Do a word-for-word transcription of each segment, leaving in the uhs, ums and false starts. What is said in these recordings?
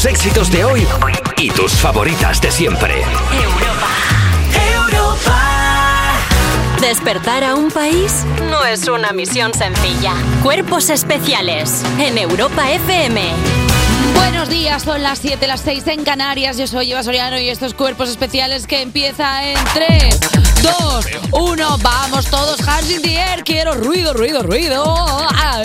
Tus éxitos de hoy y tus favoritas de siempre. Europa. Despertar a un país no es una misión sencilla. Cuerpos especiales en Europa F M. Buenos días, son las siete, las seis en Canarias. Yo soy Eva Soriano y estos Cuerpos Especiales que empieza en tres, dos, uno. Vamos todos, hands in the air. Quiero ruido, ruido, ruido.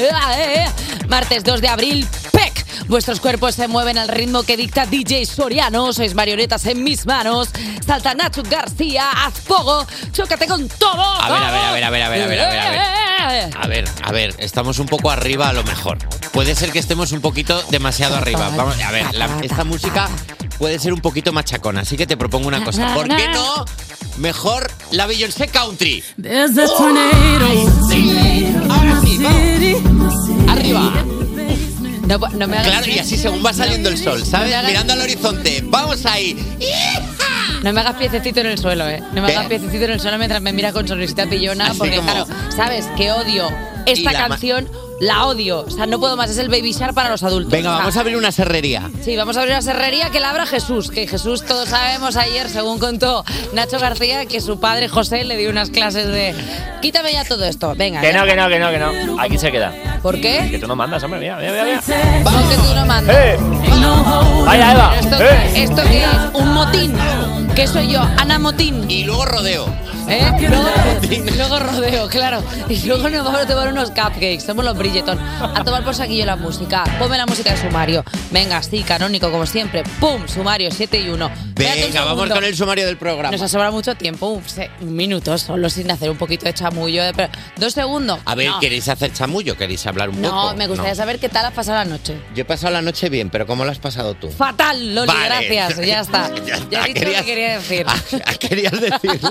Martes dos de abril, P E C. Vuestros cuerpos se mueven al ritmo que dicta D J Soriano. Sois marionetas en mis manos. Salta Nacho García, haz pogo, chócate con todo. A ver, a ver, a ver, a ver, a ver, a ver, a ver, a ver. A ver, a ver, estamos un poco arriba a lo mejor. Puede ser que estemos un poquito demasiado arriba. Vamos, a ver, la, esta música puede ser un poquito machacona, así que te propongo una cosa. ¿Por qué no? Mejor la Beyoncé Country. ¡Oh! Sí. Ahora sí, vamos. Arriba. No, no me hagas... Claro, y así según va saliendo el sol, ¿sabes? No hagas... Mirando al horizonte. ¡Vamos ahí! No me hagas piececito en el suelo, ¿eh? No me hagas piececito en el suelo mientras me mira con sonrisita pillona. Así porque, como... claro, ¿sabes? Que odio esta la canción... Ma... La odio, o sea, no puedo más, es el Baby Shark para los adultos. Venga, o sea, vamos a abrir una serrería. Sí, vamos a abrir una serrería que la abra Jesús, que Jesús, todos sabemos ayer, según contó Nacho García, que su padre José le dio unas clases de quítame ya todo esto, venga. Que ya. no, que no, que no, que no, aquí se queda. ¿Por qué? Que tú no mandas, hombre, mira, mira, mira, mira. ¿Cómo que tú no mandas? ¡Eh! ¡Vaya, Eva! ¿Esto, ¡Eh! ¿Esto qué es? ¿Un motín? ¿Qué soy yo? Ana Motín. Y luego rodeo. ¿Eh? Luego, luego rodeo, claro. Y luego nos vamos a tomar unos cupcakes. Somos los Bridgerton. A tomar por saquillo la música. Ponme la música de sumario. Venga, sí, canónico, como siempre. ¡Pum! Sumario, siete y uno. Venga, vamos con el sumario del programa. Nos ha sobrado mucho tiempo. Un, un minuto solo sin hacer un poquito de chamullo. De, pero, dos segundos. A ver, no. ¿Queréis hacer chamullo? ¿Queréis hablar un no, poco? No, me gustaría no. saber qué tal has pasado la noche. Yo he pasado la noche bien, pero ¿cómo la has pasado tú? Fatal, Loli, vale. gracias. Ya está. ya está. Ya he dicho querías, lo que quería decir. Ah, querías decirlo.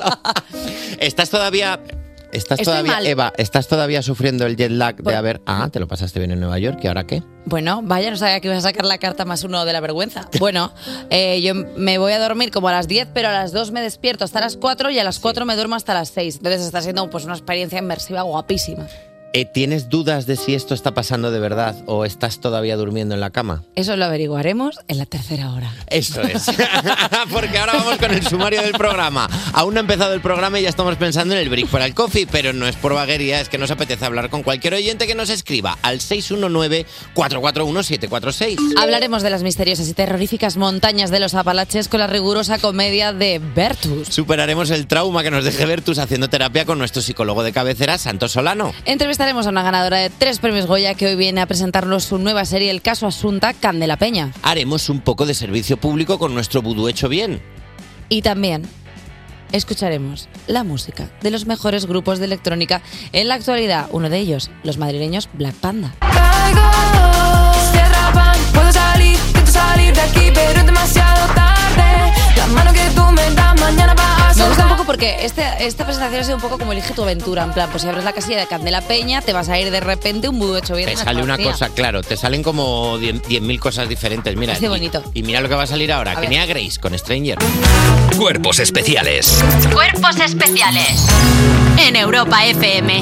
¿Estás todavía... ¿Estás Estoy todavía, mal. Eva, estás todavía sufriendo el jet lag Pues, de haber... Ah, te lo pasaste bien en Nueva York, ¿y ahora qué? Bueno, vaya, no sabía que ibas a sacar la carta más uno de la vergüenza. Bueno, eh, yo me voy a dormir como a las diez, pero a las dos me despierto hasta las cuatro y a las cuatro me duermo hasta las seis. Entonces está siendo pues una experiencia inmersiva guapísima. Eh, ¿Tienes dudas de si esto está pasando de verdad o estás todavía durmiendo en la cama? Eso lo averiguaremos en la tercera hora. Eso es. Porque ahora vamos con el sumario del programa. Aún no ha empezado el programa y ya estamos pensando en el break para el coffee, pero no es por vaguería, es que nos apetece hablar con cualquier oyente que nos escriba al seis uno nueve, cuatro cuatro uno, siete cuatro seis. Hablaremos de las misteriosas y terroríficas montañas de los Apalaches con la rigurosa comedia de Bertus. Superaremos el trauma que nos deje Bertus haciendo terapia con nuestro psicólogo de cabecera, Santos Solano. Entrevistaremos a una ganadora de tres premios Goya que hoy viene a presentarnos su nueva serie El caso Asunta, Candela Peña. Haremos un poco de servicio público con nuestro vudú hecho bien. Y también escucharemos la música de los mejores grupos de electrónica en la actualidad. Uno de ellos, los madrileños Black Panda. Puedo salir, quiero salir de aquí, pero es demasiado tarde. La mano que tú me das mañana va a Me gusta un poco porque este, esta presentación ha sido un poco como Elige tu aventura. En plan, pues si abres la casilla de Candela Peña, te vas a ir de repente un vudú hecho bien. Te sale una cosa, claro, te salen como diez mil cosas diferentes. Mira, Así bonito. Y, y mira lo que va a salir ahora, a Kenia Grace con Stranger. Cuerpos especiales. Cuerpos especiales en Europa F M.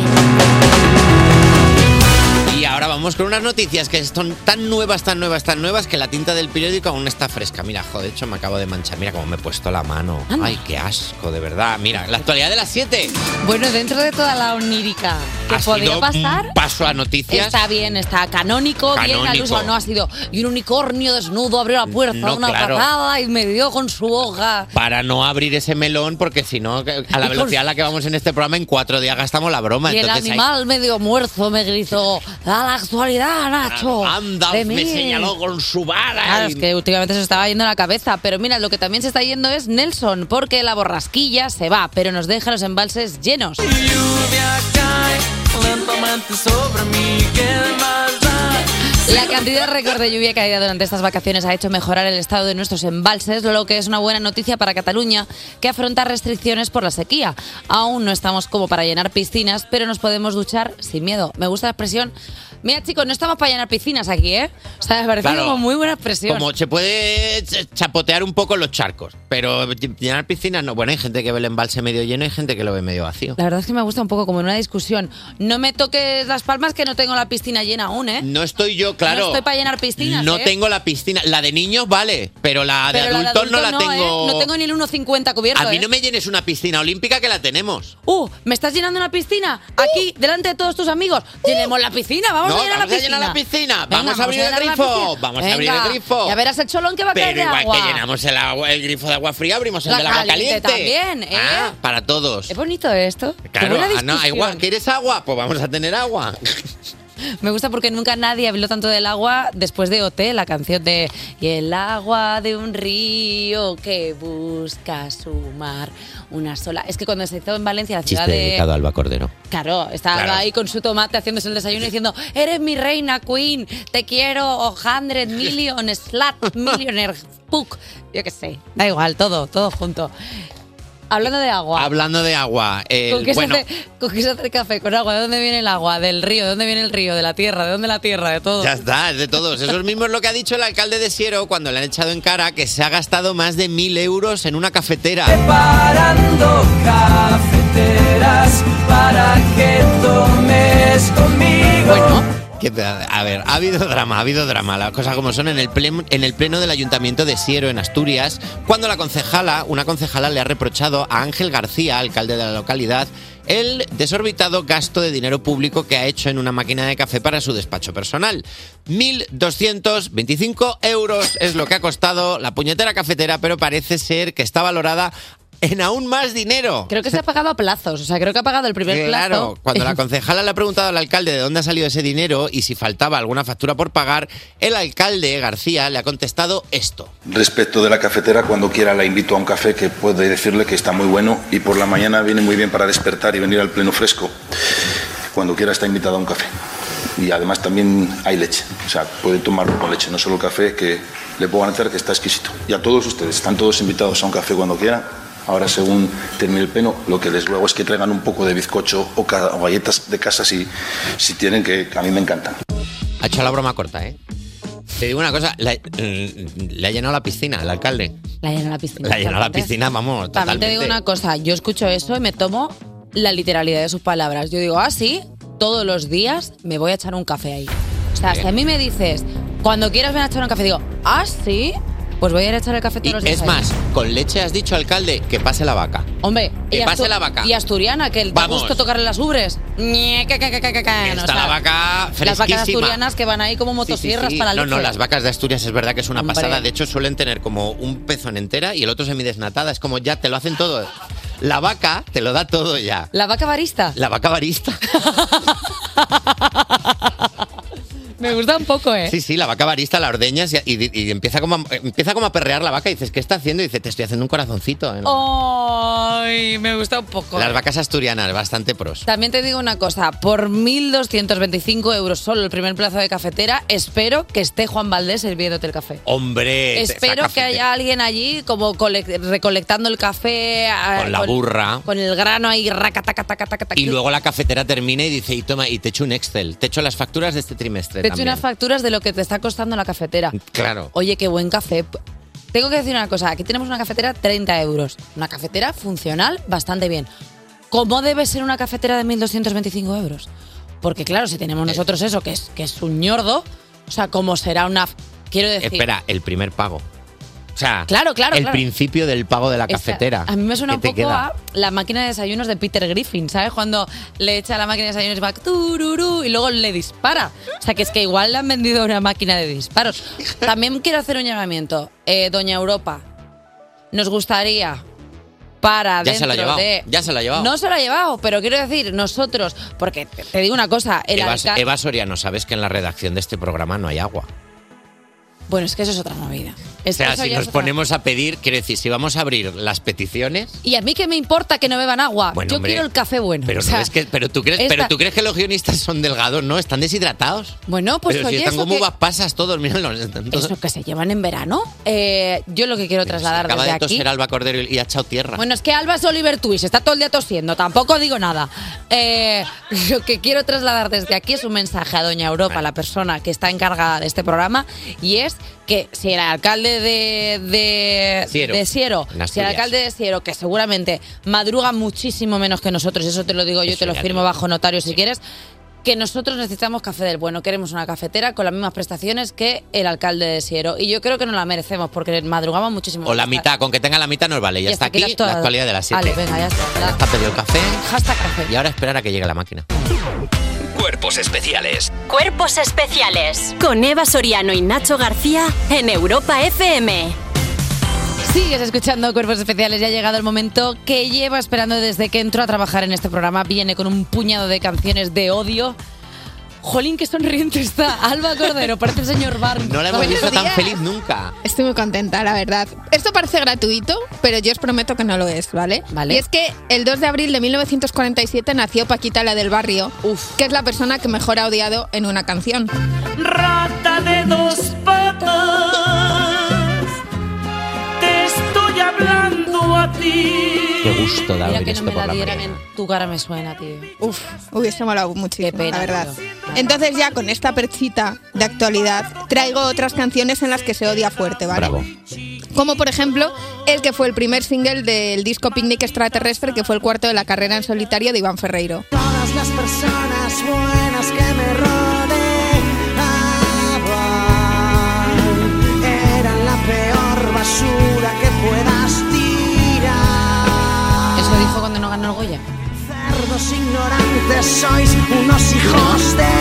Y ahora vamos con unas noticias que son tan nuevas, tan nuevas, tan nuevas que la tinta del periódico aún está fresca. Mira, joder, de hecho me acabo de manchar. Mira cómo me he puesto la mano. Anda. Ay, qué asco, de verdad. Mira, la actualidad de las siete. Bueno, dentro de toda la onírica que Ha podía sido pasar, un paso a noticias. está bien, está canónico, bien al Canónico. uso. No ha sido. Y un unicornio desnudo abrió la puerta No, de una claro. patada y me dio con su hoja. Para no abrir ese melón, porque si no, a la Y con- velocidad a la que vamos en este programa, en cuatro días gastamos la broma. Y el Entonces, hay- animal medio muerto me gritó: ¡a la actualidad, Nacho! Anda, de me mí". señaló con su vara. Claro, y- es que últimamente se estaba yendo la cabeza. Pero mira, lo que también se está yendo es Nelson, porque la borrasquilla se va, pero nos deja los embalses llenos. lluvia cae lentamente sobre mí, ¿qué más da? La cantidad récord de lluvia caída durante estas vacaciones ha hecho mejorar el estado de nuestros embalses, lo que es una buena noticia para Cataluña, que afronta restricciones por la sequía. Aún no estamos como para llenar piscinas, pero nos podemos duchar sin miedo. Me gusta la expresión Mira, chicos, no estamos para llenar piscinas aquí, ¿eh? O sea, me parece Claro. como muy buena expresión. Como se puede ch- chapotear un poco los charcos, pero llenar piscinas no. Bueno, hay gente que ve el embalse medio lleno y hay gente que lo ve medio vacío. La verdad es que me gusta un poco como en una discusión. No me toques las palmas que no tengo la piscina llena aún, ¿eh? No estoy yo, claro. No estoy para llenar piscinas, No ¿eh? tengo la piscina. La de niños vale, pero la de, Pero la de adultos, no la adultos tengo. ¿eh? No tengo ni el uno cincuenta cubierto, A mí ¿eh? no me llenes una piscina olímpica que la tenemos. Uh, ¿me estás llenando una piscina? Aquí, delante de todos tus amigos. Llenemos la piscina, vamos No, a llenar vamos la a piscina. llenar la piscina. Venga, Vamos a abrir el llenar la grifo. piscina. Vamos a abrir Venga, el grifo. Ya verás el cholón que va a caer Pero de igual agua. que llenamos el, agua, el grifo de agua fría, abrimos el La del agua caliente caliente. también, ¿eh? Ah, para todos. Es bonito esto. Qué Claro, buena ah, no, discusión. igual, ¿quieres agua? Pues vamos a tener agua. Me gusta porque nunca nadie habló tanto del agua después de O T, la canción de Y el agua de un río que busca su mar, una sola. Es que cuando se hizo en Valencia, la ciudad Chiste de... dedicado a Alba Cordero. Claro, estaba Claro. ahí con su tomate haciéndose el desayuno y diciendo, eres mi reina, queen, te quiero, oh, hundred million, slut, millionaire, puck. Yo qué sé, da igual, todo, todo junto. Hablando de agua. Hablando de agua, el- ¿Con qué, bueno, se hace, ¿Con qué se hace el café? ¿Con agua? ¿De dónde viene el agua? ¿Del río? ¿De dónde viene el río? ¿De la tierra? ¿De dónde la tierra? De todo. ya está, es de todos. Eso mismo es lo que ha dicho el alcalde de Siero cuando le han echado en cara que se ha gastado más de mil euros en una cafetera. Preparando cafeteras para que tomes conmigo. Bueno, que, a ver, ha habido drama, ha habido drama. Las cosas como son en el, pleno, en el pleno del Ayuntamiento de Siero, en Asturias, cuando la concejala, una concejala le ha reprochado a Ángel García, alcalde de la localidad, el desorbitado gasto de dinero público que ha hecho en una máquina de café para su despacho personal. mil doscientos veinticinco euros es lo que ha costado la puñetera cafetera, pero parece ser que está valorada en aún más dinero. Creo que se ha pagado a plazos, o sea, creo que ha pagado el primer Claro, plazo. cuando la concejala le ha preguntado al alcalde de dónde ha salido ese dinero y si faltaba alguna factura por pagar, el alcalde García le ha contestado esto. Respecto de la cafetera, cuando quiera la invito a un café, que puede decirle que está muy bueno y por la mañana viene muy bien para despertar y venir al pleno fresco. Cuando quiera está invitada a un café. Y además también hay leche, o sea, puede tomarlo con leche, no solo café, que le puedo garantizar que está exquisito. Y a todos ustedes, están todos invitados a un café cuando quieran. Ahora, según termine el pleno, lo que les ruego es que traigan un poco de bizcocho o, ca- o galletas de casa si, si tienen, que a mí me encantan. Ha hecho la broma corta, ¿eh? Te digo una cosa, le, le ha llenado la piscina el alcalde. La llena la piscina. Le ha llenado la totalmente. piscina, vamos, También totalmente. te digo una cosa, yo escucho eso y me tomo la literalidad de sus palabras. Yo digo, ah, sí, todos los días me voy a echar un café ahí. O sea, si a mí me dices, cuando quieras ven a echar un café, digo, ah, sí, pues voy a ir a echar el café todos Y los días es ahí. más, con leche has dicho, alcalde, que pase la vaca. Hombre, Que y pase Astu- la vaca. Y asturiana, que el te Vamos. gusta tocarle las ubres. Ñe, ca, ca, ca, ca, ca, ca. Está O sea, la vaca fresquísima. Las vacas asturianas que van ahí como Sí, sí, motosierras sí. para el No, no, las vacas de Asturias es verdad que es una Hombre. pasada. De hecho, suelen tener como un pezón entera y el otro semidesnatada. Es como ya te lo hacen todo. La vaca te lo da todo ya. La vaca barista. La vaca barista. Me gusta un poco, ¿eh? Sí, sí, la vaca barista la ordeñas y, y- y empieza, como a, empieza como a perrear la vaca y dices, ¿qué está haciendo? Y dice, te estoy haciendo un corazoncito. ¿eh? Ay, me gusta un poco. Las vacas asturianas, bastante pros. También te digo una cosa, por mil doscientos veinticinco euros solo el primer plazo de cafetera, espero que esté Juan Valdés sirviéndote el café. Hombre, esa Espero que cafetera. haya alguien allí como colec- recolectando el café. ah, Con la burra. Con el grano ahí, raca, taca, taca, taca, taca. Y luego la cafetera termina y dice, y toma, y te echo un Excel. Te echo las facturas de este trimestre Te echo también. unas facturas de lo que te está costando la cafetera. Claro. Oye, qué buen café. Tengo que decir una cosa, aquí tenemos una cafetera treinta euros. Una cafetera funcional bastante bien. ¿Cómo debe ser una cafetera de mil doscientos veinticinco euros? Porque claro, si tenemos nosotros eso, que es, que es un ñordo, o sea, ¿cómo será una... Quiero decir... Espera, el primer pago. O sea, Claro, claro, el claro. principio del pago de la Esta- cafetera. a mí me suena ¿Qué un te poco queda? a la máquina de desayunos de Peter Griffin, ¿sabes? Cuando le echa la máquina de desayunos y va tururú y luego le dispara. O sea, que es que igual le han vendido una máquina de disparos. También quiero hacer un llamamiento. Eh, Doña Europa, nos gustaría para Ya dentro se lo ha llevado, de... ya se lo ha llevado. No se lo ha llevado, pero quiero decir, nosotros, porque te, te digo una cosa, el Eva, alca- Eva Soriano, sabes que en la redacción de este programa no hay agua. Bueno, es que eso es otra movida. Es o sea, que eso si ya nos es otra- ponemos a pedir, quiero decir, si vamos a abrir las peticiones... Y a mí que me importa que no beban agua. Bueno, Yo hombre, quiero el café bueno. Pero, O sea, ¿sabes qué? pero, tú crees, esta- pero tú crees que los guionistas son delgados, ¿no? Están deshidratados. Bueno, pues pero si oye, están eso como que- uvas pasas todos, míralos. están todos- Eso que se llevan en verano. Eh, yo lo que quiero trasladar Acaba desde de toser aquí... Alba Cordero y ha echado tierra. Bueno, es que Alba es Oliver Twist, está todo el día tosiendo, tampoco digo nada. Eh, lo que quiero trasladar desde aquí es un mensaje a Doña Europa, la persona que está encargada de este programa, y es que si el alcalde de, de, Siero. de Siero, En si el Asturias. alcalde de Siero, que seguramente madruga muchísimo menos que nosotros, eso te lo digo yo, Eso te lo ya firmo te lo- bajo notario si quieres, que nosotros necesitamos café del bueno, queremos una cafetera con las mismas prestaciones que el alcalde de Siero. Y yo creo que nos la merecemos porque madrugamos muchísimo. O la mitad, con que tenga la mitad nos vale. Ya, Ya está está, aquí aquí las la todas. actualidad de las siete. Vale, venga, ya está. Ya está pedido el café. Hashtag café. Y ahora esperar a que llegue la máquina. Cuerpos especiales Cuerpos especiales con Eva Soriano y Nacho García en Europa F M. Sigues escuchando Cuerpos Especiales, ya ha llegado el momento que lleva esperando desde que entró a trabajar en este programa. Viene con un puñado de canciones de odio. Jolín, qué sonriente está. Alba Cordero, parece el señor Barnes. No la hemos Buenos visto tan días. feliz nunca. Estoy muy contenta, la verdad. Esto parece gratuito, pero yo os prometo que no lo es, ¿vale? Vale. Y es que el dos de abril de mil novecientos cuarenta y siete nació Paquita, la del barrio, Uf. que es la persona que mejor ha odiado en una canción. Rata de dos patas, te estoy hablando a ti. Qué gusto da Mira oír que no esto me por la la dieran mañana. en tu cara me suena, tío. Uf, hubiese molado muchísimo, Qué pena, la verdad. tío. Entonces ya con esta perchita de actualidad traigo otras canciones en las que se odia fuerte, ¿vale? Bravo. Como por ejemplo el que fue el primer single del disco Picnic Extraterrestre, que fue el cuarto de la carrera en solitario de Iván Ferreiro. Todas las personas buenas que me rodeaban eran la peor basura que puedas tirar. Eso dijo cuando no ganó el Goya. Cerdos ignorantes, sois unos hijos de...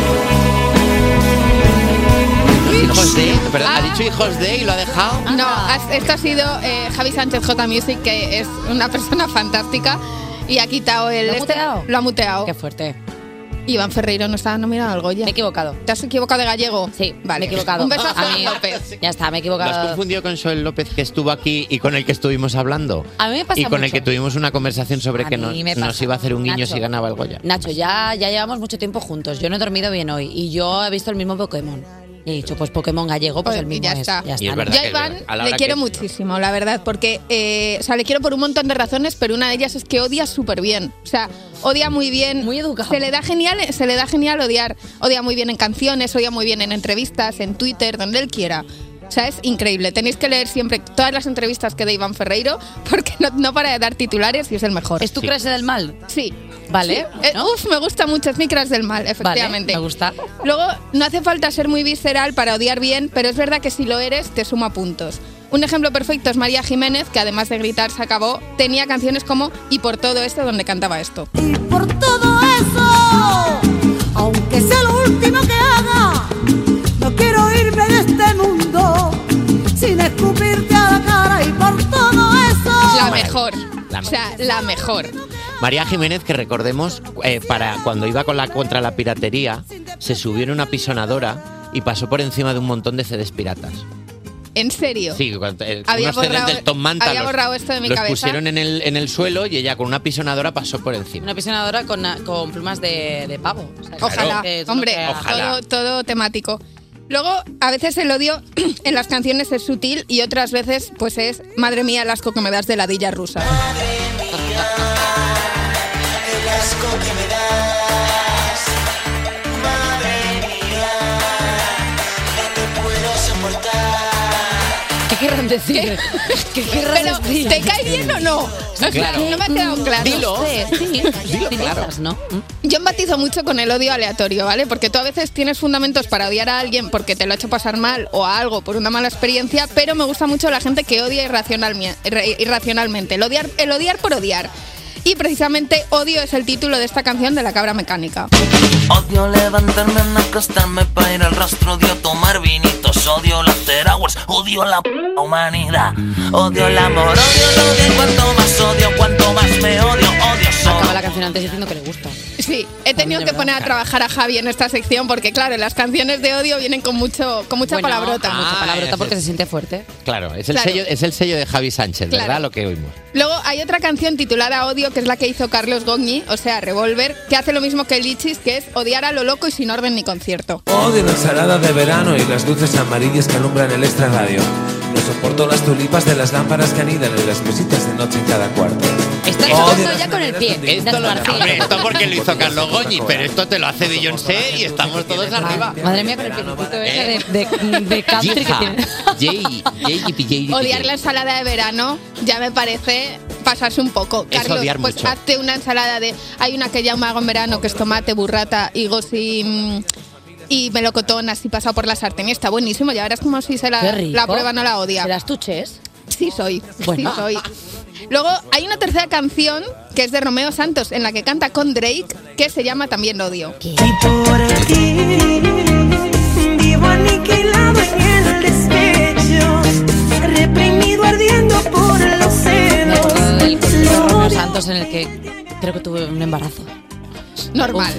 Hijos de... Pero Ah. ha dicho hijos de y lo ha dejado. No, has- esto ha sido eh, Javi Sánchez J Music, que es una persona fantástica y ha quitado el... ¿Lo ha este- muteado? Lo ha muteado. Qué fuerte. Iván Ferreiro no estaba nominado al Goya. Me he equivocado. ¿Te has equivocado de gallego? Sí, Vale. me he equivocado. Un beso a A Joel mí- López. Ya está, me he ¿Lo has equivocado. confundido con Joel López, que estuvo aquí y con el que estuvimos hablando? A mí me pasa Y con el mucho. que tuvimos una conversación sobre A que mí nos, me nos pasa. iba a hacer un guiño Nacho. si ganaba el Goya. Nacho, ya, ya llevamos mucho tiempo juntos. Yo no he dormido bien hoy y yo he visto el mismo Pokémon. Y he dicho, pues Pokémon gallego, pues Pues, el mismo ya es. está. Ya Y es está. verdad Yo a que Iván a la le hora quiero que- muchísimo, la verdad, porque eh, o sea, le quiero por un montón de razones, pero una de ellas es que odia súper bien. O sea, odia muy bien. Muy educado. Se le da genial, se le da genial odiar. Odia muy bien en canciones, odia muy bien en entrevistas, en Twitter, donde él quiera. O sea, es increíble. Tenéis que leer siempre todas las entrevistas que de Iván Ferreiro, porque no, no para de dar titulares y es el mejor. ¿Es tu Sí. crush del mal? Sí. Vale. Eh, ¿no? Uf, me gusta mucho, es mi crush del mal, Vale, efectivamente. me gusta. Luego, no hace falta ser muy visceral para odiar bien, pero es verdad que si lo eres, te suma puntos. Un ejemplo perfecto es María Jiménez, que además de gritar se acabó, tenía canciones como Y por todo esto, donde cantaba esto. Y por todo eso, aunque sea lo último que haga, no quiero irme de este mundo sin escupirte a la cara. Y por todo eso, La mejor. La O sea, la mejor. María Jiménez, que recordemos, eh, para cuando iba con la contra la piratería, se subió en una pisonadora y pasó por encima de un montón de C Ds piratas. ¿En serio? Sí, cuando, eh, Había unos C Ds borrado- del Tom Manta había los- borrado esto de mi los cabeza. pusieron en el, en el suelo y ella con una pisonadora pasó por encima. Una pisonadora con, con plumas de, de pavo. O sea, Ojalá, que es lo hombre, que- Ojalá. Todo, todo temático. Luego, a veces el odio en las canciones es sutil y otras veces, pues es, madre mía, el asco que me das de ladilla rusa. El asco que me das, madre mía, no te puedo soportar. ¿Qué querrán decir? ¿Qué querrán Pero, decir? ¿te cae bien o no? O sea, Claro. no me ha quedado claro. Dilo. Sí, sí. Dilo, Utilizas, claro. ¿no? ¿Mm? Yo empatizo mucho con el odio aleatorio, ¿vale? Porque tú a veces tienes fundamentos para odiar a alguien porque te lo ha hecho pasar mal o a algo por una mala experiencia, pero me gusta mucho la gente que odia irracionalme- irra- irracionalmente. El odiar, el odiar por odiar. Y precisamente Odio es el título de esta canción de La Cabra Mecánica. Odio levantarme, no acostarme para ir al rastro, odio tomar vinitos, odio las teraguas, odio la p humanidad, odio el amor, odio el odio, cuanto más odio, cuanto más me odio, odio solo. Acaba la canción antes diciendo que le gusta. Sí, he tenido de que verdad. poner a trabajar a Javi en esta sección porque, claro, las canciones de odio vienen con mucho con mucha Bueno, palabrota. mucha Ah, palabrota ese porque es- se siente fuerte. Claro, es el, Claro. Sello, es el sello de Javi Sánchez, ¿verdad? Claro. Lo que oímos. Luego hay otra canción titulada Odio, que es la que hizo Carlos Gogni, o sea, Revolver, que hace lo mismo que Lichis, que es odiar a lo loco y sin orden ni concierto. Odio la ensalada de verano y las luces amarillas que alumbran el extrarradio. No soporto las tulipas de las lámparas que anidan en las mesitas de noche en cada cuarto. Esto Odio esto las ya con el maneras pie. donde- Esto, lo, García. hombre, esto porque lo hizo Carlos Goñi, pero esto te lo hace Beyoncé y estamos todos arriba. Madre mía, con el piecito ese de, de, de country que Hija, tiene. Jay, Jay, Jay, Jay, Odiar la ensalada de verano ya me parece pasarse un poco. Es Carlos, odiar pues mucho. hazte una ensalada de... Hay una que ya me hago en verano, que es tomate, burrata, higos y... mm, y melocotón así pasado por la sartén. Y está buenísimo, ya verás como si se la, Qué rico. la prueba no la odia. ¿Serás tuches? Sí soy, Bueno. sí soy. Luego hay una tercera canción que es de Romeo Santos, en la que canta con Drake, que se llama también Odio. Y por ti vivo aniquilado en el despecho, reprimido ardiendo por los Me acuerdo celos. del concierto de Romeo Santos en el que creo que tuve un embarazo. Normal.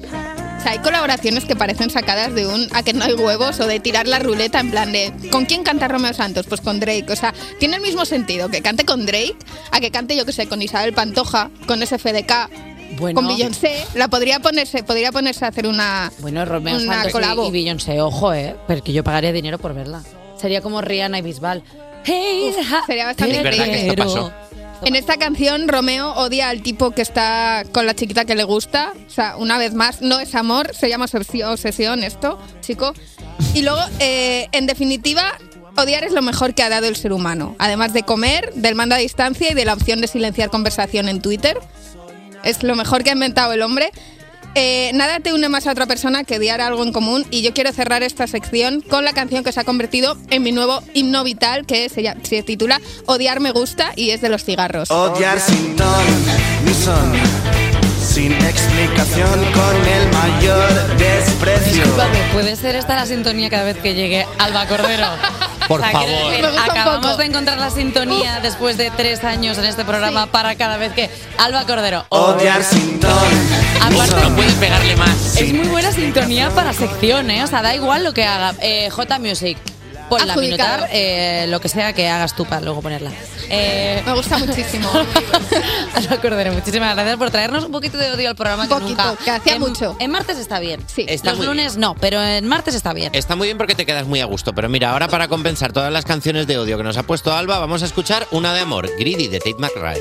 O sea, hay colaboraciones que parecen sacadas de un a que no hay huevos o de tirar la ruleta en plan de ¿con quién canta Romeo Santos? Pues con Drake. O sea, tiene el mismo sentido que cante con Drake a que cante, yo que sé, con Isabel Pantoja, con S F D K, Bueno. con Beyoncé. La podría ponerse, podría ponerse a hacer una, Bueno, Romeo una Santos colabo. y, y Beyoncé, ojo, eh, porque yo pagaría dinero por verla. Sería como Rihanna y Bisbal. Hey, Uf, sería bastante Es verdad que esto increíble. pasó. En esta canción, Romeo odia al tipo que está con la chiquita que le gusta. O sea, una vez más, no es amor, se llama obsesión, obsesión esto, chico. Y luego, eh, en definitiva, odiar es lo mejor que ha dado el ser humano. Además de comer, del mando a distancia y de la opción de silenciar conversación en Twitter. Es lo mejor que ha inventado el hombre. Eh, nada te une más a otra persona que odiar algo en común, y yo quiero cerrar esta sección con la canción que se ha convertido en mi nuevo himno vital, que se, llama- se titula Odiar me gusta y es de Los Cigarros. Odiar sin ton ni son, sin explicación, con el mayor desprecio. Discúlpame, ¿puede ser esta la sintonía cada vez que llegue Alba Cordero? Por O sea, quiero favor. decir, Me gusta un acabamos poco. de encontrar la sintonía después de tres años en este programa para cada vez que Alba Cordero. Odiar sin ton ni Aparte, son. No puede pegarle más. es muy buena sintonía para sección, ¿eh? O sea, da igual lo que haga. Eh, J Music, ponla a Adjudicado. minutar, eh, lo que sea que hagas tú para luego ponerla. Eh, Me gusta muchísimo. Alba Cordero, muchísimas gracias por traernos un poquito de odio al programa. Un que poquito, nunca- que hacía en- mucho. En martes está bien. Sí. Está Los muy lunes bien. no, pero en martes está bien. Está muy bien porque te quedas muy a gusto. Pero mira, ahora para compensar todas las canciones de odio que nos ha puesto Alba, vamos a escuchar una de amor, Greedy, de Tate McRae.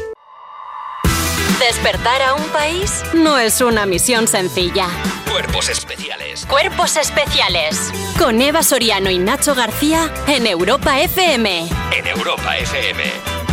Despertar a un país no es una misión sencilla. Cuerpos especiales. Cuerpos especiales. Con Eva Soriano y Nacho García en Europa F M. En Europa F M.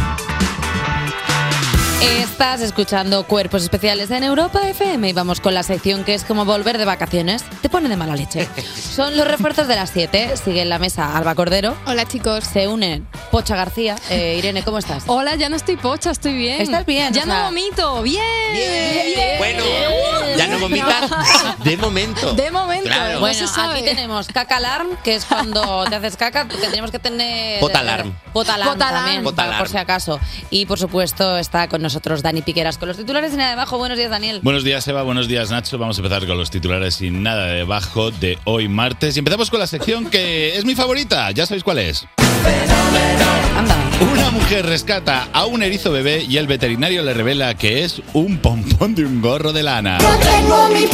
Estás escuchando Cuerpos Especiales en Europa F M y vamos con la sección que es como volver de vacaciones. Te pone de mala leche. Son los refuerzos de las siete. Sigue en la mesa Alba Cordero. Hola, chicos. Se unen Pocha García. Eh, Irene, ¿cómo estás? Hola, ya no estoy pocha, estoy bien. ¿Estás bien? Ya O sea- no vomito. Bien. Bien. Bueno, ya no vomitas de momento. De momento. Claro. Bueno, no se sabe. aquí tenemos caca alarm, que es cuando te haces caca, porque tenemos que tener... Pot alarm. Pot alarm Pot alarm. también, Pot para- alarm. por si acaso. Y por supuesto está con nosotros Dani Piqueras con los titulares y nada debajo. Buenos días, Daniel. Buenos días, Eva. Buenos días, Nacho. Vamos a empezar con los titulares sin nada debajo de hoy martes. Y empezamos con la sección que es mi favorita. Ya sabéis cuál es. Anda. Una mujer rescata a un erizo bebé y el veterinario le revela que es un pompón de un gorro de lana. Tengo mi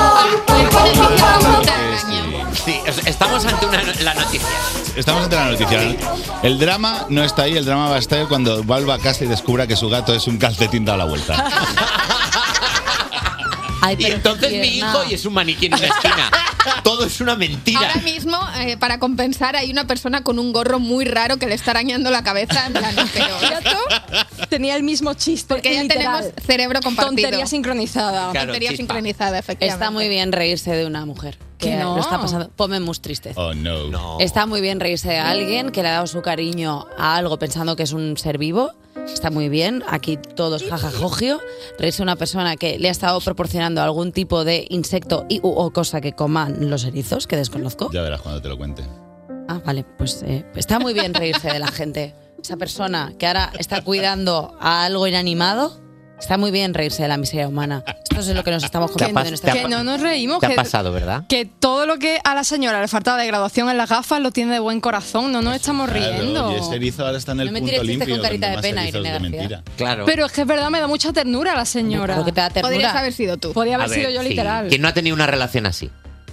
Sí, es- estamos ante una, la noticia. Estamos ante la noticia. El drama no está ahí, el drama va a estar cuando vuelva a casa y descubra que su gato es un calcetín dado a la vuelta. Ay, Y pero entonces qué mi tierna. hijo y es un maniquí en una esquina. Todo es una mentira. Ahora mismo, eh, para compensar, hay una persona con un gorro muy raro que le está arañando la cabeza. En plan, pero ¿esto? Tenía el mismo chiste. Porque ya literal. tenemos cerebro compartido. Tontería sincronizada. Claro, Tontería chispa. sincronizada, efectivamente. Está muy bien reírse de una mujer. Que Que no. lo está pasando. Ponme mus triste. Oh, no. No. Está muy bien reírse de alguien que le ha dado su cariño a algo pensando que es un ser vivo. Está muy bien. Aquí todos jajajogio. Reírse de una persona que le ha estado proporcionando algún tipo de insecto y, u- o cosa que coman los erizos, que desconozco. Ya verás cuando te lo cuente. Ah, vale, pues eh, está muy bien reírse de la gente. Esa persona que ahora está cuidando a algo inanimado, Está muy bien reírse de la miseria humana. Esto es lo que nos estamos comiendo en nuestra Que no nos reímos. Te ha que, pasado, ¿verdad? que todo lo que a la señora le faltaba de graduación en las gafas lo tiene de buen corazón. No nos estamos riendo. Claro, y ese erizo ahora está en el No me punto tires chistes limpio. con carita de más pena, erizos Irene de García. mentira. Claro. Pero es que es verdad, me da mucha ternura a la señora. Claro que te da ternura. Podrías haber sido tú. Podría haber A ver, sido yo sí. literal. ¿Quién no ha tenido una relación así?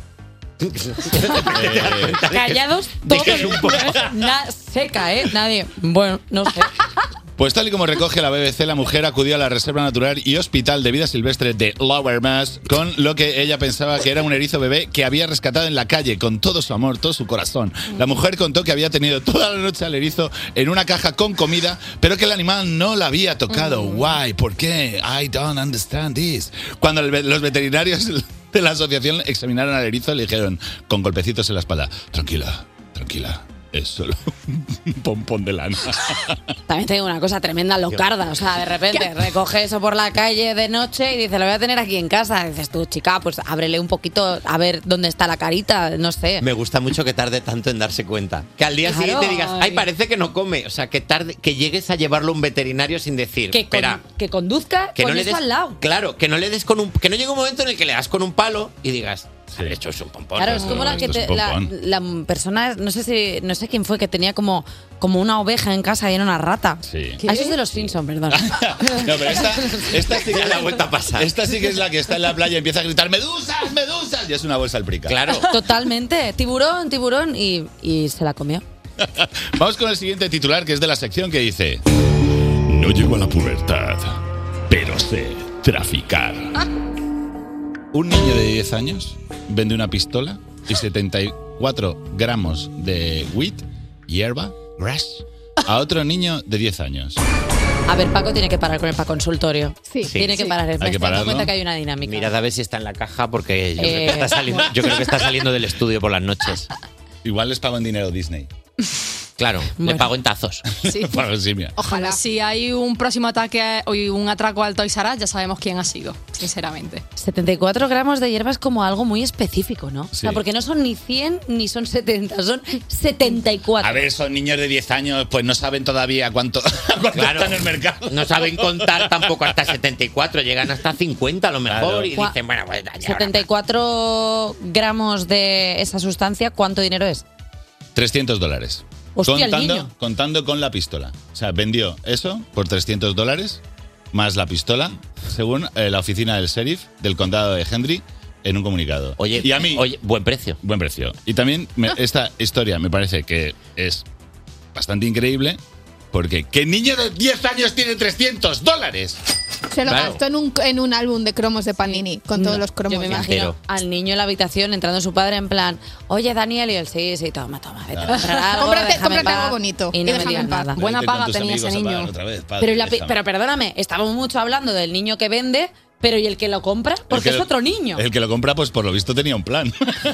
Callados de que todos. es un poco- Na- seca, ¿eh? Nadie. Bueno, no sé. Pues tal y como recoge la B B C, la mujer acudió a la Reserva Natural y Hospital de Vida Silvestre de Lower Mass con lo que ella pensaba que era un erizo bebé que había rescatado en la calle con todo su amor, todo su corazón. La mujer contó que había tenido toda la noche al erizo en una caja con comida, pero que el animal no la había tocado. Why? ¿Por qué? I don't understand this. Cuando el ve- los veterinarios de la asociación examinaron al erizo, le dijeron con golpecitos en la espalda: tranquila, tranquila. Es solo un pompón de lana. También te digo una cosa tremenda, locarda. O sea, de repente recoge eso por la calle de noche y dice, lo voy a tener aquí en casa. Y dices tú, chica, pues ábrele un poquito a ver dónde está la carita, no sé. Me gusta mucho que tarde tanto en darse cuenta. Que al día Claro. siguiente digas, ay, parece que no come. O sea, que tarde, que llegues a llevarlo a un veterinario sin decir, Que, con- espera, que conduzca que con no le eso des, al lado. claro, que no le des con un, que no llegue un momento en el que le das con un palo y digas, de hecho es un pompón. Claro, es como la que te- la, la persona, no sé si, no sé quién fue, que tenía como, como una oveja en casa y era una rata. Sí. Ah, eso es de los Simpsons, perdón. No, pero esta, esta sí que Ya la vuelta a pasar. Esta sí que es la que está en la playa y empieza a gritar ¡medusas, medusas! Y es una bolsa alprica. Claro. Totalmente. Tiburón, tiburón y, y se la comió. Vamos con el siguiente titular, que es de la sección que dice: no llego a la pubertad, pero sé traficar. Un niño de diez años vende una pistola y setenta y cuatro gramos de weed, hierba, grass, a otro niño de diez años. A ver, Paco tiene que parar con el pa consultorio. Sí. Tiene que parar. Me Hay que estoy dando pararlo. cuenta que hay una dinámica. Mirad a ver si está en la caja porque yo, creo, Eh, que está saliendo, yo creo que está saliendo del estudio por las noches. Igual les pago en dinero Disney. Claro, le Bueno. pago en tazos. Sí. Bueno, sí, mira. Ojalá. Si hay un próximo ataque o un atraco al Toys R Us, ya sabemos quién ha sido, sinceramente. setenta y cuatro gramos de hierba es como algo muy específico, ¿no? O sea, Sí. porque no son ni cien ni son setenta, son setenta y cuatro. A ver, son niños de diez años, pues no saben todavía cuánto, cuánto Claro. está en el mercado. No saben contar tampoco hasta setenta y cuatro, llegan hasta cincuenta a lo mejor Claro. y dicen, bueno, pues ya. setenta y cuatro gramos de esa sustancia, ¿cuánto dinero es? trescientos dólares. Hostia, el contando, niño. contando con la pistola. O sea, vendió eso por trescientos dólares más la pistola, según eh, la oficina del sheriff del condado de Hendry en un comunicado. Oye, y a mí, oye, buen precio. buen precio. Y también me- esta historia me parece que es bastante increíble porque ¿qué niño de diez años tiene trescientos dólares? Se lo Claro. gastó en un, en un álbum de cromos de Panini, con todos No, los cromos. Yo me ya. imagino al niño en la habitación entrando su padre en plan, oye Daniel, y él, sí, sí, toma, toma, vete a comprar algo, Cómprate- déjame en cómprate paz", algo bonito y y no me déjame digas en paz. nada. Buena Vete con paga tus tenía ese amigos a pagar niño. otra vez, padre, Pero, la pi- déjame. pero perdóname, estábamos mucho hablando del niño que vende, pero ¿y el que lo compra? Porque El que- es otro niño. El que lo compra, pues por lo visto tenía un plan.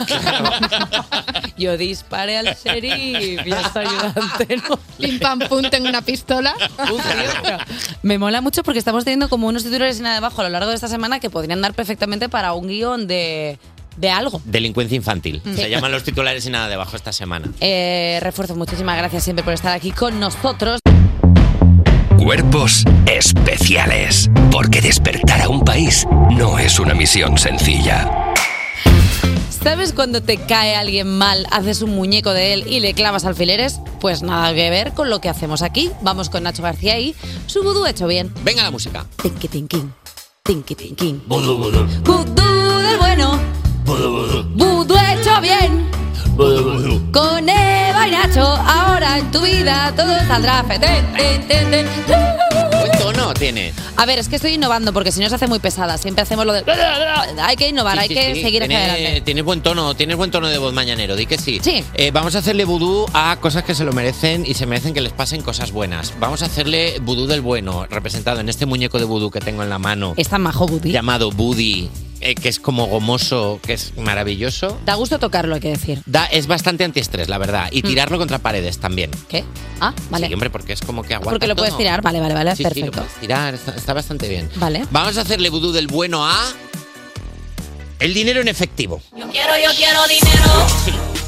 Yo disparé al sheriff y a su ayudante, ¿no? Pim pam pum, tengo una pistola. Me mola mucho porque estamos teniendo como unos titulares y nada debajo a lo largo de esta semana que podrían dar perfectamente para un guión de, de algo. Delincuencia infantil. Sí. Se llaman los titulares y nada debajo esta semana. Eh, refuerzo, muchísimas gracias siempre por estar aquí con nosotros. Cuerpos especiales. Porque despertar a un país no es una misión sencilla. ¿Sabes cuando te cae alguien mal, haces un muñeco de él y le clavas alfileres? Pues nada que ver con lo que hacemos aquí. Vamos con Nacho García y su vudú hecho bien. Venga la música. Tinky tinkin, tinky tinkin. Vudú, vudú. Vudú del bueno, Vudú, vudú. vudú hecho bien. Vudú, vudú. Con Eva y Nacho, ahora en tu vida todo saldrá feten, ten, ten, ten. Buen tono tiene. A ver, es que estoy innovando porque si no se hace muy pesada. Siempre hacemos lo de... Hay que innovar, Sí, hay sí, que sí. seguir hacia Tiene- adelante. Tienes buen tono, tienes buen tono de voz mañanero, di que sí. Sí. Eh, vamos a hacerle vudú a cosas que se lo merecen y se merecen que les pasen cosas buenas. Vamos a hacerle vudú del bueno, representado en este muñeco de vudú que tengo en la mano. Es tan majo, Buddy. Llamado Buddy, eh, que es como gomoso, que es maravilloso. Da gusto tocarlo, hay que decir. Da, es bastante antiestrés, la verdad. Y Mm. tirarlo contra paredes también. ¿Qué? Ah, vale. Sí, hombre, porque es como que aguanta Porque lo puedes todo. tirar, vale, vale, vale, Sí, sí, lo perfecto. puedes tirar, está, está bastante bien. Vale. Vamos a hacerle vudú del bueno a... El dinero en efectivo. Yo quiero, yo quiero dinero.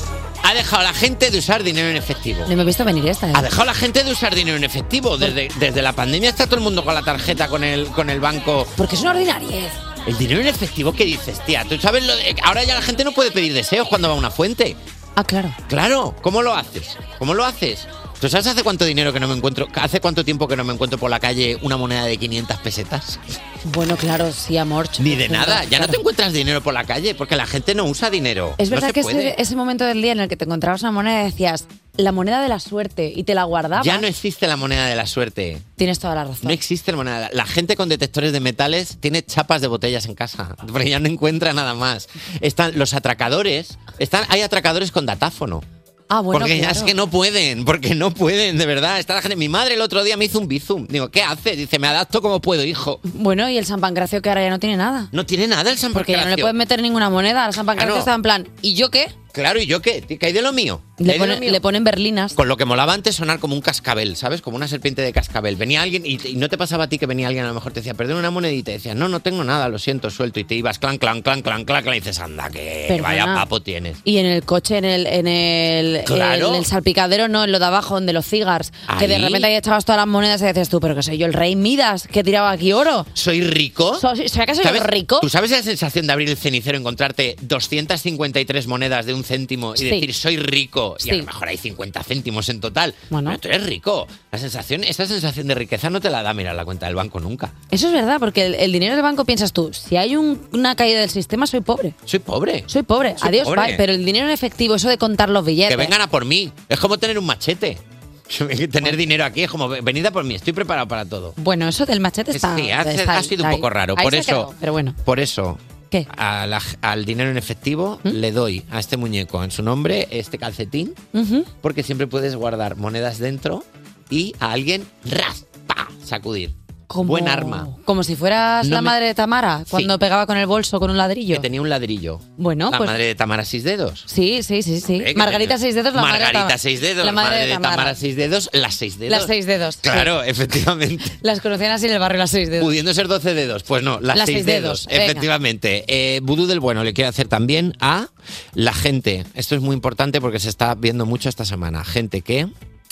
ha dejado la gente de usar dinero en efectivo. No me he visto venir esta. ¿eh? Ha dejado la gente de usar dinero en efectivo. Desde, desde la pandemia está todo el mundo con la tarjeta, con el, con el banco. Porque es una ordinariez. El dinero en efectivo, ¿qué dices, tía? ¿Tú sabes lo de, ahora ya la gente no puede pedir deseos cuando va a una fuente? Ah, claro. Claro, ¿cómo lo haces? ¿Cómo lo haces? ¿Tú sabes hace cuánto dinero que no me encuentro? ¿Hace cuánto tiempo que no me encuentro por la calle una moneda de quinientas pesetas? Bueno, claro, sí, amor. Ni de nada, ya no te encuentras dinero por la calle porque la gente no usa dinero. Es verdad no se que puede. ese, ese momento del día en el que te encontrabas una moneda y decías, la moneda de la suerte, y te la guardabas. Ya no existe la moneda de la suerte. Tienes toda la razón. No existe la moneda. La gente con detectores de metales tiene chapas de botellas en casa, porque ya no encuentra nada más. Están los atracadores, están, hay atracadores con datáfono. Ah, bueno, porque ya claro. es que no pueden, porque no pueden, de verdad. Está la gente. Mi madre el otro día me hizo un bizum. Digo, ¿qué haces? Dice, me adapto como puedo, hijo. Bueno, y el San Pancracio que ahora ya no tiene nada. No tiene nada el San Porque Pancracio. ya no le puedes meter ninguna moneda. Al San Pancracio Ah, no. está en plan, ¿y yo qué? Claro, ¿y yo qué? ¿Qué hay de lo mío? ¿Qué Le, hay de pone- lo mío? le ponen berlinas. Con lo que molaba antes sonar como un cascabel, ¿sabes? Como una serpiente de cascabel. Venía alguien y, y no te pasaba a ti que venía alguien, a lo mejor te decía, perdón, una monedita. Y decías, no, no tengo nada, lo siento, suelto. Y te ibas clan, clan, clan, clan, clan, clan. Y dices, anda, que Perdona. vaya papo tienes. Y en el coche, en el, en el, Claro. en el salpicadero, no, en lo de abajo, donde los cigars. Que de Ahí. repente ahí echabas todas las monedas y decías tú, pero que soy yo el rey Midas, que tiraba aquí oro. ¿Soy rico? So- ¿Será que soy ¿Sabes- rico? ¿Tú sabes la sensación de abrir el cenicero, encontrarte doscientas cincuenta y tres monedas de un céntimo y Sí. decir, soy rico? Y a Sí. lo mejor hay cincuenta céntimos en total. Bueno. Pero tú eres rico. La sensación, esa sensación de riqueza no te la da mirar la cuenta del banco nunca. Eso es verdad, porque el, el dinero del banco piensas tú, si hay un- una caída del sistema, soy pobre. Soy pobre. Soy pobre. Soy Adiós, pobre. bye. Pero el dinero en efectivo, eso de contar los billetes. Que vengan a por mí. Es como tener un machete. Tener dinero aquí es como, venid a por mí, estoy preparado para todo. Bueno, eso del machete está. Sí, ha, está ha sido un ahí. poco raro. Ahí Por se ha eso, quedado, pero bueno. por eso ¿Qué? a la- al dinero en efectivo le doy a este muñeco en su nombre este calcetín, Ujú. porque siempre puedes guardar monedas dentro y a alguien ras, pa, sacudir. Como- Buen arma. Como si fueras No la me- madre de Tamara, cuando pegaba con el bolso con un ladrillo. Que tenía un ladrillo. Bueno, la pues. madre de Tamara Seis Dedos. Sí, sí, sí, sí. Eh, que Margarita tenía- Seis Dedos, la madre de Margarita Tamara. Seis Dedos, La madre de Tamara. Tamara Seis Dedos, las Seis Dedos. Las Seis Dedos. sí. Claro, efectivamente. Las conocían así en el barrio, las Seis Dedos. Pudiendo ser doce dedos. Pues no, las, Las seis, seis dedos. dedos, venga. Efectivamente. Eh, vudú del bueno le quiero hacer también a la gente. Esto es muy importante porque se está viendo mucho esta semana. Gente que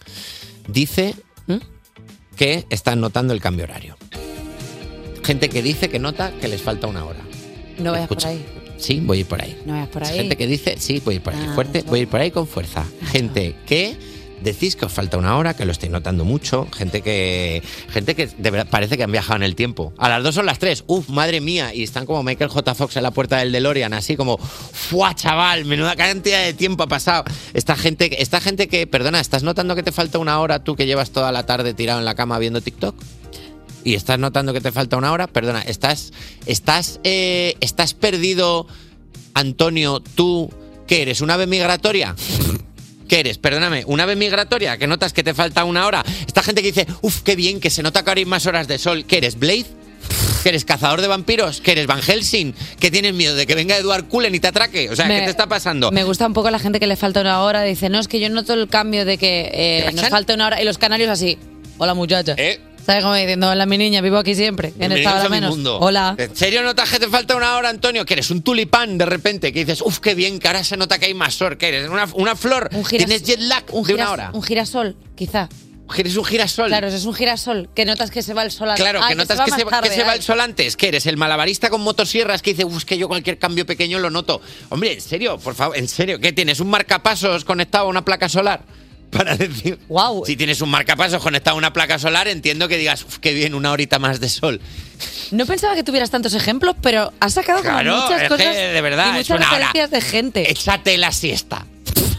dice ¿Mm? que están notando el cambio horario. Gente que dice que nota que les falta una hora. No vayas Escucha. por ahí. Sí, voy a ir por ahí. No vayas por ahí. Gente que dice, sí, voy a ir por ahí Ah, fuerte, voy a ir por ahí con fuerza. Gente que decís que os falta una hora, que lo estáis notando mucho. Gente que gente que de verdad parece que han viajado en el tiempo. A las dos son las tres. Uf, madre mía. Y están como Michael J. Fox en la puerta del DeLorean, así como, ¡fua, chaval! Menuda cantidad de tiempo ha pasado. Esta gente, esta gente que, perdona, ¿estás notando que te falta una hora tú que llevas toda la tarde tirado en la cama viendo TikTok? Y estás notando que te falta una hora, perdona, estás, estás, eh, estás perdido, Antonio, tú, ¿qué eres? ¿Una ave migratoria? ¿Qué eres? Perdóname, ¿una ave migratoria? ¿Que notas que te falta una hora? Esta gente que dice, uff, qué bien, que se nota que ahora hay más horas de sol. ¿Qué eres? ¿Blade? ¿Que eres cazador de vampiros? ¿Que eres Van Helsing? ¿Que tienes miedo de que venga Edward Cullen y te atraque? O sea, Me- ¿qué te está pasando? Me gusta un poco la gente que le falta una hora. Dice, no, es que yo noto el cambio de que eh, ¿Te nos cachan? falta una hora. Y los canarios así, hola muchacha. ¿Eh? ¿Sabes cómo diciendo, hola mi niña, vivo aquí siempre? En esta Bienvenidos hora a mi menos. mundo. Hola. ¿En serio notas que te falta una hora, Antonio? Que eres un tulipán de repente, que dices, uff, qué bien, que ahora se nota que hay más sol. ¿Que eres? ¿Una, una flor? Un giras- ¿Tienes jet lag un de giras- una hora? Un girasol, quizá. ¿Eres un girasol? Claro, eso es un girasol. Que notas que se va el sol antes. Claro, Ay, que notas va que, más se, va- tarde, que se va ay. el sol antes. ¿Qué eres? El malabarista con motosierras que dice, uff, es que yo cualquier cambio pequeño lo noto. Hombre, en serio, por favor, en serio. ¿Qué tienes? ¿Un marcapasos conectado a una placa solar? Para decir, wow. Si tienes un marcapasos conectado a una placa solar, entiendo que digas, uff, qué bien, una horita más de sol. No pensaba que tuvieras tantos ejemplos, pero has sacado como Claro, muchas es cosas que de verdad, y es muchas una hora. referencias de gente. Échate la siesta.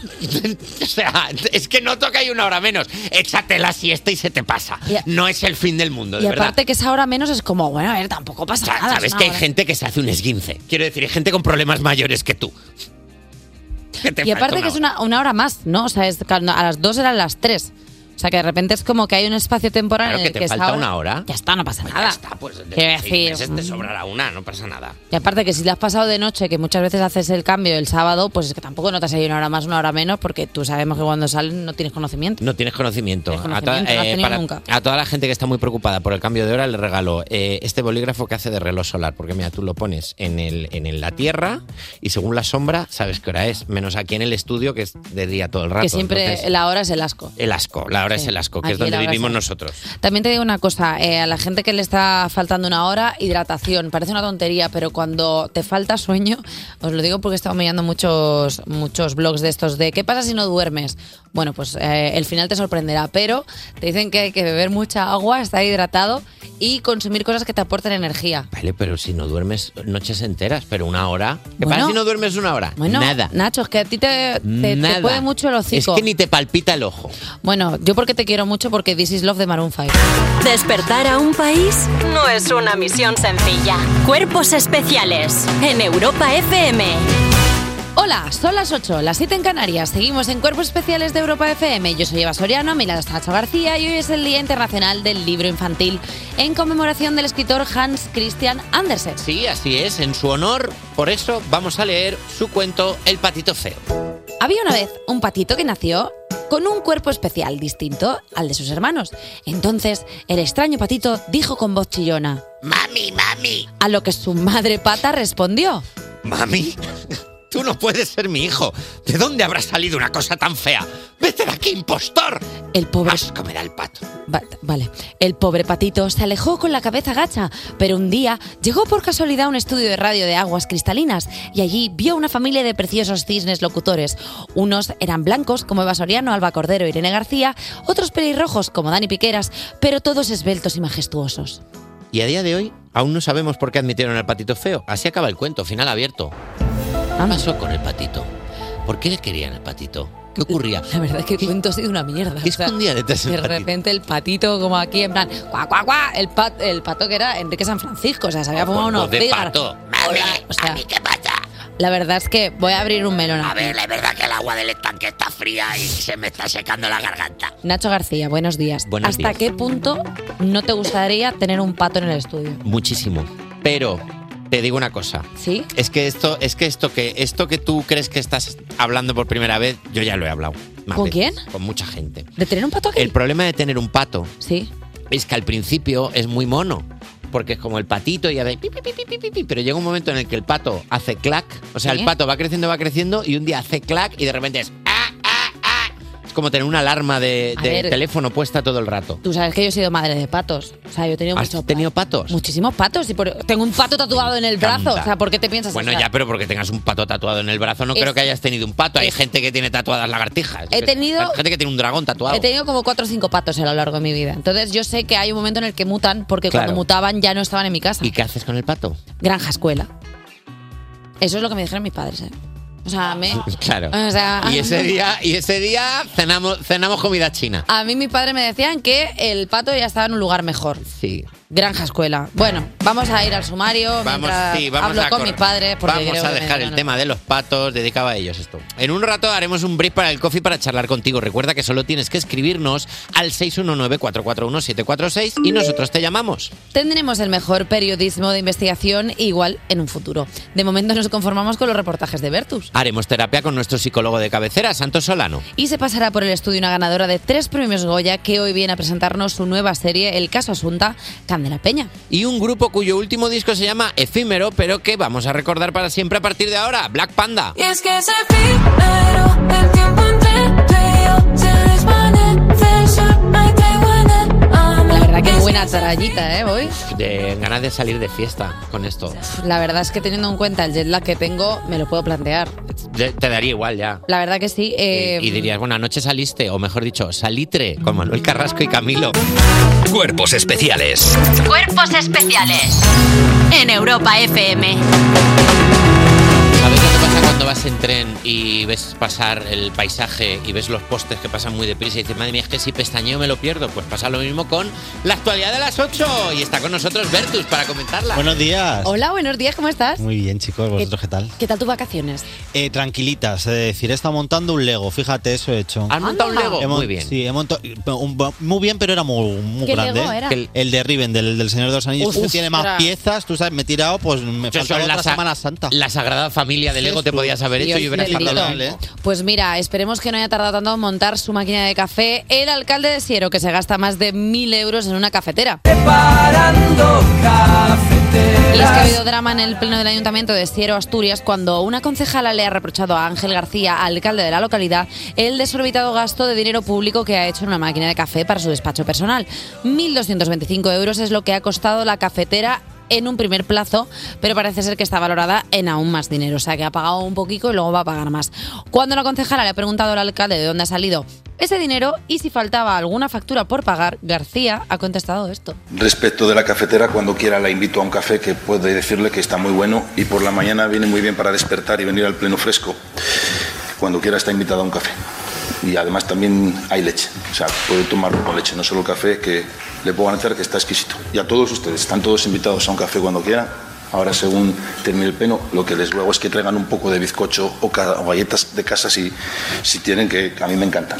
O sea, es que no toca hay una hora menos. Échate la siesta y se te pasa. Y a- No es el fin del mundo, de Y verdad. aparte que esa hora menos es como, bueno, a ver, tampoco pasa nada. Sabes es una que hay hora. gente que se hace un esguince. Quiero decir, hay gente con problemas mayores que tú. Que te Y aparte falta que es una una, una hora más, ¿no? O sea, es, a las dos eran las tres. O sea, que de repente es como que hay un espacio temporal Claro en que el te que falta esa hora- una hora. Ya está, no pasa Pues nada. Ya está, pues de Quiero seis decir, meses te mm. sobrará una, no pasa nada. Y aparte que si le has pasado de noche, que muchas veces haces el cambio el sábado, pues es que tampoco notas ahí una hora más, una hora menos, porque tú sabemos que cuando sales no tienes conocimiento. No tienes conocimiento. Tienes A, conocimiento, no has tenido para- nunca. a toda la gente que está muy preocupada por el cambio de hora, le regalo eh, este bolígrafo que hace de reloj solar. Porque mira, tú lo pones en, el, en el- la Tierra y según la sombra sabes qué hora es. Menos aquí en el estudio, que es de día todo el rato. Que siempre Entonces, la hora es el asco. el asco, la hora Sí. es el asco, que es Aquí donde la hora vivimos es- nosotros. También te digo una cosa, eh, a la gente que le está faltando una hora, hidratación. Parece una tontería, pero cuando te falta sueño, os lo digo porque he estado mirando muchos, muchos blogs de estos de ¿qué pasa si no duermes? Bueno, pues eh, el final te sorprenderá, pero te dicen que hay que beber mucha agua, estar hidratado y consumir cosas que te aporten energía. Vale, pero si no duermes noches enteras, pero una hora. ¿Qué Bueno. pasa si no duermes una hora? Bueno, Nada. Nacho, es que a ti te, te, te Nada. puede mucho el hocico. Es que ni te palpita el ojo. Bueno, yo porque te quiero mucho porque This is Love de Maroon cinco. Despertar a un país no es una misión sencilla. Cuerpos especiales en Europa F M. Hola, son las ocho, las siete en Canarias. Seguimos en Cuerpos Especiales de Europa F M. Yo soy Eva Soriano, a mi lado está Nacho García y hoy es el Día Internacional del Libro Infantil en conmemoración del escritor Hans Christian Andersen. Sí, así es, en su honor. Por eso vamos a leer su cuento El patito feo. Había una vez un patito que nació con un cuerpo especial distinto al de sus hermanos. Entonces, el extraño patito dijo con voz chillona: ¡Mami, mami! A lo que su madre pata respondió: ¿Mami? Tú no puedes ser mi hijo. ¿De dónde habrá salido una cosa tan fea? ¡Vete de aquí, impostor! El pobre... Asco me da el pato. Va- vale. El pobre patito se alejó con la cabeza gacha, pero un día llegó por casualidad a un estudio de radio de aguas cristalinas y allí vio una familia de preciosos cisnes locutores. Unos eran blancos, como Eva Soriano, Alba Cordero, Irene García, otros pelirrojos, como Dani Piqueras, pero todos esbeltos y majestuosos. Y a día de hoy aún no sabemos por qué admitieron al patito feo. Así acaba el cuento, final abierto. ¿Qué pasó con el patito? ¿Por qué le querían el patito? ¿Qué ocurría? La verdad es que el cuento ha sido una mierda. ¿Qué o sea, escondía detrás del de patito? repente el patito, como aquí, en plan, cuá, cuá, cuá, el, pat- el pato que era Enrique San Francisco, o sea, se había fumado Con unos voz de cigarros. pato. Hola, o sea, la verdad es que voy a abrir un melón A aquí. ver, es verdad que el agua del estanque está fría y se me está secando la garganta. Nacho García, buenos días. Buenos ¿Hasta días. qué punto no te gustaría tener un pato en el estudio? Muchísimo. Pero te digo una cosa. ¿Sí? Es que esto, es que esto que esto que tú crees que estás hablando por primera vez, yo ya lo he hablado. más ¿Con veces, quién? Con mucha gente. ¿De tener un pato aquí? El problema de tener un pato Sí. es que al principio es muy mono. Porque es como el patito y hace pi, pi, pi, pi, pi, pi, pi, pero llega un momento en el que el pato hace clac. O sea, ¿Sí? el pato va creciendo, va creciendo y un día hace clac y de repente es ah, ah, ah. Es como tener una alarma de, A de ver. teléfono puesta todo el rato. Tú sabes que yo he sido madre de patos. O sea, yo he tenido ¿Has muchos tenido patos? Muchísimos patos. Y por- tengo un pato tatuado en el brazo. Canta. O sea, ¿por qué te piensas Bueno, eso? ya, pero porque tengas un pato tatuado en el brazo, no Es- creo que hayas tenido un pato. Hay es- gente que tiene tatuadas lagartijas. He tenido- Hay gente que tiene un dragón tatuado. He tenido como cuatro o cinco patos a lo largo de mi vida. Entonces yo sé que hay un momento en el que mutan porque Claro. cuando mutaban ya no estaban en mi casa. ¿Y qué haces con el pato? Granja escuela. Eso es lo que me dijeron mis padres, ¿eh? O sea, me... Claro. O sea, Y ese día, y ese día cenamos, cenamos comida china. a mí mis padres me decían que el pato ya estaba en un lugar mejor. Sí. Granja escuela. Bueno, vamos a ir al sumario Vamos, mientras sí, vamos hablo a con cor- mis padres. Porque Vamos creo a que dejar me- el no, tema de los patos, dedicado a ellos esto. En un rato haremos un brief para el coffee para charlar contigo. Recuerda que solo tienes que escribirnos al seis uno nueve, cuatro cuatro uno, siete cuatro seis y nosotros te llamamos. Tendremos el mejor periodismo de investigación igual en un futuro. De momento nos conformamos con los reportajes de Bertus. Haremos terapia con nuestro psicólogo de cabecera, Santos Solano. Y se pasará por el estudio una ganadora de tres premios Goya que hoy viene a presentarnos su nueva serie, El caso Asunta, Candela Peña. Y un grupo cuyo último disco se llama Efímero, pero que vamos a recordar para siempre a partir de ahora, Black Panda. Y es que es efímero, el tiempo entre tú y yo se desvanece, el sol no hay tregua en el amor. La verdad que buena tarallita, ¿eh? Hoy. De ganas de salir de fiesta con esto. La verdad es que teniendo en cuenta el jet lag que tengo, me lo puedo plantear. Te, te daría igual ya. La verdad que sí. eh, Y dirías, bueno, anoche saliste, o mejor dicho, salitre con Manuel Carrasco y Camilo. Cuerpos especiales. Cuerpos especiales en Europa F M. ¿Sabes lo que pasa cuando cuando vas en tren y ves pasar el paisaje y ves los postes que pasan muy deprisa y dices, madre mía, es que si pestañeo me lo pierdo? Pues pasa lo mismo con la actualidad de las ocho. Y está con nosotros Bertus para comentarla. Buenos días. Hola, buenos días, ¿cómo estás? Muy bien, chicos, ¿vosotros qué tal? ¿Qué tal tus vacaciones? Eh, tranquilitas, es decir, he estado montando un Lego, fíjate, eso he hecho. ¿Has montado un Lego? He mon- Muy bien. Sí, he montado un- muy bien, pero era muy, muy ¿Qué grande. Lego era? El, el de Riven, del, del Señor de los Anillos, Uf, que tiene más ostras. piezas, tú sabes, me he tirado, pues me Eso faltaba son otra la sa- Semana Santa. La Sagrada Familia de Lego te podías haber hecho y hubieras bendito. tardado. Pues mira, esperemos que no haya tardado tanto en montar su máquina de café el alcalde de Siero, que se gasta más de mil euros en una cafetera. Preparando cafeteras. Y es que ha habido drama en el pleno del Ayuntamiento de Siero, Asturias, cuando una concejala le ha reprochado a Ángel García, alcalde de la localidad, el desorbitado gasto de dinero público que ha hecho en una máquina de café para su despacho personal. mil doscientos veinticinco euros es lo que ha costado la cafetera en un primer plazo, pero parece ser que está valorada en aún más dinero, o sea que ha pagado un poquito y luego va a pagar más. Cuando la concejala le ha preguntado al alcalde de dónde ha salido ese dinero y si faltaba alguna factura por pagar, García ha contestado esto. Respecto de la cafetera, cuando quiera la invito a un café, que puede decirle que está muy bueno y por la mañana viene muy bien para despertar y venir al pleno fresco. Cuando quiera está invitada a un café. Y además también hay leche, o sea, puede tomarlo con leche, no solo café, que le puedo anunciar que está exquisito. Y a todos ustedes, están todos invitados a un café cuando quieran. Ahora, según termine el pleno, lo que les ruego es que traigan un poco de bizcocho o, ca- o galletas de casa si, si tienen, que a mí me encantan.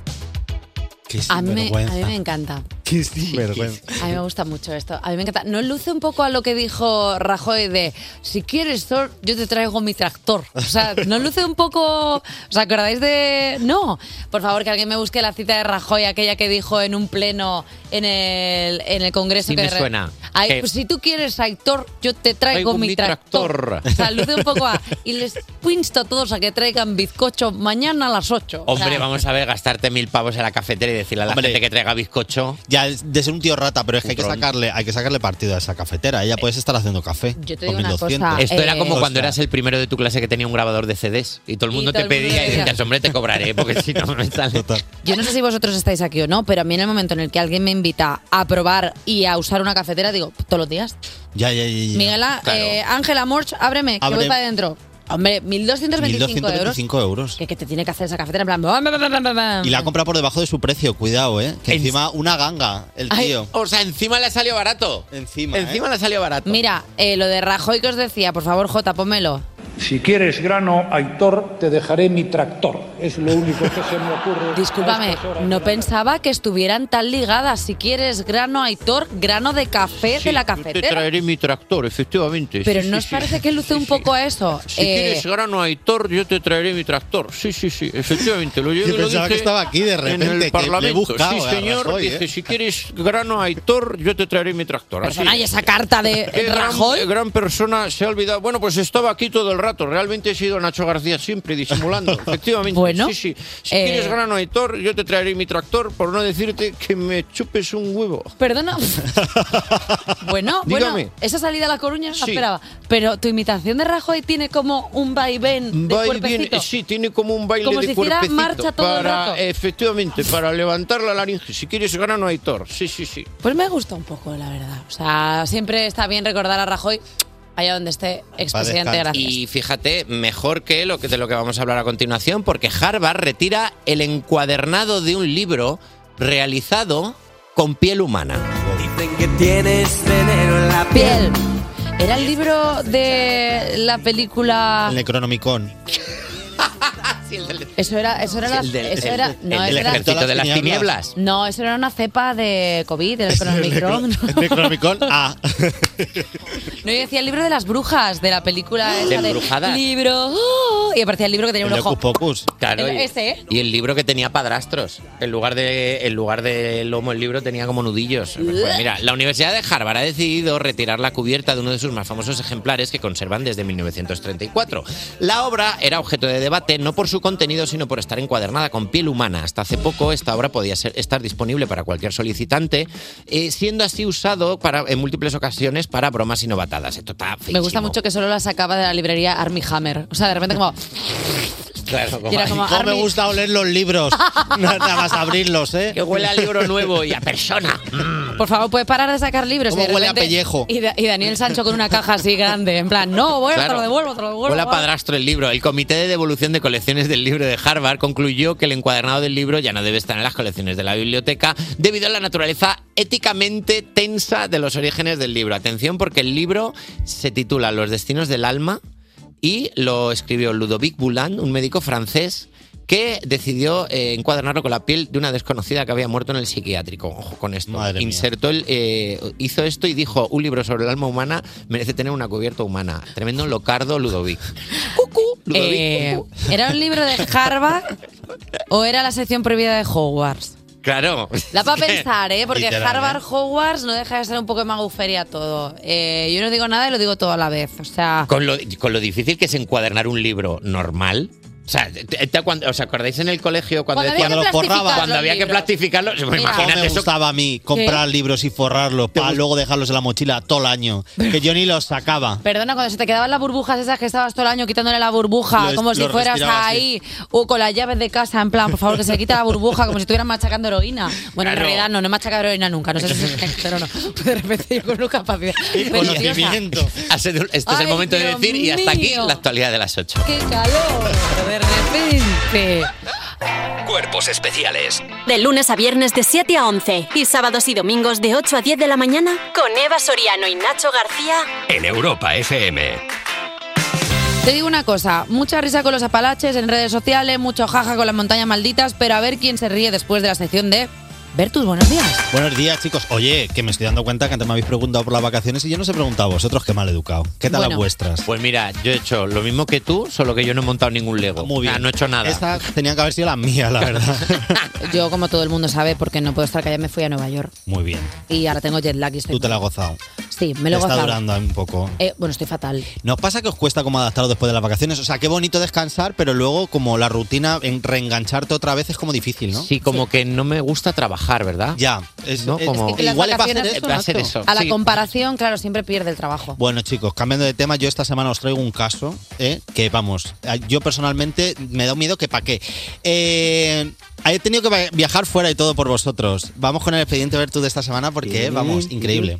A mí, me, a mí me encanta. Qué sinvergüenza. A mí me gusta mucho esto. A mí me encanta. ¿No luce un poco a lo que dijo Rajoy de si quieres, Thor, yo te traigo mi tractor? O sea, ¿no luce un poco... ¿Os acordáis de...? No. Por favor, que alguien me busque la cita de Rajoy, aquella que dijo en un pleno en el, en el Congreso. Sí que me de- suena. Ay, Que- pues si tú quieres, Aitor, yo te traigo Traigo mi mi tractor. tractor. O sea, luce un poco a... Y les insto a todos a que traigan bizcocho mañana a las ocho. O sea, Hombre, vamos a ver, gastarte mil pavos en la cafetera y decirle a la Hombre. gente que traiga bizcocho. Ya es de ser un tío rata, pero es que hay que Cutrón. sacarle, hay que sacarle partido a esa cafetera. Ella puedes estar haciendo café. Yo te con digo una mil doscientos. cosa, Esto era eh, como O cuando sea, eras el primero de tu clase que tenía un grabador de C Ds y todo el Y mundo todo te el mundo pedía y decía- decías, hombre, te cobraré porque si no no me sale. Yo no sé si vosotros estáis aquí o no, pero a mí en el momento en el que alguien me invita a probar y a usar una cafetera, digo, todos los días. Ya, ya, ya. ya. Miguela, Claro. eh, Ángela, Morch, ábreme, que Abre. voy para adentro. Hombre, mil doscientos veinticinco euros. mil doscientos veinticinco euros. Que, que te tiene que hacer esa cafetera en plan... bam, bam, bam, bam, bam. Y la ha comprado por debajo de su precio, cuidado, ¿eh? Que En- encima una ganga, el Ay, tío. o sea, encima le ha salido barato. Encima, Encima ¿eh? le ha salido barato. Mira, eh, lo de Rajoy que os decía, por favor, Jota, pónmelo. Si quieres grano, Aitor, te dejaré mi tractor. Es lo único que se me ocurre. Discúlpame, a estas horas de no la pensaba que estuvieran tan ligadas. Si quieres grano, Aitor, grano de café de la Te cafetera. traeré mi tractor, efectivamente. Pero Sí, ¿no sí, os sí. parece que luce un poco a eso? Si Eh, quieres grano, Aitor, yo te traeré mi tractor. Sí, sí, sí, efectivamente. Lo, Yo lo pensaba dije que estaba aquí de repente, en que le he el Parlamento. buscado Sí, a señor. Rajoy, Dije, ¿eh? si quieres grano, Aitor, yo te traeré mi tractor. Así. Perdona, ¿y esa carta de Qué gran, Rajoy? gran persona se ha olvidado. Bueno, pues estaba aquí todo el rato. Realmente he sido Nacho García siempre disimulando. Efectivamente. Bueno, sí, sí. Si eh, quieres grano, Aitor, yo te traeré mi tractor, por no decirte que me chupes un huevo. Perdona. bueno, bueno, Dígame. esa salida a La Coruña la Sí. esperaba. Pero tu imitación de Rajoy tiene como un vaivén de Va y cuerpecito. viene, sí, tiene como un baile Como de si hiciera cuerpecito marcha todo el para, rato. efectivamente, para levantar la laringe. Si quieres grano, Aitor. Sí, sí, sí. Pues me gusta un poco, la verdad. O sea, siempre está bien recordar a Rajoy allá donde esté, expresidente, gracias. Y fíjate, mejor que lo que de lo que vamos a hablar a continuación, porque Harvard retira el encuadernado de un libro realizado con piel humana. Dicen que tienes veneno en la Piel. Era el libro de la película... El Necronomicon. Eso era, eso era, la- El del, eso el- era, el no, del eso era- ejército de las tinieblas. No, eso era una cepa de COVID, el Necronomicron. El Necronomicon, ah. No, yo decía el libro de las brujas, de la película ¿De esa de embrujadas? libro. ¡oh! Y aparecía el libro que tenía un El ojo. Hocus Pocus. Claro, El- y, ese. y el libro que tenía padrastros. En lugar de en lugar de lomo, el libro tenía como nudillos. Pues mira, la Universidad de Harvard ha decidido retirar la cubierta de uno de sus más famosos ejemplares que conservan desde mil novecientos treinta y cuatro. La obra era objeto de debate no por su contenido, sino por estar encuadernada con piel humana. Hasta hace poco esta obra podía ser, estar disponible para cualquier solicitante, eh, siendo así usado para, en múltiples ocasiones para bromas y novatadas. Esto está Me gusta mucho que solo la sacaba de la librería Armie Hammer. O sea, de repente como... Claro, Y era como, ¿Cómo me Armin- gusta oler los libros? No es nada más abrirlos, ¿eh? Que huele a libro nuevo y a persona. Por favor, ¿puedes parar de sacar libros? ¿Cómo Y de huele a repente- pellejo? Y, Da- y Daniel Sancho con una caja así grande, en plan, no, bueno, te Claro. lo devuelvo, te lo devuelvo. Huele a ¿vale? padrastro el libro. El Comité de Devolución de Colecciones del Libro de Harvard concluyó que el encuadernado del libro ya no debe estar en las colecciones de la biblioteca debido a la naturaleza éticamente tensa de los orígenes del libro. Atención, porque el libro se titula Los destinos del alma y lo escribió Ludovic Bouland, un médico francés que decidió eh, encuadernarlo con la piel de una desconocida que había muerto en el psiquiátrico. Ojo con esto. Madre mía. Insertó el, eh, hizo esto y dijo, un libro sobre el alma humana merece tener una cubierta humana. Tremendo locardo Ludovic. Ludovic. Eh, ¿Era un libro de Harvard o era la sección prohibida de Hogwarts? Claro. Da para pensar, ¿eh? Porque Literal, Harvard, Hogwarts no deja de ser un poco de maguferia todo. Eh, yo no digo nada y lo digo todo a la vez. O sea, Con lo, con lo difícil que es encuadernar un libro normal. O sea, te- te- cuando- ¿os acordáis en el colegio cuando, Cuando había decían que plastificar cuando los había que libros. plastificarlo? Pues Mira. ¿Cómo imagínate me eso. gustaba a mí comprar ¿Qué? libros y forrarlos para luego dejarlos en la mochila todo el año? Que yo ni los sacaba. perdona, cuando se te quedaban las burbujas esas que estabas todo el año quitándole la burbuja, Lo- como si lo fueras respiraba ahí, o con las llaves de casa, en plan, por favor, que se le quita la burbuja, como si estuvieras machacando heroína. Bueno, Claro. en realidad no, no he machacado heroína nunca, no sé si es pero no. De repente yo con una capacidad. preciosa. Ha sido- Este es el Ay, momento de Dios decir, y hasta aquí mío. la actualidad de las ocho. ¡Qué calor! De repente. Cuerpos especiales De lunes a viernes de siete a once y sábados y domingos de ocho a diez de la mañana con Eva Soriano y Nacho García. en Europa F M. Te digo una cosa, mucha risa con los apalaches en redes sociales, mucho jaja con las montañas malditas, pero a ver quién se ríe después de la sección de Bertus, buenos días. Buenos días, chicos. Oye, que me estoy dando cuenta que antes me habéis preguntado por las vacaciones y yo no os he preguntado a vosotros, qué mal educado. ¿Qué tal Bueno. las vuestras? Pues mira, yo he hecho lo mismo que tú, solo que yo no he montado ningún Lego. Muy bien. O sea, no he hecho nada. Estas tenían que haber sido las mías, la verdad. Yo, como todo el mundo sabe, porque no puedo estar callada, me fui a Nueva York Muy bien. y ahora tengo jet lag y estoy... Tú te la has gozado. Sí, me lo he Está gozado. durando un poco. Eh, bueno, estoy fatal. ¿No os pasa que os cuesta como adaptaros después de las vacaciones? O sea, qué bonito descansar, pero luego como la rutina, en reengancharte otra vez es como difícil, ¿no? Sí, como que no me gusta trabajar, ¿verdad? Ya. Es, ¿No? es- Como- Es que las igual va a vacaciones ser eso, va a ser Nacho. eso. A la Sí. comparación, claro, siempre pierde el trabajo. Bueno, chicos, cambiando de tema, yo esta semana os traigo un caso ¿eh? que, vamos, yo personalmente me da un miedo que pa' qué. Eh, he tenido que viajar fuera y todo por vosotros. Vamos con el expediente Bertus de esta semana porque, vamos, increíble.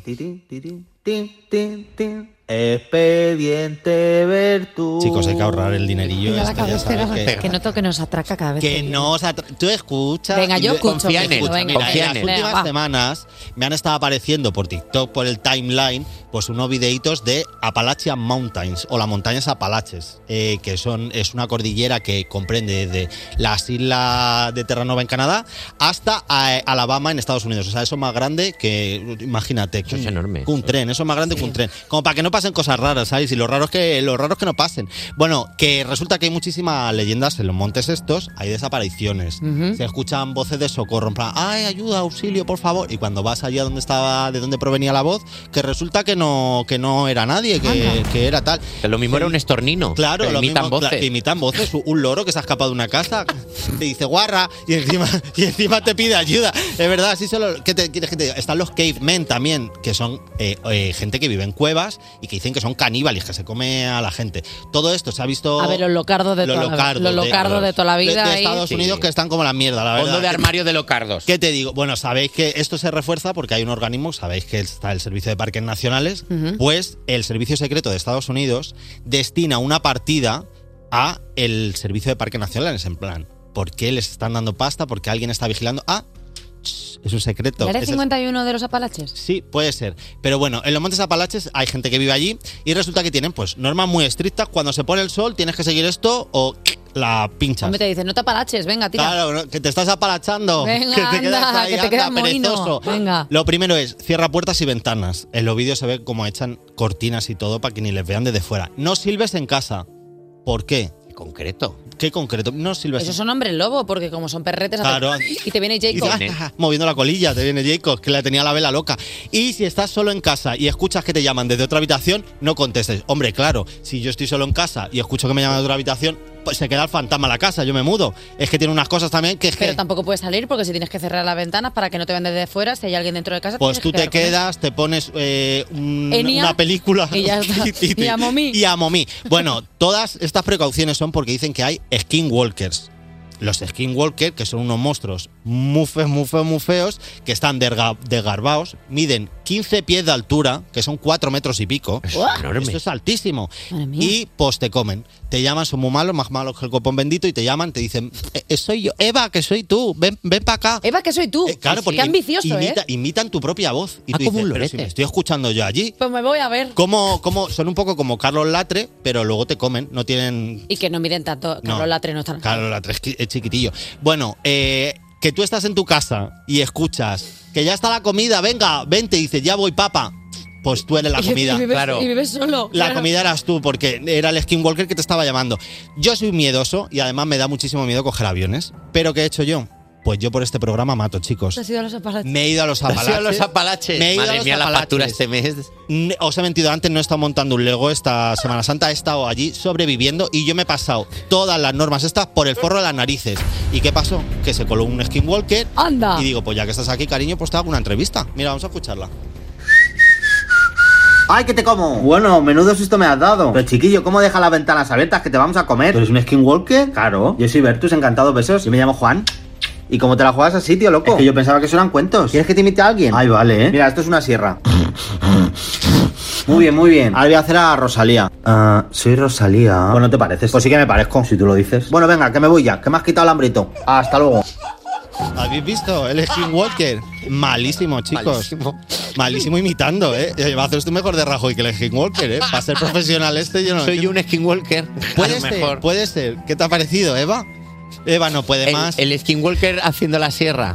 Expediente Bertus. Chicos, hay que ahorrar el dinerillo. Venga, la esto ya cabecera, sabes que- que noto que nos atraca cada vez. Que no os atra- Tú escuchas. Venga, yo y- escucho, confía en que él. escucho, venga, Mira, confía en en las él. últimas Venga, va. semanas me han estado apareciendo por TikTok, por el timeline, pues unos videitos de Appalachian Mountains o las montañas Apalaches, eh, que son es una cordillera que comprende desde las islas de Terranova en Canadá hasta eh, Alabama en Estados Unidos. O sea, eso es más grande que, imagínate, que es un, enorme. que un tren. Eso es más grande que un tren. Como para que no pasen cosas raras, ¿sabes? Y lo raro es que, lo raro es que no pasen. Bueno, que resulta que hay muchísimas leyendas en los montes estos, hay desapariciones. Ujú. Se escuchan voces de socorro, en plan, ay, ayuda, auxilio, por favor. Y cuando vas allá donde estaba, de donde provenía la voz, que resulta que no, que no era nadie, que, que era tal. Que lo mismo era un estornino. Claro, que lo imitan mismo, voces. cla- imitan voces. Un loro que se ha escapado de una casa, te dice guarra, y encima, y encima te pide ayuda. Es verdad, así solo. ¿Qué te quieres que te diga? Están los cavemen también, que son eh, eh, gente que vive en cuevas y que dicen que son caníbales, que se come a la gente. Todo esto se ha visto. A ver, los locardos de, Los toda, la- locardos los de- locardos de toda la de- vida. de ahí. Estados Unidos que están como la mierda, la verdad. Fondo de armario de locardos. ¿Qué te digo? Bueno, sabéis que esto se refuerza porque hay un organismo, sabéis que está el Servicio de Parques Nacionales, Ujú. pues el Servicio Secreto de Estados Unidos destina una partida a el Servicio de Parques Nacionales, en plan, ¿por qué les están dando pasta? ¿Por qué alguien está vigilando? Ah, ch, es un secreto. ¿Eres Es- cincuenta y uno de los Apalaches? Sí, puede ser. Pero bueno, en los Montes Apalaches hay gente que vive allí y resulta que tienen pues normas muy estrictas. Cuando se pone el sol tienes que seguir esto o la pinchas. Hombre, te dice, no te apalaches, venga, tira. Claro, ¿no? Que te estás apalachando. Venga, que te quedas anda, ahí, que te anda, quedas mohino. perezoso. Venga. Lo primero es, cierra puertas y ventanas. En los vídeos se ve cómo echan cortinas y todo para que ni les vean desde fuera. No silbes en casa. ¿Por qué? ¿Qué concreto? ¿Qué concreto? No silbes Esos en son hombres lobo, porque como son perretes, Claro. hacen- y te viene Y Jacob. dices, "Ah, moviendo la colilla, te viene Jacob, que la tenía la vela loca. Y si estás solo en casa y escuchas que te llaman desde otra habitación, no contestes. Hombre, claro, si yo estoy solo en casa y escucho que me llaman de otra habitación, pues se queda el fantasma en la casa, yo me mudo. Es que tiene unas cosas también que es Pero que... tampoco puedes salir porque si tienes que cerrar las ventanas para que no te vean desde fuera, si hay alguien dentro de casa... Pues tú tienes te que quedar quedas, te pones eh, un- Enya, una película y ya está. Y a momí. Y a momí. Bueno, todas estas precauciones son porque dicen que hay skinwalkers. Los skinwalkers, que son unos monstruos muy feos, muy feos, muy feos, que están derga- desgarbados, miden quince pies de altura, que son cuatro metros y pico. Esto es altísimo. Y pues te comen. Te llaman, son muy malos, más malos que el copón bendito, y te llaman, te dicen, "Eh, soy yo, Eva, que soy tú, ven, ven para acá. Eva, que soy tú. Claro, porque Qué ambicioso, imita- ¿eh? imitan tu propia voz. Y Ah, tú como dices, un pero si lorete. me estoy escuchando yo allí. Pues me voy a ver. ¿Cómo, cómo, son un poco como Carlos Latre, pero luego te comen, no tienen... Y que no miden tanto. No. Carlos Latre no está... Carlos Latre es qui- es chiquitillo. Bueno, eh, que tú estás en tu casa y escuchas que ya está la comida, venga, vente, y dices, ya voy, papa. Pues tú eres la Y- comida. y vives- y vives solo. La claro. comida eras tú, porque era el skinwalker que te estaba llamando. Yo soy miedoso y además me da muchísimo miedo coger aviones. ¿Pero qué he hecho yo? Pues yo por este programa mato, chicos. ¿Te has ido a los Apalaches? Me he ido a los ¿Te has ido Apalaches. a los Apalaches? Me he ido Madre a los mía, la Apalaches. factura este mes. Ne- Os he mentido antes, no he estado montando un Lego esta Semana Santa, he estado allí sobreviviendo y yo me he pasado todas las normas estas por el forro de las narices. ¿Y qué pasó? Que se coló un skinwalker. ¡Anda! Y digo, pues ya que estás aquí, cariño, pues te hago una entrevista. Mira, vamos a escucharla. ¡Ay, que te como! Bueno, menudo susto me has dado. Pero chiquillo, ¿cómo deja las ventanas abiertas que te vamos a comer? ¿Tú eres un skinwalker? Claro. Yo soy Bertus, encantado, besos. Yo me llamo Juan. ¿Y cómo te la juegas así, tío, loco? Es que yo pensaba que eso eran cuentos. ¿Quieres que te imite a alguien? Ay, vale, ¿eh? Mira, esto es una sierra. Muy bien, muy bien. Ahora voy a hacer a Rosalía. Ah, soy Rosalía. Pues no te pareces. Pues sí que me parezco, si tú lo dices. Bueno, venga, que me voy ya, que me has quitado el hambrito. Hasta luego. ¿Habéis visto? El skinwalker. Malísimo, chicos. Malísimo. Malísimo imitando, ¿eh? Va a hacer esto mejor de Rajoy que el skinwalker, ¿eh? Para ser profesional este, yo no... Soy un skinwalker. Puede A lo ser, mejor. puede ser. ¿Qué te ha parecido, Eva? Eva no puede El, más. el skinwalker haciendo la sierra.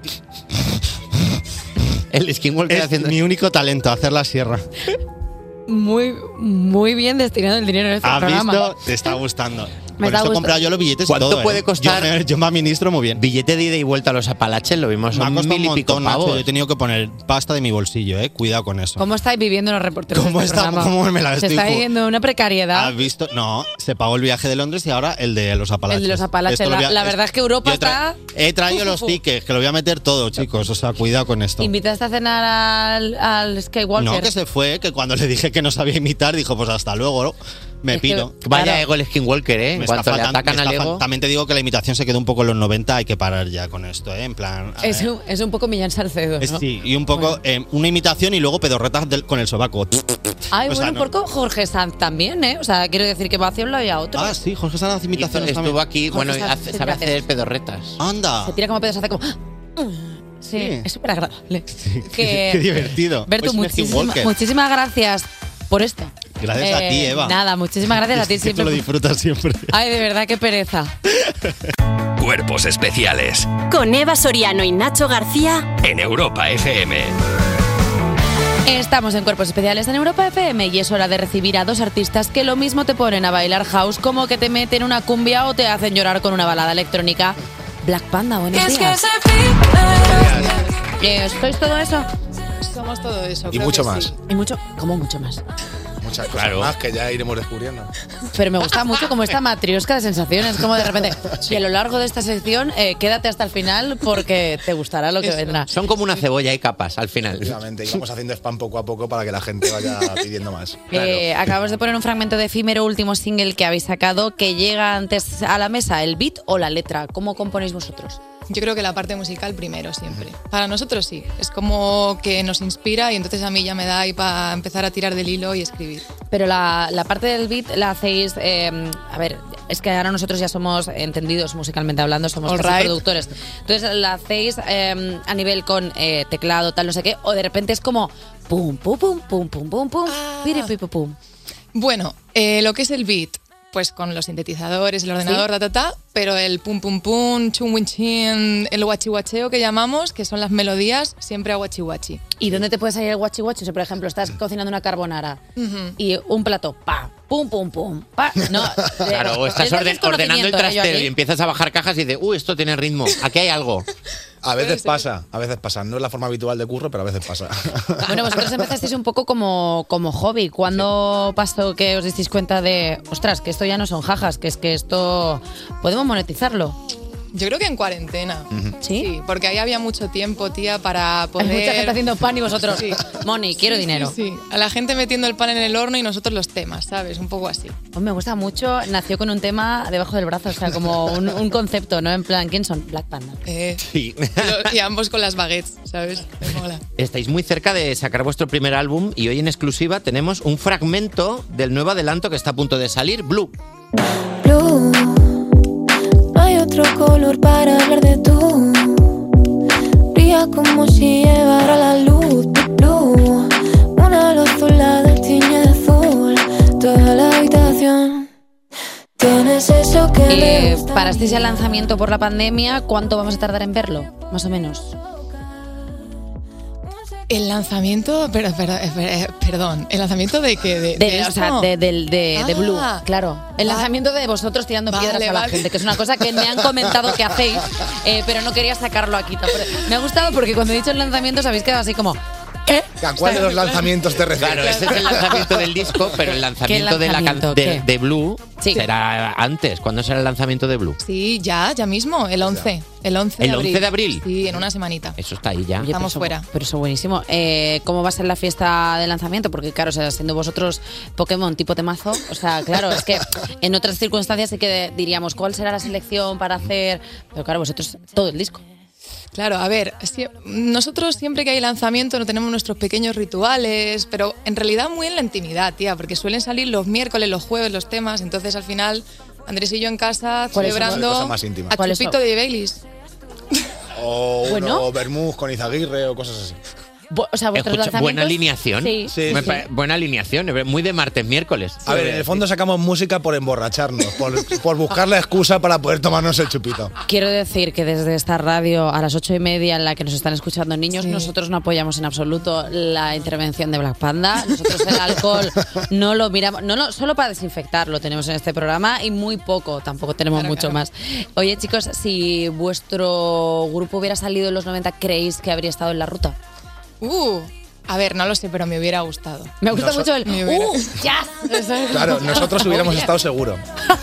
El skinwalker Es haciendo... mi único talento, hacer la sierra. Muy, muy bien destinado el dinero en este ¿Has programa. visto? Te está gustando. Me Por está esto he gustando. comprado yo los billetes y ¿Cuánto todo, puede ¿eh? costar? Yo me, yo me administro muy bien. Billete de ida y vuelta a los Apalaches, lo vimos, Me ha son costado mil un y pico montón, Nacho. pavos. Yo he tenido que poner pasta de mi bolsillo, ¿eh? Cuidado con eso. ¿Cómo estáis viviendo los reporteros? ¿Cómo de este está- programa? cómo me la Se estoy está ju- viviendo una precariedad. ¿Has visto? No, se pagó el viaje de Londres y ahora el de los Apalaches. El de los Apalaches. Esto lo voy La, a- la verdad es que Europa Yo tra- está... He traído los Fu, fu, fu. tickets, que lo voy a meter todo, chicos. O sea, cuidado con esto. ¿Invitaste a cenar al, al Skywalker? No, que se fue, que cuando le dije que no sabía imitar, dijo, pues hasta luego, ¿no? Me Es que- piro. Vaya Claro. ego el skinwalker, ¿eh? En Me cuanto está le faltando- atacan me al está ego... fal- También te digo que la imitación se quedó un poco en los noventa, hay que parar ya con esto, ¿eh? En plan... a Es ver. un, es un poco Millán Salcedo, ¿no? Es- sí, y un poco eh, una imitación y luego pedorretas del- con el sobaco. Ay, O sea, bueno, no- un poco Jorge Sanz también, ¿eh? O sea, quiero decir que va hacia un lado y a otro. Ah, sí, Jorge Sanz hace Hizo- imitaciones Estuvo también. aquí, Jorge bueno, Sanz hace- se sabe hace- hacer pedorretas. Anda. Se tira como pedos, hace como... Sí, es súper agradable. Qué, qué divertido. Bertu, Pues un muchísima- skinwalker. muchísimas gracias por esto. Gracias a ti, Eh, Eva. Nada, muchísimas gracias a ti Que tú siempre. lo disfrutas siempre. Ay, de verdad, qué pereza. Cuerpos especiales Con Eva Soriano y Nacho García. en Europa F M. Estamos en Cuerpos Especiales en Europa F M y es hora de recibir a dos artistas que lo mismo te ponen a bailar house como que te meten una cumbia o te hacen llorar con una balada electrónica. Black Panda, buenos Es que días. se Eh, ¿Sois todo eso? Somos todo eso. Y creo mucho que más. sí. Y mucho, como mucho más. Muchas cosas más que ya iremos descubriendo. Pero me gusta mucho como esta matriosca de sensaciones, como de repente. Y a lo largo de esta sección, eh, quédate hasta el final porque te gustará lo que vendrá. Son como una cebolla y capas al final. Efectivamente, y vamos haciendo spam poco a poco para que la gente vaya pidiendo más. Eh, acabamos de poner un fragmento de efímero último single que habéis sacado que llega antes a la mesa, el beat o la letra. ¿Cómo componéis vosotros? Yo creo que la parte musical primero siempre. Para nosotros sí. Es como que nos inspira y entonces a mí ya me da ahí para empezar a tirar del hilo y escribir. Pero la, la parte del beat la hacéis, eh, a ver, es que ahora nosotros ya somos entendidos musicalmente hablando, somos All casi right. productores. Entonces la hacéis eh, a nivel con eh, teclado, tal, no sé qué, o de repente es como pum, pum, pum, pum, pum, pum, pum, piri, pi, pu, pum. Bueno, eh, lo que es el beat, pues con los sintetizadores, el ordenador, ¿Sí? ta, ta, ta, pero el pum, pum, pum, chum, win, chin, el guachihuacheo que llamamos, que son las melodías, siempre a guachihuachi. ¿Y dónde te puede salir el guachi guachi? O sea, por ejemplo, estás cocinando una carbonara y un plato, pa, pum, pum, pum, pa. No, Claro, o estás es de orden- ordenando el desconocimiento, ¿eh? Yo trastero aquí. y empiezas a bajar cajas y dices, uy, esto tiene ritmo, aquí hay algo. A veces pasa, a veces pasa. No es la forma habitual de curro, pero a veces pasa. Bueno, vosotros empezasteis un poco como, como hobby. ¿Cuándo pasó que os disteis cuenta de, ostras, que esto ya no son jajas, que es que esto podemos monetizarlo? Yo creo que en cuarentena. Uh-huh. ¿Sí? Sí, porque ahí había mucho tiempo, tía, para poder... Hay mucha gente haciendo pan y vosotros, Sí. money, quiero Sí, dinero. Sí, sí, a la gente metiendo el pan en el horno y nosotros los temas, ¿sabes? Un poco así. Pues me gusta mucho, nació con un tema debajo del brazo, o sea, como un, un concepto, ¿no? En plan, ¿quién son? Black Panda. Eh, Sí. y, lo- y ambos con las baguettes, ¿sabes? Me mola. Estáis muy cerca de sacar vuestro primer álbum y hoy en exclusiva tenemos un fragmento del nuevo adelanto que está a punto de salir, Blue. Blue, no hay otro color para hablar de tú. Brilla como si llevara la luz. Blue, una luz azulada tiñe de azul toda la habitación. Tienes eso que me Eh, gusta. parasteis el lanzamiento por la pandemia, ¿cuánto vamos a tardar en verlo? Más o menos. El lanzamiento, pero, pero, eh, perdón, ¿el lanzamiento de qué? De, De, de o sea, esto? de, del- de- de Blue, Ah. claro. El Va- lanzamiento de vosotros tirando Vale, piedras a la vale. gente, que es una cosa que me han comentado que hacéis, eh, pero no quería sacarlo aquí. Pero me ha gustado porque cuando he dicho el lanzamiento os habéis quedado así como... ¿Qué? ¿A cuál de los lanzamientos te refieres? Claro, ese es el lanzamiento del disco, pero el lanzamiento, de, la can- lanzamiento? de, ¿Qué? de Blue Sí. será antes. ¿Cuándo será el lanzamiento de Blue? Sí, ya, ya mismo, el once. El once ¿El de abril. once de abril? Sí, en una semanita. Eso está ahí ya. Oye, Estamos pero eso- fuera. Pero eso buenísimo. Eh, ¿Cómo va a ser la fiesta de lanzamiento? Porque claro, o sea, siendo vosotros Pokémon tipo temazo, o sea, claro, es que en otras circunstancias sí que diríamos cuál será la selección para hacer, pero claro, vosotros todo el disco. Claro, a ver, sie- nosotros siempre que hay lanzamiento no tenemos nuestros pequeños rituales, pero en realidad muy en la intimidad, tía, porque suelen salir los miércoles, los jueves los temas, entonces al final Andrés y yo en casa ¿Cuáles son las celebrando cosas más íntimas? a ¿Cuáles chupito son? de Baileys. O Bueno. uno vermouth con Izaguirre o cosas así. O sea, vuestros Escucha, buena lanzamientos- alineación. Sí. Sí, Me sí. pare- Buena alineación, muy de martes, miércoles. A ver, en el fondo sacamos música por emborracharnos, por, por buscar la excusa para poder tomarnos el chupito. Quiero decir que desde esta radio a las ocho y media en la que nos están escuchando niños, nosotros no apoyamos en absoluto la intervención de Black Panda. Nosotros el alcohol no lo miramos, no lo, solo para desinfectar lo tenemos en este programa y muy poco, tampoco tenemos Claro, mucho claro. más. Oye chicos, si vuestro grupo hubiera salido en los noventa, ¿creéis que habría estado en la ruta? Uh, a ver, no lo sé, pero me hubiera gustado. Me gusta Noso- mucho el Me hubiera- ¡Uh! ¡Ya! Claro, nosotros hubiéramos estado seguro.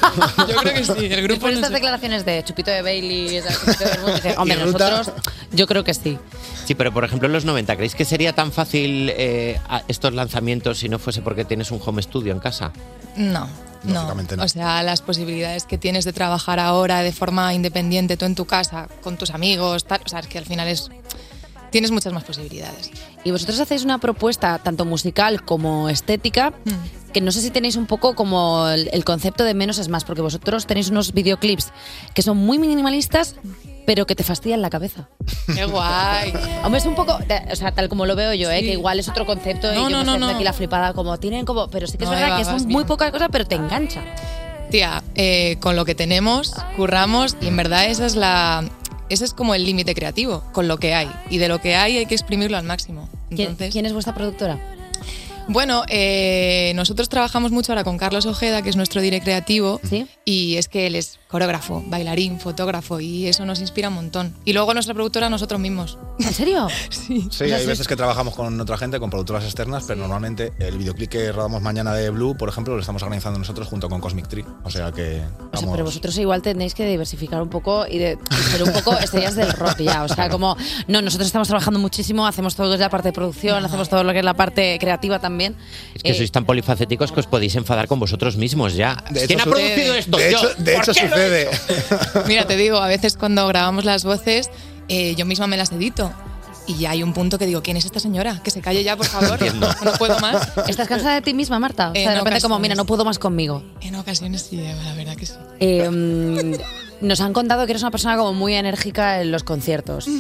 Yo creo que sí, el grupo Después de no estas sé. declaraciones de chupito de Bailey, chupito de vermouth, dice, hombre, Y ruta. nosotros, yo creo que sí. Sí, pero por ejemplo en los noventa, ¿creéis que sería tan fácil eh, a- estos lanzamientos si no fuese porque tienes un home studio en casa? No, no. Lógicamente no. O sea, las posibilidades que tienes de trabajar ahora de forma independiente, tú en tu casa, con tus amigos, tal, o sea, es que al final es tienes muchas más posibilidades. Y vosotros hacéis una propuesta tanto musical como estética, que no sé si tenéis un poco como el, el concepto de menos es más, porque vosotros tenéis unos videoclips que son muy minimalistas, pero que te fastidian la cabeza. ¡Qué guay! Hombre, es un poco, o sea, tal como lo veo yo, ¿eh? Sí. que igual es otro concepto y No, yo no, me no, estoy no. aquí la flipada, como tienen como, pero sí que es No, verdad Eva, que vas son muy bien. poca cosa, pero te engancha. Tía, eh, con lo que tenemos, curramos y en verdad esa es la, ese es como el límite creativo, con lo que hay. Y de lo que hay hay que exprimirlo al máximo. ¿Quién, Entonces, quién es vuestra productora? Bueno, eh, nosotros trabajamos mucho ahora con Carlos Ojeda, que es nuestro director creativo, y es que él es coreógrafo, bailarín, fotógrafo, y eso nos inspira un montón. Y luego nuestra productora, nosotros mismos. ¿En serio? Sí. Sí, hay veces que trabajamos con otra gente, con productoras externas, pero normalmente el videoclip que rodamos mañana de Blue, por ejemplo, lo estamos organizando nosotros junto con Cosmic Tree. O sea que O sea, vamos... pero vosotros igual tenéis que diversificar un poco y, de, y ser un poco estrellas del rock ya. O sea, como, no, nosotros estamos trabajando muchísimo, hacemos todo la parte de producción, hacemos todo lo que es la parte creativa también. Es que Eh, sois tan polifacéticos que os podéis enfadar con vosotros mismos ya. De ¿Quién ha hecho, producido sucede. esto? De Yo. hecho, de ¿Por hecho qué lo he sucede. Mira, te digo, a veces cuando grabamos las voces, eh, yo misma me las edito. Y ya hay un punto que digo, ¿quién es esta señora? Que se calle ya, por favor. No, no puedo más. ¿Estás cansada de ti misma, Marta? O sea, En de repente como, ocasiones. mira, no puedo más conmigo. En ocasiones sí, Eva, la verdad que sí. Eh, mm, nos han contado que eres una persona como muy enérgica en los conciertos.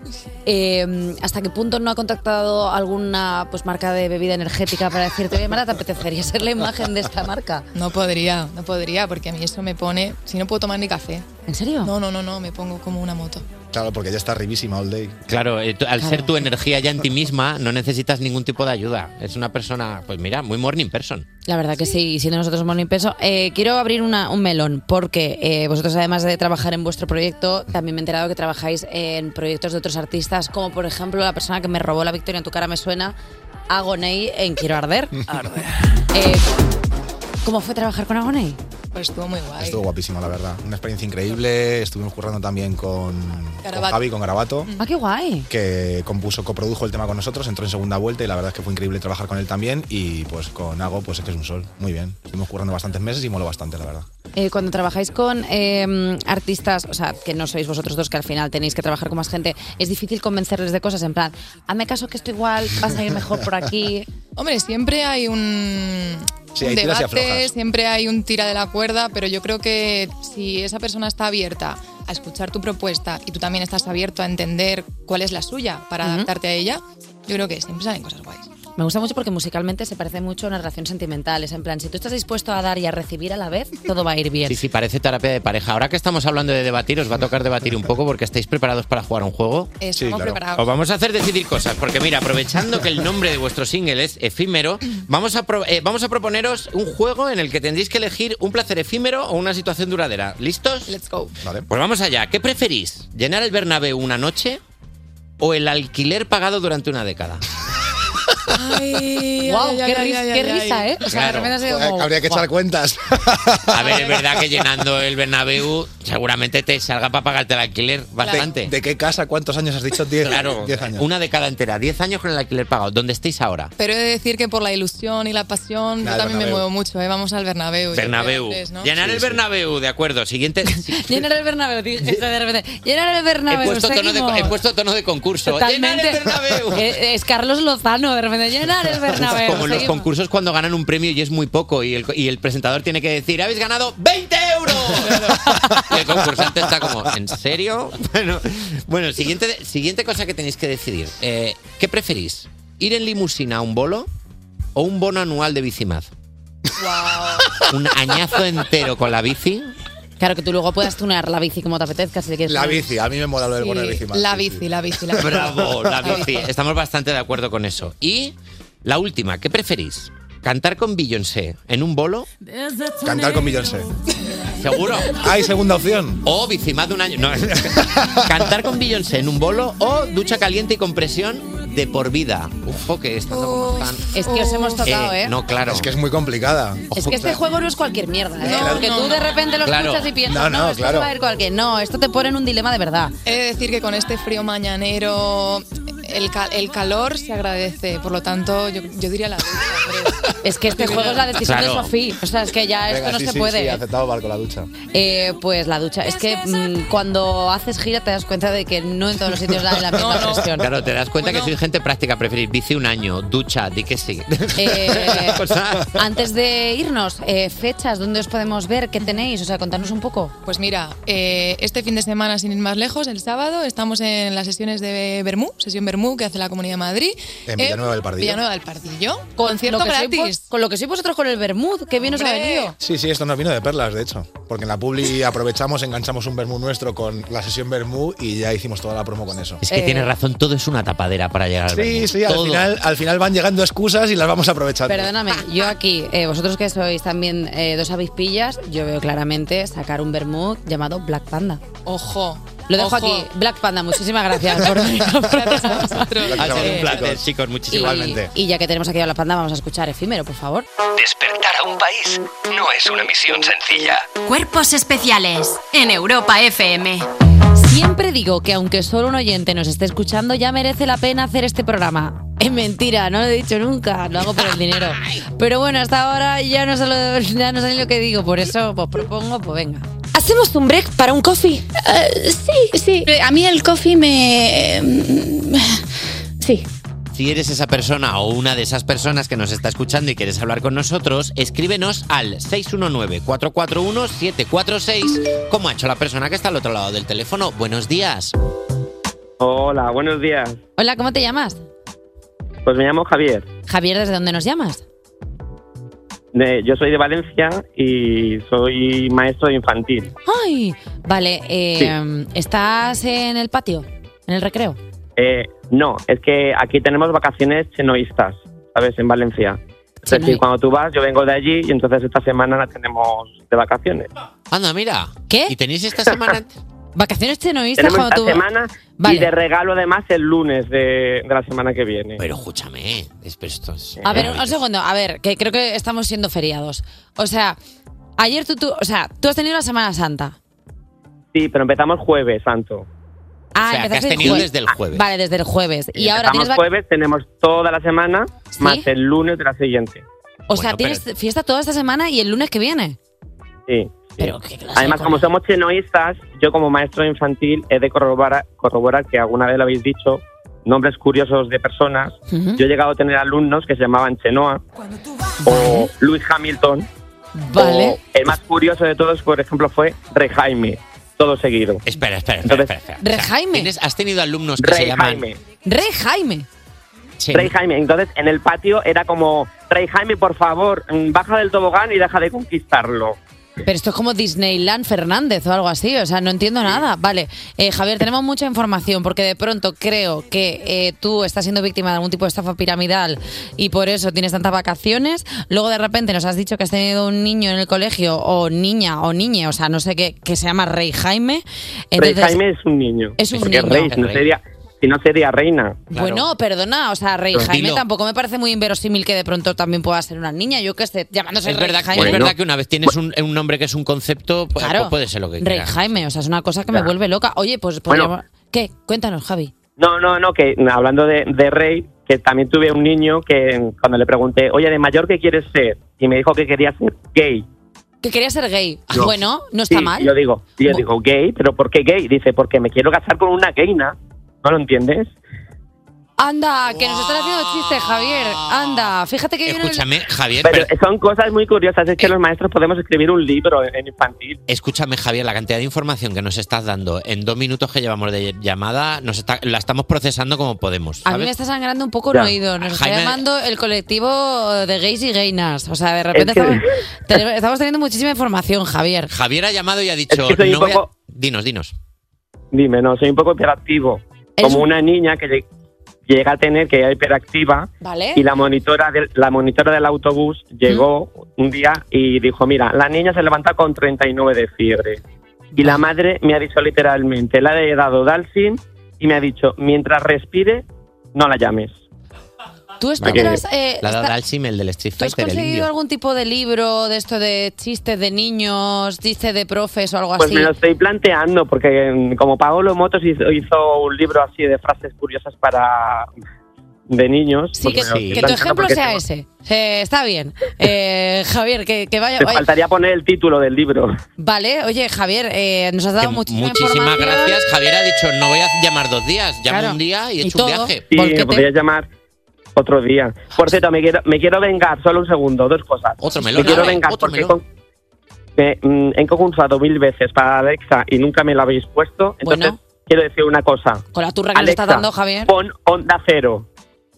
Eh, ¿Hasta qué punto no ha contactado alguna pues marca de bebida energética para decirte, oye, Marta, ¿te apetecería ser la imagen de esta marca? No podría, no podría, porque a mí eso me pone... Si no puedo tomar ni café. ¿En serio? No, no, no, no, me pongo como una moto. Claro, porque ya está arribísima all day. Claro, eh, tú- al Claro. ser tu energía ya en ti misma, no necesitas ningún tipo de ayuda. Es una persona, pues mira, muy morning person. La verdad que sí, siendo nosotros Morning Peso. Eh, quiero abrir una, un melón, porque eh, vosotros, además de trabajar en vuestro proyecto, también me he enterado que trabajáis en proyectos de otros artistas, como por ejemplo la persona que me robó la victoria en Tu cara me suena, Agoney en Quiero arder. Eh, ¿Cómo fue trabajar con Agoney? Pues estuvo muy guay. Estuvo guapísimo, la verdad. Una experiencia increíble. Estuvimos currando también con, con Garabato. Javi, con Garabato, Ah, qué guay. que compuso, coprodujo el tema con nosotros, entró en segunda vuelta y la verdad es que fue increíble trabajar con él también. Y pues con Ago, pues es que es un sol. Muy bien. Estuvimos currando bastantes meses y moló bastante, la verdad. Eh, cuando trabajáis con eh, artistas, o sea, que no sois vosotros dos, que al final tenéis que trabajar con más gente, es difícil convencerles de cosas en plan, hazme caso que esto igual, vas a ir mejor por aquí. Hombre, siempre hay un, Sí, un hay tiras y debate, aflojas. siempre hay un tira de la cuerda, pero yo creo que si esa persona está abierta a escuchar tu propuesta y tú también estás abierto a entender cuál es la suya para Ujú. adaptarte a ella, yo creo que siempre salen cosas guays. Me gusta mucho porque musicalmente se parece mucho a una relación sentimental. Es en plan, si tú estás dispuesto a dar y a recibir a la vez, todo va a ir bien. Sí, sí, parece terapia de pareja. Ahora que estamos hablando de debatir, os va a tocar debatir un poco porque estáis preparados para jugar un juego. Estamos preparados. Os vamos a hacer decidir cosas, porque mira, aprovechando que el nombre de vuestro single es efímero, vamos a, pro- eh, vamos a proponeros un juego en el que tendréis que elegir un placer efímero o una situación duradera. ¿Listos? Let's go. Vale. Pues vamos allá. ¿Qué preferís? ¿Llenar el Bernabéu una noche o el alquiler pagado durante una década? Ay, Guau, ay, qué ay, ris- ay, qué ay, risa, ay. ¿eh? O sea, de Claro. repente ha sido como, Habría que echar guau. cuentas. A ver, es verdad que llenando el Bernabéu seguramente te salga para pagarte el alquiler bastante. ¿De, de qué casa cuántos años has dicho? Diez. Claro, Diez años. una década entera, diez años con el alquiler pagado. ¿Dónde estáis ahora? Pero he de decir que por la ilusión y la pasión, Nada, yo también me Bernabéu. muevo mucho, ¿eh? Vamos al Bernabéu. yo Bernabéu. creo, Andrés, ¿no? Llenar el Bernabéu, de acuerdo. Siguiente. Llenar el Bernabéu, dije de repente. Llenar el He Bernabéu. puesto, tono de, seguimos. he puesto tono de concurso. Totalmente. Llenar el Bernabéu. Eh, Es Carlos Lozano, de repente. Llenar el Bernabéu. Como en los seguimos. concursos cuando ganan un premio y es muy poco y el, y el presentador tiene que decir, habéis ganado veinte euros. Y el concursante está como, ¿en serio? Bueno, bueno siguiente, siguiente cosa que tenéis que decidir. Eh, ¿Qué preferís? ¿Ir en limusina a un bolo o un bono anual de Bicimaz? Un añazo entero con la bici. Claro, que tú luego puedas tunear la bici como te apetezca. Si le quieres La poner. bici, a mí me mola lo del Sí, bono de bici más. la bici, la bici, la bici. Bravo, la bici. Estamos bastante de acuerdo con eso. Y la última, ¿qué preferís? ¿Cantar con Beyoncé en un bolo? Cantar con Beyoncé. ¿Seguro? Hay segunda opción. O Bicimaz de un año. No, cantar con Beyoncé en un bolo o ducha caliente y compresión de por vida. Uf, que están como tan... Es que os hemos tocado, ¿eh? No, claro. Es que es muy complicada. Es que este juego no es cualquier mierda, ¿eh? No, Porque no, tú de no. repente lo Claro. escuchas y piensas, No, no, no, esto claro. va a ir cualquier. No, esto te pone en un dilema de verdad. He de decir que con este frío mañanero el, ca- el calor se agradece, por lo tanto yo, yo diría la ducha. Es que este juego es la decisión Claro. de Sofía. O sea, es que ya esto Venga, no sí, se sí, puede. Sí, ¿eh? aceptado barco la ducha. Eh, pues la ducha. Es que mm, cuando haces gira te das cuenta de que no en todos los sitios da la misma No, no. presión. Claro, te das cuenta que soy gente práctica. Preferís bici un año, ducha, di que sí. Eh, O sea, antes de irnos, eh, fechas, ¿dónde os podemos ver? ¿Qué tenéis? O sea, contarnos un poco. Pues mira, eh, este fin de semana, sin ir más lejos, el sábado, estamos en las sesiones de Bermú, sesión Bermú que hace la Comunidad de Madrid. En Villanueva del Pardillo. Villanueva del Pardillo. Con Concierto lo que sois gratis. vos- con lo que sois vosotros con el Bermud, que bien os ha Hombre. venido. Sí, sí, esto nos vino de perlas, de hecho. Porque en la Publi aprovechamos, enganchamos un Bermú nuestro con la sesión Bermú y ya hicimos toda la promo con eso. es que Eh, tienes razón, todo es una tapadera para llegar al Sí, Bermú. sí, al Todo. final, al final van llegando excusas y las vamos aprovechando. Perdóname, yo aquí, eh, vosotros que sois también eh, dos avispillas, yo veo claramente sacar un Bermud llamado Black Panda. Ojo. Lo dejo ojo. aquí, Black Panda, muchísimas gracias por venir. Gracias a vosotros. Ha sido un Eh, placer, chicos, muchísimas Igualmente. Y ya que tenemos aquí a Black Panda, vamos a escuchar Efímero, por favor. Despertar a un país no es una misión sencilla. Cuerpos especiales en Europa F M. Siempre digo que aunque solo un oyente nos esté escuchando, ya merece la pena hacer este programa. Es mentira, no lo he dicho nunca, lo hago por el dinero. Pero bueno, hasta ahora ya no sé lo, ya no sé ni lo que digo, por eso pues propongo, pues venga. ¿Hacemos un break para un coffee? Eh, sí, sí. A mí el coffee me... Sí. Si eres esa persona o una de esas personas que nos está escuchando y quieres hablar con nosotros, escríbenos al seis uno nueve, cuatro cuatro uno, siete cuatro seis, como ha hecho la persona que está al otro lado del teléfono. Buenos días. Hola, buenos días. Hola, ¿cómo te llamas? Pues me llamo Javier. Javier, ¿desde dónde nos llamas? De- yo soy de Valencia y soy maestro de infantil. ¡Ay! Vale, eh, ¿estás en el patio? ¿En el recreo? Eh, no, es que aquí tenemos vacaciones chenoístas, ¿sabes? En Valencia. Es decir, cuando tú vas, yo vengo de allí y entonces esta semana la tenemos de vacaciones. Anda, mira. ¿Qué? ¿Y tenéis esta semana? Vacaciones chenoístas Tenemos cuando esta tú... semana Vale. y de regalo además el lunes de, de la semana que viene. Pero escúchame, es, pero esto es... A ver, un segundo, a ver, que creo que estamos siendo feriados. O sea, ayer tú, tú, o sea, tú has tenido la Semana Santa. Sí, pero empezamos jueves, santo. Ah, o sea, que has empezaste el tenido jue- desde el jueves. Vale, desde el jueves. Y ahora Empezamos tienes... vac- jueves, tenemos toda la semana, más el lunes de la siguiente. O sea, Bueno, tienes pero- fiesta toda esta semana y el lunes que viene. Sí. Pero qué clase Además, de como somos chenoístas, yo como maestro infantil he de corroborar, corroborar que alguna vez lo habéis dicho, nombres curiosos de personas. Ujú. Yo he llegado a tener alumnos que se llamaban Chenoa o Lewis Hamilton. Vale. O el más curioso de todos, por ejemplo, fue Rey Jaime, todo seguido. Espera, espera, espera. espera, espera. Rey Jaime. ¿Tienes- ¿Has tenido alumnos que se Rey llaman... Jaime. Rey Jaime. Rey Jaime. Entonces, en el patio era como, Rey Jaime, por favor, mm, baja del tobogán y deja de conquistarlo. Pero esto es como Disneyland Fernández o algo así, o sea, no entiendo nada. Vale, eh, Javier, tenemos mucha información porque de pronto creo que eh, tú estás siendo víctima de algún tipo de estafa piramidal y por eso tienes tantas vacaciones. Luego de repente nos has dicho que has tenido un niño en el colegio o niña o niñe, o sea, no sé qué, que se llama Rey Jaime. Entonces, Rey Jaime es un niño. Es un porque niño. Rey, si no sería, si no sería reina. Bueno, perdona, o sea, Rey Pero Jaime dilo. tampoco me parece muy inverosímil que de pronto también pueda ser una niña, yo qué sé, llamándose Es Rey verdad, Jaime. es verdad que una vez tienes un, un nombre que es un concepto, pues, Claro. pues puede ser lo que Rey quieras. Jaime, o sea, es una cosa que me Ya. vuelve loca. Oye, pues Bueno. podríamos... ¿Qué? Cuéntanos, Javi. No, no, no, que hablando de, de Rey, que también tuve un niño que cuando le pregunté, oye, de mayor, ¿qué quieres ser? Y me dijo que quería ser gay. Que quería ser gay. Yo- Bueno, no está Sí, mal. Yo digo, yo digo, gay, ¿pero por qué gay? Dice, porque me quiero casar con una gayna. ¿No lo entiendes? Anda, que nos están haciendo chistes, Javier. Anda, fíjate que hay una... Escúchame, Javier, Pero pero- son cosas muy curiosas. Es que los maestros podemos escribir un libro en, en infantil. escúchame, Javier, la cantidad de información que nos estás dando en dos minutos que llevamos de llamada, nos está, la estamos procesando como podemos. A mí ¿sabes? me está sangrando un poco el Ya. oído. Nos está Jaime- llamando el colectivo de gays y gaynas. O sea, de repente Es que- estamos, tenemos- estamos teniendo muchísima información, Javier. Javier ha llamado y ha dicho, Es que soy no un voy a- poco- Dinos, dinos. Dime, no, soy un poco hiperactivo. Como una niña que lle- llega a tener que era hiperactiva. ¿Vale? Y la monitora, del, la monitora del autobús llegó un día y dijo, mira, la niña se levanta con treinta y nueve de fiebre. Y la madre me ha dicho literalmente, le he dado Dalsin y me ha dicho, mientras respire, no la llames. ¿Tú esto Vale. te lo has, eh, La ha dado está- al Sim, el del Street ¿Tú has Fighter, el conseguido indio. algún tipo de libro de esto de chistes de niños, chistes de profes o algo Pues así? me lo estoy planteando, porque mm, como Paolo Motos hizo, hizo un libro así de frases curiosas para de niños. Sí, pues que, me lo estoy que tu planteando ejemplo porque sea te- ese. Eh, está bien. Eh, Javier, que, que vaya... Te oye, faltaría poner el título del libro. vale, oye, Javier, eh, nos has dado muchísima Muchísimas información. gracias. Javier ha dicho, no voy a llamar dos días, llamo Claro. un día y he Y hecho un todo. viaje. Sí, me podrías llamar otro día. Por cierto, me quiero, me quiero vengar, solo un segundo, dos cosas. Otro melón, Me quiero dale, vengar otro porque melón. con- me, mm, he concursado mil veces para Alexa y nunca me lo habéis puesto. Entonces, Bueno. quiero decir una cosa. Con la turra que nos Alexa, está dando, Javier. pon Onda Cero.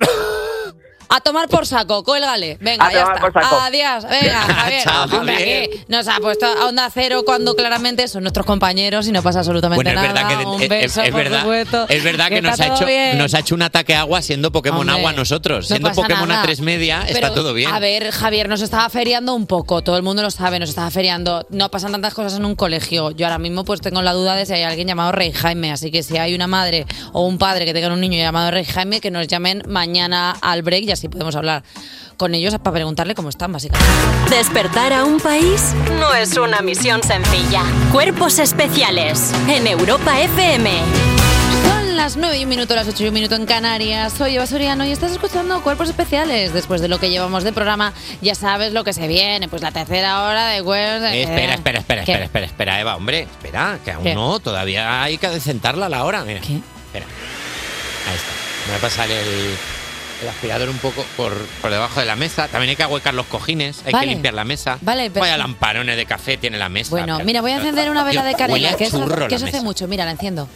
A tomar por saco, cuélgale. Venga, A ya tomar está. por saco. Adiós. Venga, Javier. Chao, Hombre, Javier. aquí nos ha puesto a onda cero cuando claramente son nuestros compañeros y no pasa absolutamente Bueno, es nada. verdad que Un es- beso, es, por verdad, supuesto. es verdad que, nos está ha todo hecho bien. nos ha hecho un ataque agua siendo Pokémon Hombre, agua nosotros, no siendo pasa Pokémon nada. a tres media está Pero, todo bien. A ver, Javier, nos estaba feriando un poco, todo el mundo lo sabe, nos estaba feriando. No pasan tantas cosas en un colegio. Yo ahora mismo pues tengo la duda de si hay alguien llamado Rey Jaime, así que si hay una madre o un padre que tenga un niño llamado Rey Jaime, que nos llamen mañana al break y así podemos hablar con ellos para preguntarle cómo están, básicamente. Despertar a un país no es una misión sencilla. Cuerpos especiales en Europa F M. Son las nueve y un minuto, las ocho y un minuto en Canarias. Soy Eva Soriano y estás escuchando Cuerpos Especiales. Después de lo que llevamos de programa, ya sabes lo que se viene. Pues la tercera hora de Cuerpos... Eh, espera, espera, espera, ¿Qué? espera, espera, espera, Eva, hombre, espera, que aún ¿Qué? no, todavía hay que adecentarla a la hora. Mira, espera, ahí está. Me voy a pasar el, el aspirador un poco por, por debajo de la mesa. También hay que ahuecar los cojines, hay Vale. que limpiar la mesa. Vale, pero- Vaya lamparones de café tiene la mesa. Bueno, Espera, mira, voy a encender una vela de Huele canela, a que eso, churro que la eso hace mesa. mucho. Mira, la enciendo.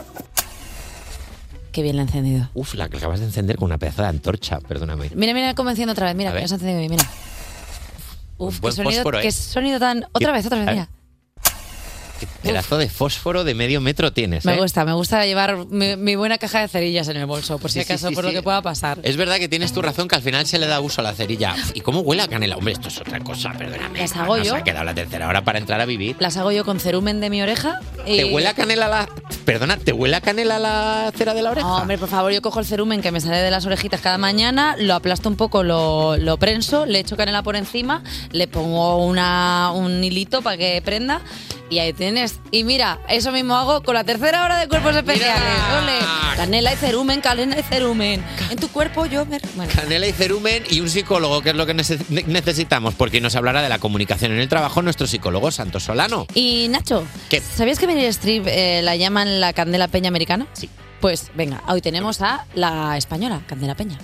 Qué bien la he encendido. Uf, la que acabas de encender con una pedazo de antorcha, perdóname. Mira, mira cómo enciendo otra vez. Mira, A que ver. no se ha encendido bien, mira. Uf, qué buen sonido, fósforo, ¿eh? qué sonido tan... Otra vez, otra vez, A ver. mira. cenicerazo de fósforo de medio metro tienes, Me ¿eh? gusta, me gusta llevar mi, mi buena caja de cerillas en el bolso, por si Sí, sí, acaso, sí, por sí. lo que pueda pasar. Es verdad que tienes tu razón, que al final se le da uso a la cerilla. ¿Y cómo huele a canela? Hombre, esto es otra cosa, perdóname. Las hago Nos yo. ha quedado la tercera hora para entrar a vivir. Las hago yo con cerumen de mi oreja. Y... ¿Te huele a canela la... Perdona, ¿te huele a canela la cera de la oreja? No, hombre, por favor, yo cojo el cerumen que me sale de las orejitas cada mañana, lo aplasto un poco, lo, lo prenso, le echo canela por encima, le pongo una, un hilito para que prenda y ahí tienes. Y mira, eso mismo hago con la tercera hora de Cuerpos Especiales. Ole, canela y cerumen, canela y cerumen. En tu cuerpo yo me... Bueno. Canela y cerumen y un psicólogo, que es lo que nece- necesitamos, porque nos hablará de la comunicación en el trabajo nuestro psicólogo Santos Solano. Y Nacho, ¿Qué? ¿sabías que Meryl Streep eh, la llaman la Candela Peña americana? Sí. Pues venga, hoy tenemos a la española, Candela Peña.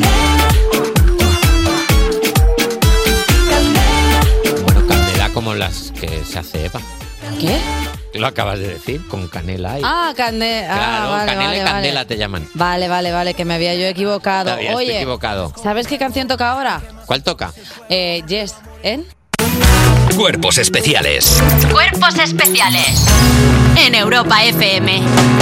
Bueno, candela como las que se hace Eva. ¿Qué? Lo acabas de decir, con canela y... Ah, Candela. claro, ah, vale, canela vale, y candela vale. te llaman. Vale, vale, vale, que me había yo equivocado. Te habías Oye, equivocado. ¿sabes qué canción toca ahora? ¿Cuál toca? Eh, Yes, ¿en? Cuerpos especiales. Cuerpos especiales en Europa F M.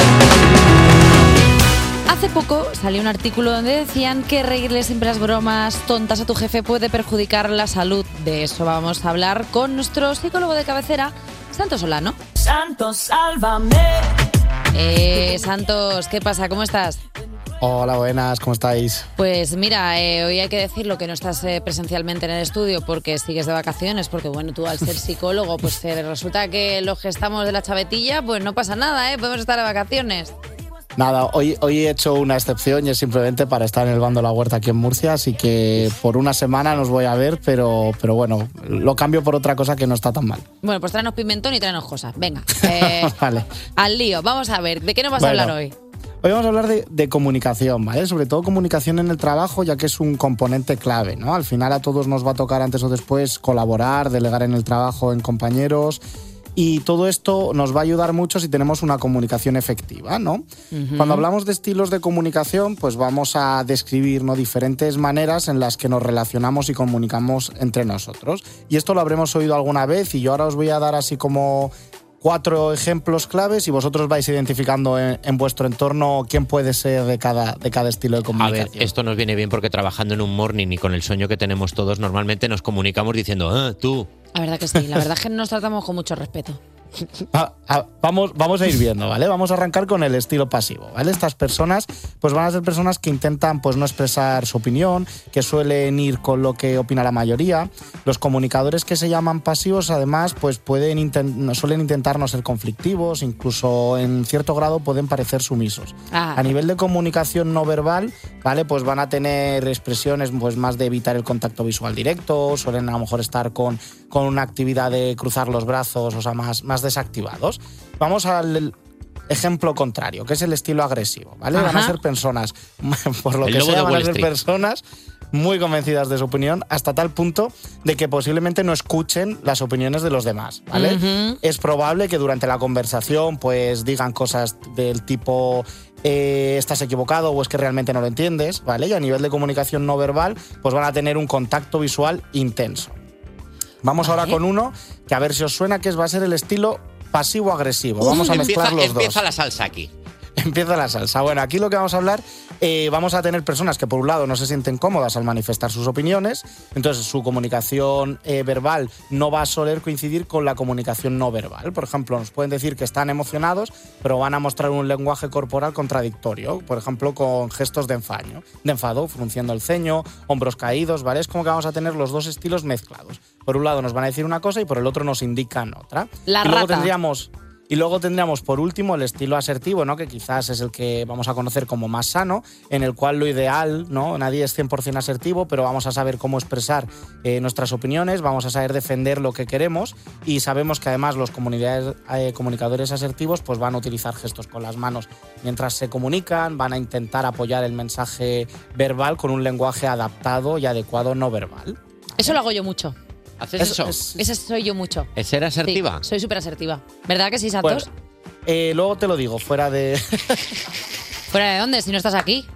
Hace poco salió un artículo donde decían que reírle siempre las bromas tontas a tu jefe puede perjudicar la salud. De eso vamos a hablar con nuestro psicólogo de cabecera, Santos Solano. Santos, sálvame. Eh, Santos, ¿qué pasa? ¿Cómo estás? Hola, buenas, ¿cómo estáis? Pues mira, eh, hoy hay que decirlo que no estás eh, presencialmente en el estudio porque sigues de vacaciones, porque bueno, tú al ser psicólogo, pues eh, resulta que los que estamos de la chavetilla, pues no pasa nada, ¿eh? Podemos estar de vacaciones. Nada, hoy, hoy he hecho una excepción y es simplemente para estar en el bando de la huerta aquí en Murcia, así que por una semana nos voy a ver, pero, pero bueno, lo cambio por otra cosa que no está tan mal. Bueno, pues tráenos pimentón y tráenos cosas. Venga, eh, Vale. al lío. Vamos a ver, ¿de qué nos vas Bueno. a hablar hoy? Hoy vamos a hablar de, de comunicación, ¿vale? Sobre todo comunicación en el trabajo, ya que es un componente clave, ¿no? Al final a todos nos va a tocar antes o después colaborar, delegar en el trabajo en compañeros. Y todo esto nos va a ayudar mucho si tenemos una comunicación efectiva, ¿no? Ujú. Cuando hablamos de estilos de comunicación, pues vamos a describir, ¿no?, diferentes maneras en las que nos relacionamos y comunicamos entre nosotros. Y esto lo habremos oído alguna vez y yo ahora os voy a dar así como cuatro ejemplos claves y vosotros vais identificando en, en vuestro entorno quién puede ser de cada, de cada estilo de A comunicación. ver, esto nos viene bien porque trabajando en un morning y con el sueño que tenemos todos, normalmente nos comunicamos diciendo, ah, tú. La verdad que sí, la verdad es que nos tratamos con mucho respeto. Ah, ah, vamos, vamos a ir viendo, ¿vale? Vamos a arrancar con el estilo pasivo, ¿vale? Estas personas pues van a ser personas que intentan pues no expresar su opinión, que suelen ir con lo que opina la mayoría. Los comunicadores que se llaman pasivos, además, pues pueden intent- suelen intentar no ser conflictivos, incluso en cierto grado pueden parecer sumisos. Ah. A nivel de comunicación no verbal, ¿vale? Pues van a tener expresiones pues más de evitar el contacto visual directo, suelen a lo mejor estar con, con una actividad de cruzar los brazos, o sea, más, más desactivados. Vamos al ejemplo contrario, que es el estilo agresivo, ¿vale? Van a Ajá. ser personas, por lo El que lobo sea, de van a Wall ser Street. personas muy convencidas de su opinión, hasta tal punto de que posiblemente no escuchen las opiniones de los demás, ¿vale? Ujú. Es probable que durante la conversación pues digan cosas del tipo eh, estás equivocado o es que realmente no lo entiendes, ¿vale? Y a nivel de comunicación no verbal pues van a tener un contacto visual intenso. Vamos ahora con uno que a ver si os suena, que es, va a ser el estilo pasivo-agresivo. Vamos a empieza, mezclar los empieza dos. la salsa aquí. Empieza la salsa. Bueno, aquí lo que vamos a hablar, eh, vamos a tener personas que por un lado no se sienten cómodas al manifestar sus opiniones, entonces su comunicación eh, verbal no va a soler coincidir con la comunicación no verbal. Por ejemplo, nos pueden decir que están emocionados, pero van a mostrar un lenguaje corporal contradictorio, por ejemplo, con gestos de enfado, de enfado, frunciendo el ceño, hombros caídos, ¿vale? Es como que vamos a tener los dos estilos mezclados. Por un lado nos van a decir una cosa y por el otro nos indican otra. La y luego rata. tendríamos... Y luego tendríamos, por último, el estilo asertivo, ¿no? Que quizás es el que vamos a conocer como más sano, en el cual lo ideal, ¿no? Nadie es cien por ciento asertivo, pero vamos a saber cómo expresar eh, nuestras opiniones, vamos a saber defender lo que queremos y sabemos que además los comunidades, eh, comunicadores asertivos pues van a utilizar gestos con las manos mientras se comunican, van a intentar apoyar el mensaje verbal con un lenguaje adaptado y adecuado no verbal. Eso lo hago yo mucho. ¿Haces eso? Esa soy yo mucho. ¿Es ser asertiva? Sí, soy súper asertiva. ¿Verdad que sí, Santos? Bueno, eh, luego te lo digo, fuera de... ¿Fuera de dónde? Si no estás aquí.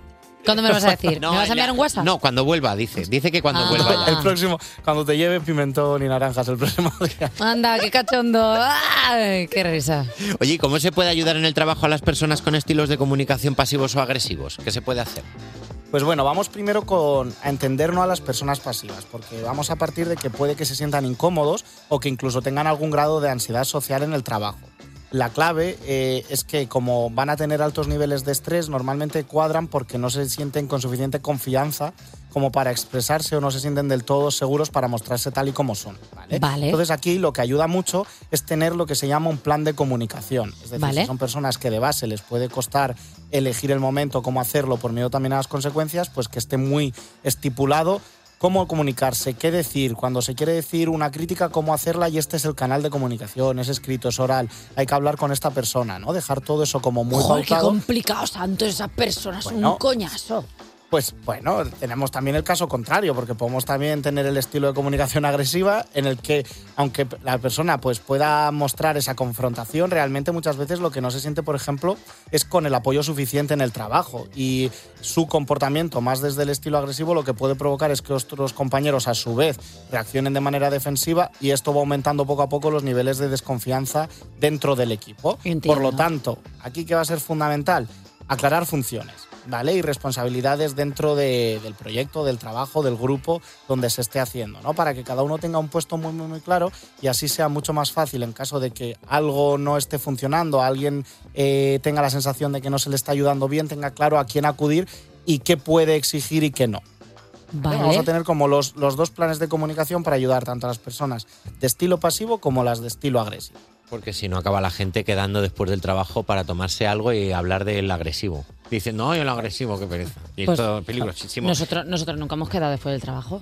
¿Cuándo me lo vas a decir? No, ¿Me vas a enviar ya- un WhatsApp? No, cuando vuelva, dice. Dice que cuando Ah. vuelva ya. El próximo, cuando te lleve pimentón y naranjas el próximo día. Anda, qué cachondo. Ay, qué risa. Oye, ¿y cómo se puede ayudar en el trabajo a las personas con estilos de comunicación pasivos o agresivos? ¿Qué se puede hacer? Pues bueno, vamos primero con, a entendernos a las personas pasivas, porque vamos a partir de que puede que se sientan incómodos o que incluso tengan algún grado de ansiedad social en el trabajo. La clave eh, es que como van a tener altos niveles de estrés, normalmente cuadran porque no se sienten con suficiente confianza como para expresarse o no se sienten del todo seguros para mostrarse tal y como son. ¿vale? Vale. Entonces aquí lo que ayuda mucho es tener lo que se llama un plan de comunicación. Es decir, Vale. si son personas que de base les puede costar elegir el momento, cómo hacerlo por miedo también a las consecuencias, pues que esté muy estipulado cómo comunicarse, qué decir, cuando se quiere decir una crítica, cómo hacerla, y este es el canal de comunicación, es escrito, es oral, hay que hablar con esta persona, ¿no? Dejar todo eso como muy Joder, qué pautado. complicado, santo, esas personas son Bueno. un coñazo. Pues bueno, tenemos también el caso contrario, porque podemos también tener el estilo de comunicación agresiva en el que, aunque la persona pues pueda mostrar esa confrontación, realmente muchas veces lo que no se siente, por ejemplo, es con el apoyo suficiente en el trabajo, y su comportamiento más desde el estilo agresivo lo que puede provocar es que otros compañeros a su vez reaccionen de manera defensiva, y esto va aumentando poco a poco los niveles de desconfianza dentro del equipo. Entiendo. Por lo tanto, aquí ¿qué va a ser fundamental? Aclarar funciones, ¿vale? Y responsabilidades dentro de- del proyecto, del trabajo, del grupo donde se esté haciendo, ¿no? Para que cada uno tenga un puesto muy, muy, muy claro, y así sea mucho más fácil en caso de que algo no esté funcionando, alguien eh, tenga la sensación de que no se le está ayudando bien, tenga claro a quién acudir y qué puede exigir y qué no. Vale. Vamos a tener como los, los dos planes de comunicación para ayudar tanto a las personas de estilo pasivo como las de estilo agresivo. Porque si no acaba la gente quedando después del trabajo para tomarse algo y hablar del agresivo. Dicen, no, yo el agresivo, qué pereza. Y Pues, esto es peligrosísimo. Nosotros, nosotros nunca hemos quedado después del trabajo.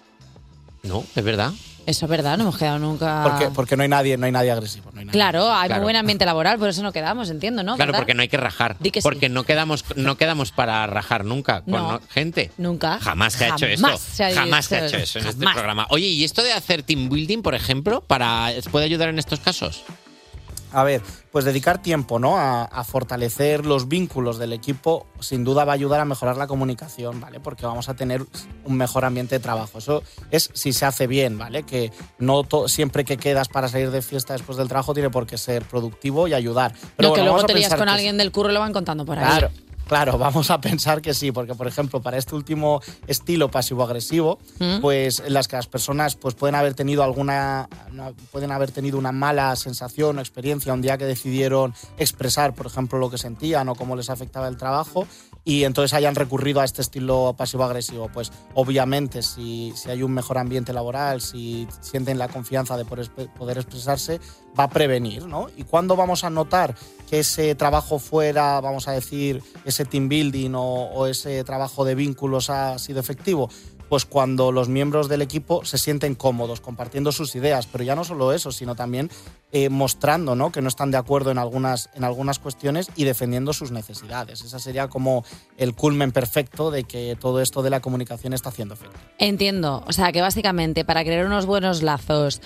No, es verdad. Eso es verdad, no hemos quedado nunca. Porque, porque no hay nadie, no hay nadie agresivo. No hay nadie. Claro, hay Claro. muy buen ambiente laboral, por eso no quedamos, entiendo, ¿no? Claro, ¿Verdad? porque no hay que rajar. Di que sí. porque no quedamos, no quedamos para rajar nunca con No. no- gente. Nunca. Jamás se ha hecho Jamás esto. se ha Jamás se ha hecho hecho eso en este Jamás. programa. Oye, ¿y esto de hacer team building, por ejemplo, para puede ayudar en estos casos? A ver, pues dedicar tiempo, ¿no? A, a fortalecer los vínculos del equipo, sin duda va a ayudar a mejorar la comunicación, ¿vale? Porque vamos a tener un mejor ambiente de trabajo. Eso es si se hace bien, ¿vale? Que no to- siempre que quedas para salir de fiesta después del trabajo tiene por qué ser productivo y ayudar. Pero no, que bueno, luego vamos a te lías pensar con que alguien del curro y lo van contando por ahí. Claro, claro, vamos a pensar que sí, porque por ejemplo, para este último estilo pasivo-agresivo, ¿Mm? pues en las que las personas pues pueden haber tenido alguna, una- pueden haber tenido una mala sensación o experiencia un día que decidieron expresar, por ejemplo, lo que sentían o cómo les afectaba el trabajo, y entonces hayan recurrido a este estilo pasivo-agresivo. Pues obviamente si, si hay un mejor ambiente laboral, si sienten la confianza de poder, poder expresarse, va a prevenir, ¿no? ¿Y cuándo vamos a notar que ese trabajo fuera, vamos a decir, ese team building o, o ese trabajo de vínculos ha sido efectivo? Pues cuando los miembros del equipo se sienten cómodos compartiendo sus ideas, pero ya no solo eso, sino también eh, mostrando, ¿no?, que no están de acuerdo en algunas, en algunas cuestiones y defendiendo sus necesidades. Esa sería como el culmen perfecto de que todo esto de la comunicación está haciendo efecto. Entiendo. O sea, que básicamente para crear unos buenos lazos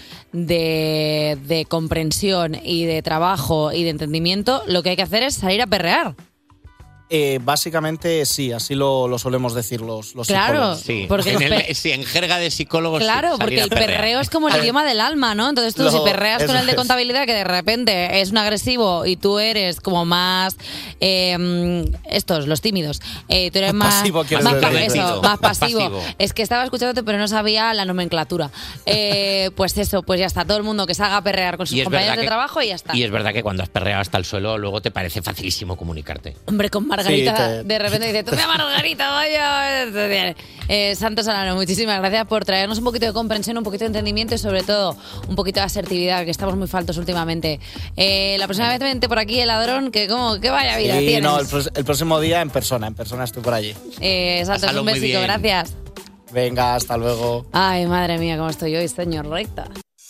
de, de comprensión y de trabajo y de entendimiento, lo que hay que hacer es salir a perrear. Eh, básicamente sí, así lo, lo solemos decir los, los Claro, psicólogos. Sí, porque en, el el- pe- sí, en jerga de psicólogos. Claro, sí, salir porque a el perrear. perreo es como el idioma del alma, ¿no? Entonces tú No, si perreas con eso el de es. contabilidad, que de repente es un agresivo y tú eres como más eh, estos, los tímidos, eh, tú eres más Pasivo, quieres más, decir. eso, Pasivo, más más pasivo. pasivo. Es que estaba escuchándote pero no sabía la nomenclatura. Eh, pues eso, pues ya está, todo el mundo que salga a perrear con sus Y es compañeros verdad de que- trabajo y ya está. Y es verdad que cuando has perreado hasta el suelo, luego te parece facilísimo comunicarte. Hombre, con Margarita Sí, te- de repente dice, tú me Margarita, vaya. Eh, Santos Alano, muchísimas gracias por traernos un poquito de comprensión, un poquito de entendimiento y sobre todo un poquito de asertividad, que estamos muy faltos últimamente. Eh, la próxima vez vente por aquí el ladrón, que como que vaya vida Sí, tienes. no, el, pros- el próximo día en persona, en persona estoy por allí. Eh, Santos, Pásalo un muy besito, bien. gracias. Venga, hasta luego. Ay, madre mía, cómo estoy hoy, señor recta.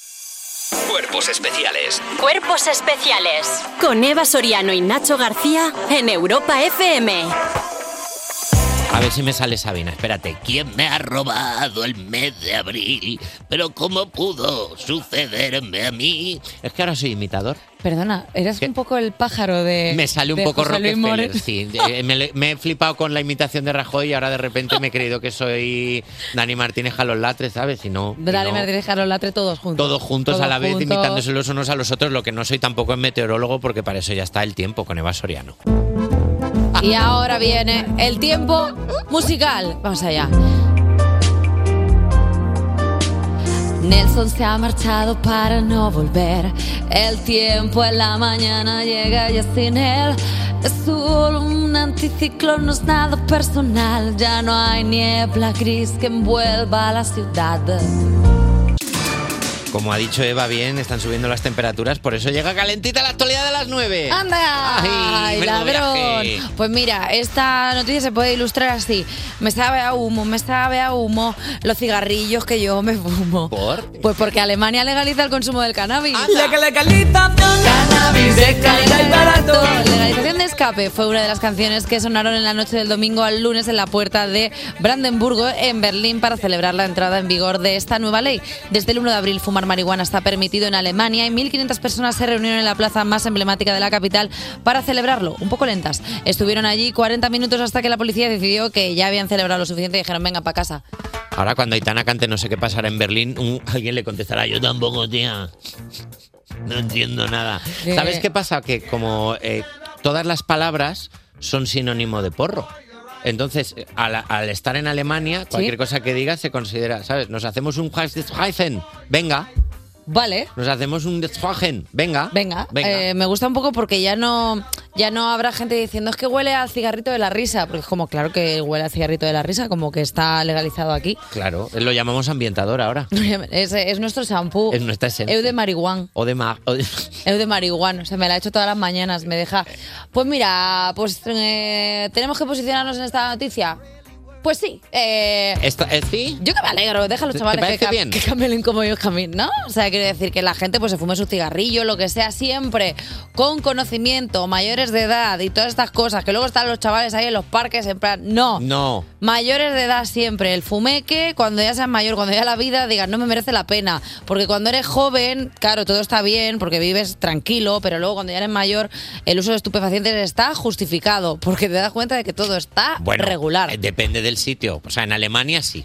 Cuerpos especiales Cuerpos especiales con Eva Soriano y Nacho García en Europa F M. A ver si me sale Sabina, espérate. ¿Quién me ha robado el mes de abril? Pero ¿cómo pudo sucederme a mí? Es que ahora soy imitador. Perdona, eres un poco el pájaro de. Me sale un de poco José Luis Rockefeller, Moreno. sí. Eh, Me, me he flipado con la imitación de Rajoy y ahora de repente me he creído que soy Dani Martínez a los latres, ¿sabes? Y no. y Dale, no. Martínez, Carlos Latre, todos juntos. Todos juntos Todos a la vez, juntos. imitándose los unos a los otros. Lo que no soy tampoco es meteorólogo porque para eso ya está el tiempo con Eva Soriano. Y ahora viene el tiempo musical. Vamos allá. Nelson se ha marchado para no volver. El tiempo en la mañana llega ya sin él. Es solo un anticiclón, no es nada personal. Ya no hay niebla gris que envuelva a la ciudad. Como ha dicho Eva bien, están subiendo las temperaturas, por eso llega calentita la actualidad de las nueve. ¡Anda! ¡Ay, ¡Ay, menudo ladrón! viaje! Pues mira, esta noticia se puede ilustrar así. Me sabe a humo, me sabe a humo los cigarrillos que yo me fumo. ¿Por? Pues porque Alemania legaliza el consumo del cannabis. La que legalización Cannabis de calidad y barato. Legalización de escape fue una de las canciones que sonaron en la noche del domingo al lunes en la puerta de Brandenburgo, en Berlín, para celebrar la entrada en vigor de esta nueva ley. Desde el uno de abril, fumar marihuana está permitido en Alemania y mil quinientas personas se reunieron en la plaza más emblemática de la capital para celebrarlo. Un poco lentas. Estuvieron allí cuarenta minutos hasta que la policía decidió que ya habían celebrado lo suficiente y dijeron, venga, para casa. Ahora cuando Aitana cante no sé qué pasará en Berlín, un- alguien le contestará, yo tampoco, tía. No entiendo nada. Eh. ¿Sabes qué pasa? Que como eh, todas las palabras son sinónimo de porro. Entonces, al, al estar en Alemania, cualquier cosa que digas se considera, ¿sabes? Nos hacemos un Heißen, venga. Vale. Nos hacemos un Desfagen, venga. Venga, Venga. Eh, me gusta un poco porque ya no, ya no habrá gente diciendo es que huele al cigarrito de la risa, porque es como, claro que huele al cigarrito de la risa, como que está legalizado aquí. Claro, lo llamamos ambientador ahora. Es, es nuestro shampoo. Es nuestra esencia. Eu de marihuana. O de ma- o de- Eu de marihuana, o sea, me la he hecho todas las mañanas, me deja... Pues mira, pues eh, tenemos que posicionarnos en esta noticia. Pues sí. Eh, Esta- eh, ¿Sí? Yo que me alegro, deja a los ¿Te chavales que, parece ca- bien? que cambien como ellos caminan, ¿no? O sea, quiero decir que la gente pues se fume su cigarrillo, lo que sea, siempre con conocimiento, mayores de edad y todas estas cosas, que luego están los chavales ahí en los parques en plan, no. No. Mayores de edad siempre, el fumeque, cuando ya seas mayor, cuando ya la vida digas, no me merece la pena. Porque cuando eres joven, claro, todo está bien, porque vives tranquilo, pero luego cuando ya eres mayor, el uso de estupefacientes está justificado, porque te das cuenta de que todo está Bueno, regular. eh, depende del sitio. O sea, en Alemania sí.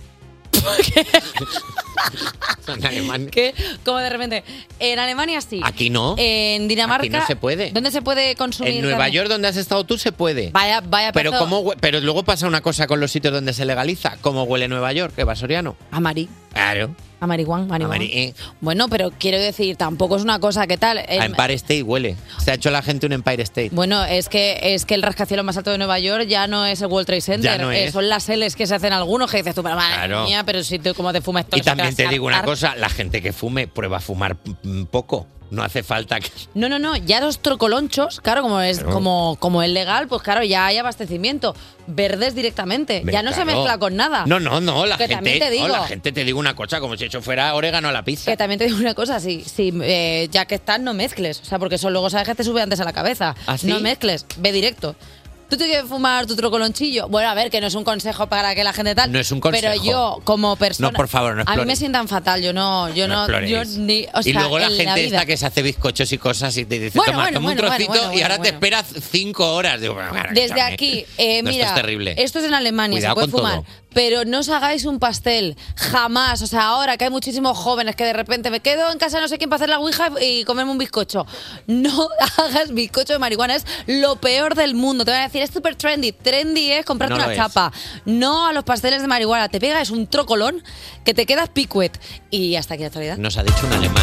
En Alemania. Que, como de repente, en Alemania sí. Aquí no. En Dinamarca. Aquí no se puede. ¿Dónde se puede consumir? En Nueva también? York, donde has estado tú, se puede. Vaya, vaya Pero, pedazo- ¿cómo hue- pero luego pasa una cosa con los sitios donde se legaliza. ¿Cómo huele Nueva York? ¿Qué va, Soriano? A Mari. Claro. A marihuana, marihuana. A mari- eh. Bueno, pero quiero decir, tampoco es una cosa que tal. El- A Empire State huele. Se ha hecho la gente un Empire State. Bueno, es que es que el rascacielos más alto de Nueva York ya no es el World Trade Center, Ya no eh, es. son las L's que se hacen algunos que dices tú, pero madre Claro. mía, pero si tú como te fumas todo Y eso, también vas te a digo una hartar. cosa, la gente que fume prueba a fumar mm, poco. No hace falta que... No, no, no, ya los trocolonchos, claro, como es Claro. como como es legal, pues claro, ya hay abastecimiento, verdes directamente, Ve, ya no se claro. mezcla con nada. No, no, no, la Que gente, también te digo. no, la gente te digo una cosa, como si eso fuera orégano a la pizza. Que también te digo una cosa, si, si eh, ya que estás, no mezcles. O sea, porque eso luego sabes que te sube antes a la cabeza. ¿Ah, sí? No mezcles, ve directo. ¿Tú te quieres fumar tu trocolonchillo? Bueno, a ver, que no es un consejo para que la gente tal. No es un consejo. Pero yo, como persona. No, por favor, no A mí explores. me sientan fatal, yo no. Yo no, No yo exploréis. ni, o y sea, luego la en gente vida. esta que se hace bizcochos y cosas y te dice, Bueno, toma, bueno, toma un bueno, trocito bueno, y bueno, ahora bueno. te esperas cinco horas. Digo, bueno, bueno, Desde escúchame. aquí, eh, No, mira, esto es terrible. esto es en Alemania, Cuidado se puede con fumar. todo. Pero no os hagáis un pastel, jamás. O sea, ahora que hay muchísimos jóvenes que de repente me quedo en casa de no sé quién para hacer la ouija y comerme un bizcocho. No hagas bizcocho de marihuana, es lo peor del mundo. Te van a decir, es súper trendy. Trendy es comprarte No una lo es. chapa. No a los pasteles de marihuana. Te pegas un trocolón que te quedas picuet. Y hasta aquí la actualidad. Nos ha dicho un alemán.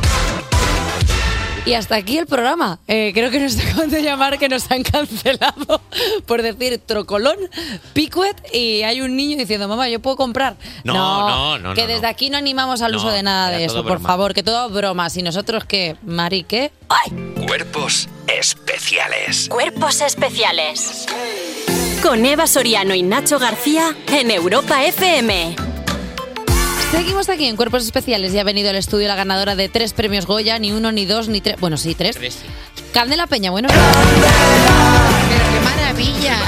Y hasta aquí el programa. Eh, creo que nos acaban de llamar que nos han cancelado por decir trocolón, picuet y hay un niño diciendo, mamá, ¿yo puedo comprar? No, no, no, Que no, desde no. aquí no animamos al No, uso de nada era de todo eso, por broma. favor, que todo bromas. Y nosotros, ¿qué? Mari, ¿qué? Cuerpos especiales. Cuerpos especiales. Con Eva Soriano y Nacho García en Europa F M. Seguimos aquí en Cuerpos Especiales y ha venido al estudio la ganadora de tres premios Goya, ni uno, ni dos, ni tres. Bueno, sí, tres. Candela Peña, bueno. Pero qué maravilla.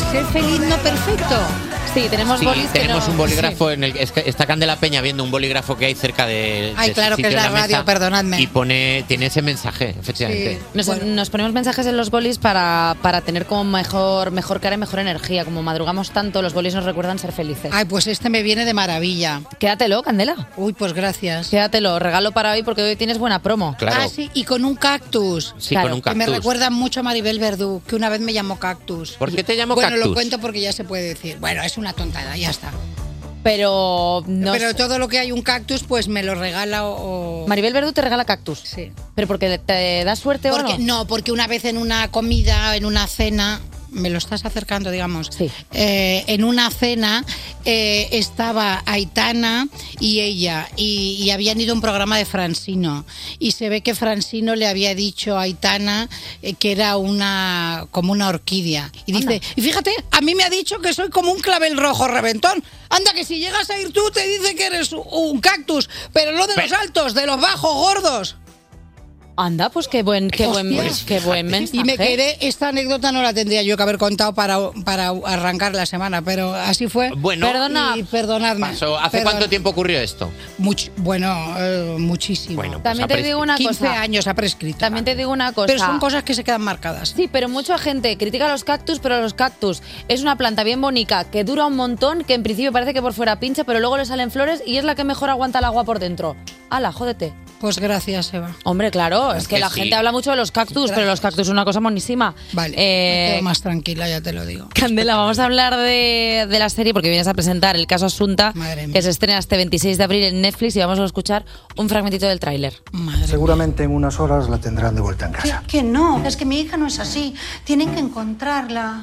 ser feliz no perfecto. Sí, tenemos Sí, bolis que tenemos no- un bolígrafo en el es que está Candela Peña viendo un bolígrafo que hay cerca de Ay, de claro, su que es sitio la en la radio, mesa perdonadme. y pone tiene ese mensaje, efectivamente. Nos, nos ponemos mensajes en los bolis para, para tener como mejor, mejor cara y mejor energía. Como madrugamos tanto, los bolis nos recuerdan ser felices. Ay, pues este me viene de maravilla. Quédatelo, Candela. Uy, pues gracias. Quédatelo, regalo para hoy porque hoy tienes buena promo. Ah, sí, y con un cactus. Sí, con un Que me cactus. recuerda mucho a Maribel Verdú, que una vez me llamó cactus. ¿Por qué te llamó bueno, cactus? lo cuento porque ya se puede decir. Bueno, es una tontada, ya está. Pero no Pero sé. todo lo que hay un cactus, pues me lo regala o... o- Maribel Verdú te regala cactus. Sí. ¿Pero porque te da suerte Porque- o no? No, porque una vez en una comida, en una cena, me lo estás acercando, digamos. Eh, en una cena eh, estaba Aitana y ella, y, y habían ido a un programa de Fransino. Y se ve que Fransino le había dicho a Aitana eh, que era una como una orquídea. Y dice, y fíjate, a mí me ha dicho que soy como un clavel rojo reventón. Anda, que si llegas a ir tú, te dice que eres un cactus, pero no de los altos, de los bajos, gordos. Anda, pues qué buen, qué buen, Hostia. qué buen mensaje. Y me quedé, esta anécdota no la tendría yo que haber contado para, para arrancar la semana, pero así fue. Bueno, Perdona, y perdonadme. Pasó. ¿Hace Perdón. cuánto tiempo ocurrió esto? Much- bueno, eh, muchísimo. Bueno, pues También ha te pres- digo una quince cosa. años ha prescrito. También te digo una cosa. Pero son cosas que se quedan marcadas. Sí, pero mucha gente critica los cactus, pero los cactus es una planta bien bonita que dura un montón, que en principio parece que por fuera pincha, pero luego le salen flores y es la que mejor aguanta el agua por dentro. ¡Hala, jódete! Pues gracias, Eva. Hombre, claro, es, Es que, que la sí. gente habla mucho de los cactus, pero los cactus es una cosa monísima. Vale, Eh, me quedo más tranquila, ya te lo digo. Candela, vamos a hablar de, de la serie porque vienes a presentar el caso Asunta, que se estrena este veintiséis de abril en Netflix y vamos a escuchar un fragmentito del tráiler. Seguramente en unas horas la tendrán de vuelta en casa. Que no, es que mi hija no es así. Tienen que encontrarla.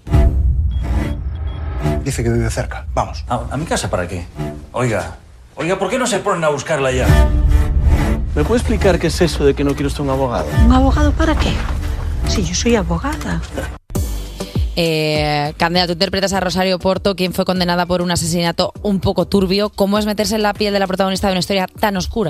Dice que vive cerca. Vamos. ¿A, a mi casa para qué? Oiga, oiga, ¿por qué no se ponen a buscarla ya? ¿Me puede explicar qué es eso de que no quiere usted un abogado? ¿Un abogado para qué? Si yo soy abogada. Eh, Candela, tú interpretas a Rosario Porto, quien fue condenada por un asesinato un poco turbio. ¿Cómo es meterse en la piel de la protagonista de una historia tan oscura?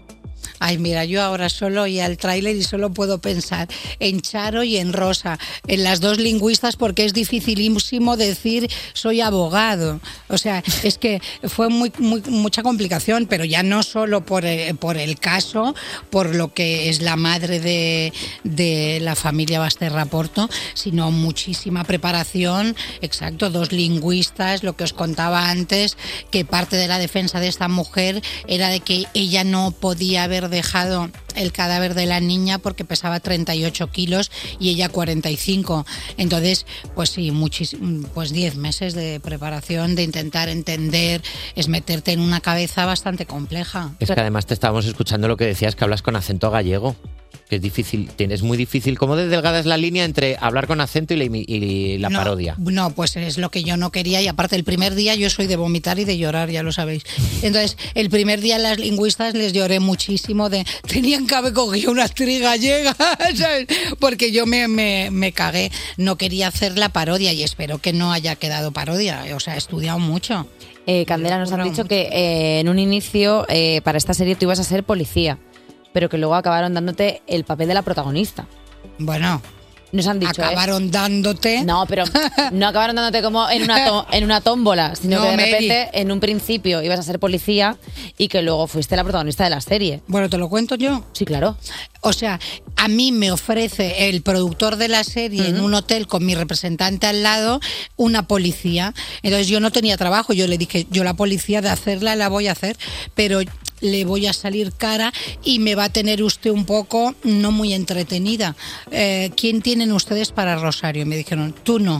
Ay, mira, yo ahora solo oí el tráiler y solo puedo pensar en Charo y en Rosa, en las dos lingüistas, porque es dificilísimo decir soy abogado. O sea, es que fue muy, muy mucha complicación, pero ya no solo por el, por el caso, por lo que es la madre de, de la familia Basterra Porto, sino muchísima preparación, exacto, dos lingüistas, lo que os contaba antes, que parte de la defensa de esta mujer era de que ella no podía haber dejado el cadáver de la niña porque pesaba treinta y ocho kilos y ella cuarenta y cinco. Entonces, pues sí, muchis- pues diez meses de preparación, de intentar entender, es meterte en una cabeza bastante compleja. Es que además te estábamos escuchando lo que decías, que hablas con acento gallego. Que es difícil, es muy difícil. ¿Cómo de delgada es la línea entre hablar con acento y la, imi- y la No, parodia? No, pues es lo que yo no quería y aparte el primer día yo soy de vomitar y de llorar, ya lo sabéis. Entonces, el primer día las lingüistas les lloré muchísimo de tenían que haber cogido una actriz gallega, ¿sabes? Porque yo me, me, me cagué, no quería hacer la parodia y espero que no haya quedado parodia, o sea, he estudiado mucho. Eh, Candela, nos han dicho que eh, en un inicio eh, para esta serie tú ibas a ser policía, pero que luego acabaron dándote el papel de la protagonista. Bueno, nos han dicho. acabaron dándote. No, pero no acabaron dándote como en una, to- en una tómbola, sino No, que de Mary. repente en un principio ibas a ser policía y que luego fuiste la protagonista de la serie. Bueno, ¿te lo cuento yo? Sí, claro. O sea, a mí me ofrece el productor de la serie en un hotel con mi representante al lado una policía. Entonces yo no tenía trabajo, yo le dije, yo la policía de hacerla la voy a hacer, pero le voy a salir cara y me va a tener usted un poco no muy entretenida. Eh, ¿Quién tienen ustedes para Rosario? Y me dijeron, tú no.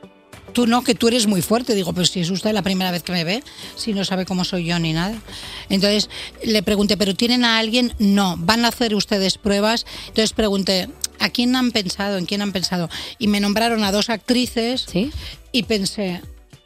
Tú no, que tú eres muy fuerte. Digo, pero si es usted la primera vez que me ve, si no sabe cómo soy yo ni nada. Entonces le pregunté, ¿pero tienen a alguien? No. ¿Van a hacer ustedes pruebas? Entonces pregunté, ¿a quién han pensado? ¿En quién han pensado? Y me nombraron a dos actrices. ¿Sí? Y pensé,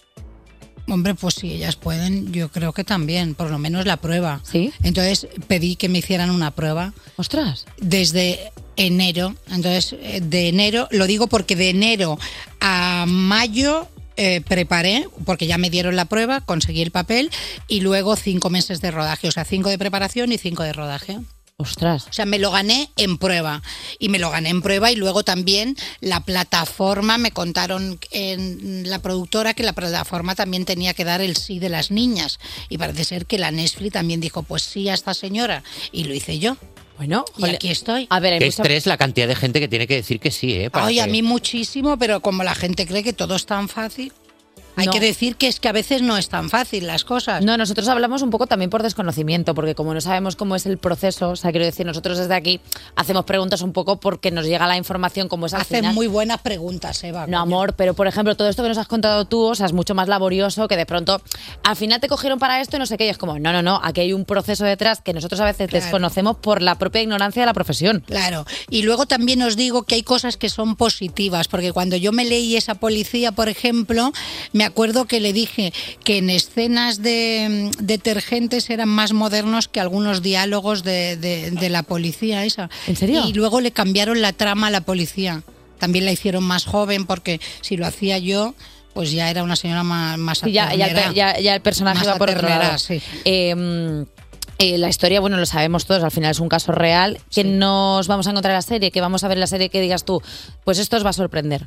hombre, pues si ellas pueden, yo creo que también, por lo menos la prueba. ¿Sí? Entonces pedí que me hicieran una prueba. ¡Ostras! Desde enero. Entonces, eh, de enero, lo digo porque de enero a mayo eh, preparé, porque ya me dieron la prueba, conseguí el papel y luego cinco meses de rodaje. O sea, cinco de preparación y cinco de rodaje. Ostras. O sea, me lo gané en prueba. Y me lo gané en prueba y luego también la plataforma, me contaron en la productora que la plataforma también tenía que dar el sí de las niñas. Y parece ser que la Netflix también dijo, pues sí a esta señora. Y lo hice yo. Bueno, y aquí estoy. A ver, Qué estrés la cantidad de gente que tiene que decir que sí, ¿eh? Para Ay, que- a mí muchísimo, pero como la gente cree que todo es tan fácil, hay No. que decir que es que a veces no es tan fácil las cosas. No, nosotros hablamos un poco también por desconocimiento, porque como no sabemos cómo es el proceso, o sea, quiero decir, nosotros desde aquí hacemos preguntas un poco porque nos llega la información como es al Hacen final. muy buenas preguntas, Eva. No, amor, pero por ejemplo, todo esto que nos has contado tú, o sea, es mucho más laborioso que de pronto al final te cogieron para esto y no sé qué, y es como, no, no, no, aquí hay un proceso detrás que nosotros a veces Claro. desconocemos por la propia ignorancia de la profesión. Claro, y luego también os digo que hay cosas que son positivas, porque cuando yo me leí esa policía, por ejemplo, me acuerdo que le dije que en escenas de mm, detergentes eran más modernos que algunos diálogos de, de- de la policía esa. ¿En serio? Y luego le cambiaron la trama a la policía. También la hicieron más joven, porque si lo hacía yo, pues ya era una señora más, más Sí, ya, ya, el aternera. pe- ya- ya el personaje Más va por otro aternera, lado. sí. Eh, eh, la historia, bueno, lo sabemos todos, al final es un caso real. ¿Qué nos vamos a encontrar en la serie? ¿Qué vamos a ver en la serie que digas tú? Pues esto os va a sorprender.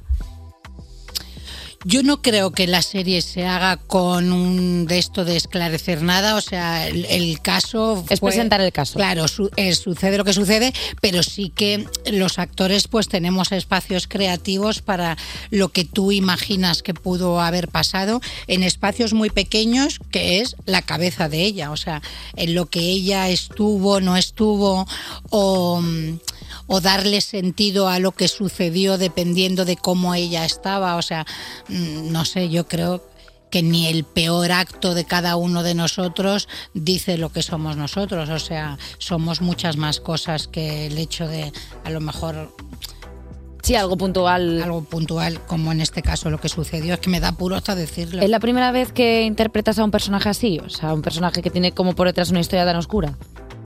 Yo no creo que la serie se haga con un de esto de esclarecer nada, o sea, el, el caso Es fue- presentar el caso. Claro, su- eh, sucede lo que sucede, pero sí que los actores pues tenemos espacios creativos para lo que tú imaginas que pudo haber pasado en espacios muy pequeños, que es la cabeza de ella, o sea, en lo que ella estuvo, no estuvo, o... mm, o darle sentido a lo que sucedió dependiendo de cómo ella estaba. O sea, mm, no sé, yo creo que ni el peor acto de cada uno de nosotros dice lo que somos nosotros. O sea, somos muchas más cosas que el hecho de, a lo mejor... Sí, algo puntual. Algo puntual, como en este caso lo que sucedió. Es que me da puro hasta decirlo. ¿Es la primera vez que interpretas a un personaje así? O sea, un personaje que tiene como por detrás una historia tan oscura.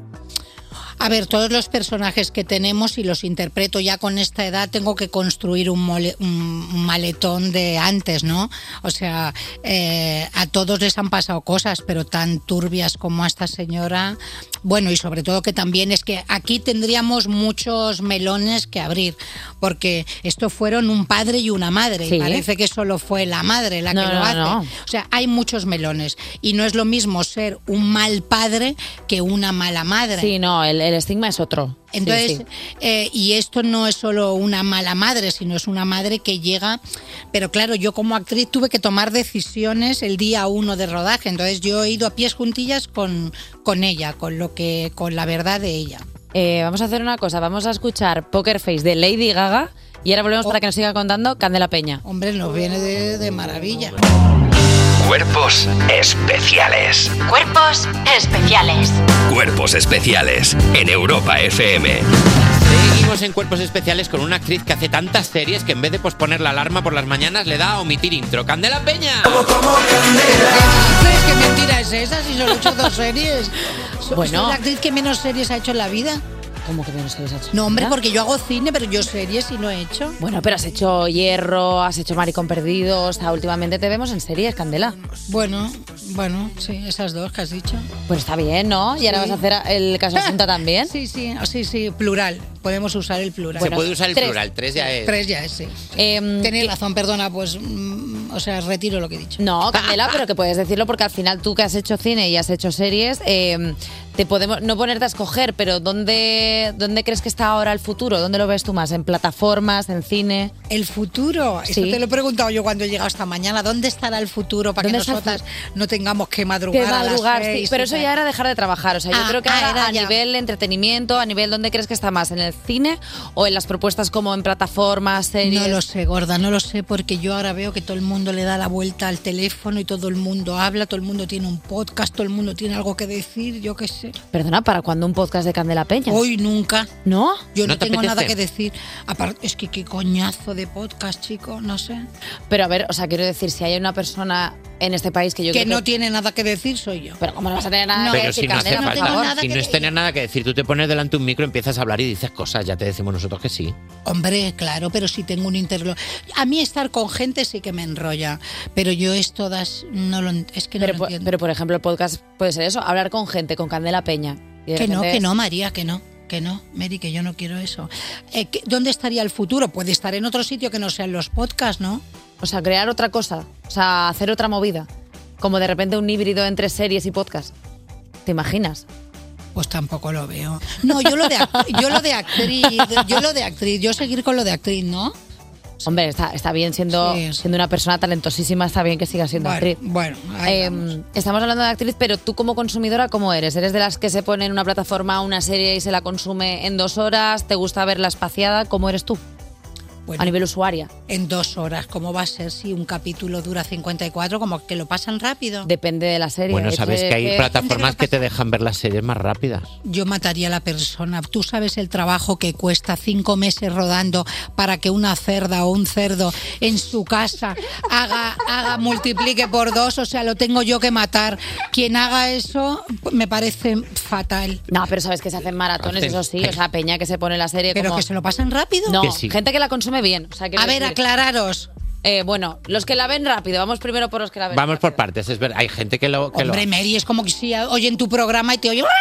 A ver, todos los personajes que tenemos, y los interpreto ya con esta edad, tengo que construir un, mole- un maletón de antes, ¿no? O sea, eh, a todos les han pasado cosas, pero tan turbias como a esta señora. Bueno, y sobre todo que también es que aquí tendríamos muchos melones que abrir, porque esto fueron un padre y una madre, Sí. y parece que solo fue la madre la No, que lo no, hace. no. O sea, hay muchos melones, y no es lo mismo ser un mal padre que una mala madre. Sí, no, el, el estigma es otro. Sí, Entonces, sí. eh, y esto no es solo una mala madre, sino es una madre que llega, pero claro, yo como actriz tuve que tomar decisiones el día uno de rodaje, entonces yo he ido a pies juntillas con, con ella, con lo que, con la verdad de ella. Eh, vamos a hacer una cosa, vamos a escuchar Poker Face de Lady Gaga y ahora volvemos para que nos siga contando Candela Peña. Hombre, nos viene de, de maravilla. Cuerpos especiales. Cuerpos especiales. Cuerpos especiales en Europa F M. Seguimos en Cuerpos Especiales con una actriz que hace tantas series que en vez de posponer la alarma por las mañanas le da a omitir intro. ¡Candela Peña! ¿Qué mentira es esa si solo he hecho dos series? So- Bueno. ¿Soy la actriz que menos series ha hecho en la vida? ¿Cómo que menos series has hecho? No, hombre, ¿Verdad? porque yo hago cine, pero yo series sí no he hecho. Bueno, pero has hecho Hierro, has hecho Maricón Perdido, o sea, últimamente te vemos en series, Candela. Bueno, bueno, sí, esas dos que has dicho. Pues está bien, ¿no? Y ahora Sí. vas a hacer el caso Asunta también. Sí, sí, sí, sí, plural. Podemos usar el plural. Se puede usar el tres. plural, tres ya es. Tres ya es, sí. Em, Tenéis ¿qué- razón, perdona, pues, mm, o sea, retiro lo que he dicho. No, Candela, pero que puedes decirlo porque al final tú que has hecho cine y has hecho series, eh, te podemos no ponerte a escoger, pero ¿dónde, ¿dónde crees que está ahora el futuro? ¿Dónde lo ves tú más? ¿En plataformas, en cine? ¿El futuro? Eso Sí. te lo he preguntado yo cuando he llegado esta mañana. ¿Dónde estará el futuro para que ¿Dónde está el nosotras no tengamos que madrugar? Que a las madrugar, sí. seis Pero y eso tal? ya era dejar de trabajar. O sea, yo Ah, creo que ah, ahora era a ya. nivel entretenimiento, a nivel ¿dónde crees que está más? ¿En el cine o en las propuestas como en plataformas, series? No lo sé, gorda, no lo sé, porque yo ahora veo que todo el mundo le da la vuelta al teléfono y todo el mundo habla, todo el mundo tiene un podcast, todo el mundo tiene algo que decir, yo qué sé. Perdona, ¿para cuándo un podcast de Candela Peña? Hoy nunca. ¿No? Yo no, ¿No te tengo nada apetece? que decir. Aparte, es que qué coñazo de podcast, chico, no sé. Pero a ver, o sea, quiero decir, si hay una persona en este país que yo que creo no tiene nada que decir, soy yo. Pero ¿cómo no vas a tener nada que Pero decir, si no hace Candela, por falta, favor? si no es tener nada que decir, tú te pones delante un micro, empiezas a hablar y dices cosas, ya te decimos nosotros que sí. Hombre, claro, pero si tengo un interlo... A mí estar con gente sí que me enrolla, pero yo es todas... No lo, es que no Pero, lo por- entiendo. pero, por ejemplo, el podcast puede ser eso, hablar con gente, con Candela Peña. Y de Que no, repente que es- no, María, que no. Que no, Mary, que yo no quiero eso. Eh, ¿qué- ¿Dónde estaría el futuro? Puede estar en otro sitio que no sean los podcasts, ¿no? O sea, crear otra cosa. O sea, hacer otra movida. Como de repente un híbrido entre series y podcast. ¿Te imaginas? Pues tampoco lo veo. No, yo lo de, act- yo lo de actriz, yo lo de actriz, yo seguir con lo de actriz, ¿no? Hombre, está, está bien siendo, siendo una persona talentosísima, está bien que siga siendo Bueno, actriz. bueno, ahí Eh, estamos hablando de actriz, pero tú como consumidora, ¿cómo eres? ¿Eres de las que se pone en una plataforma una serie y se la consume en dos horas? ¿Te gusta verla espaciada? ¿Cómo eres tú? Bueno, a nivel usuaria. En dos horas, ¿cómo va a ser si un capítulo dura cincuenta y cuatro? Como que lo pasan rápido. Depende de la serie. Bueno, sabes Este- que hay que- plataformas que te dejan ver las series más rápidas. Yo mataría a la persona. Tú sabes el trabajo que cuesta cinco meses rodando para que una cerda o un cerdo en su casa haga, haga multiplique por dos. O sea, lo tengo yo que matar. Quien haga eso me parece fatal. No, pero sabes que se hacen maratones, Hacen- eso sí. O sea, peña que se pone la serie Pero como... que se lo pasan rápido. No, Que sí. gente que la consume bien. O sea, quiero A ver, decir- aclararos. Eh, bueno, los que la ven rápido. Vamos primero por los que la ven Vamos por partes, es verdad. Hay gente que lo... Que Hombre, lo... Mary, es como que si oyen tu programa y te oyen...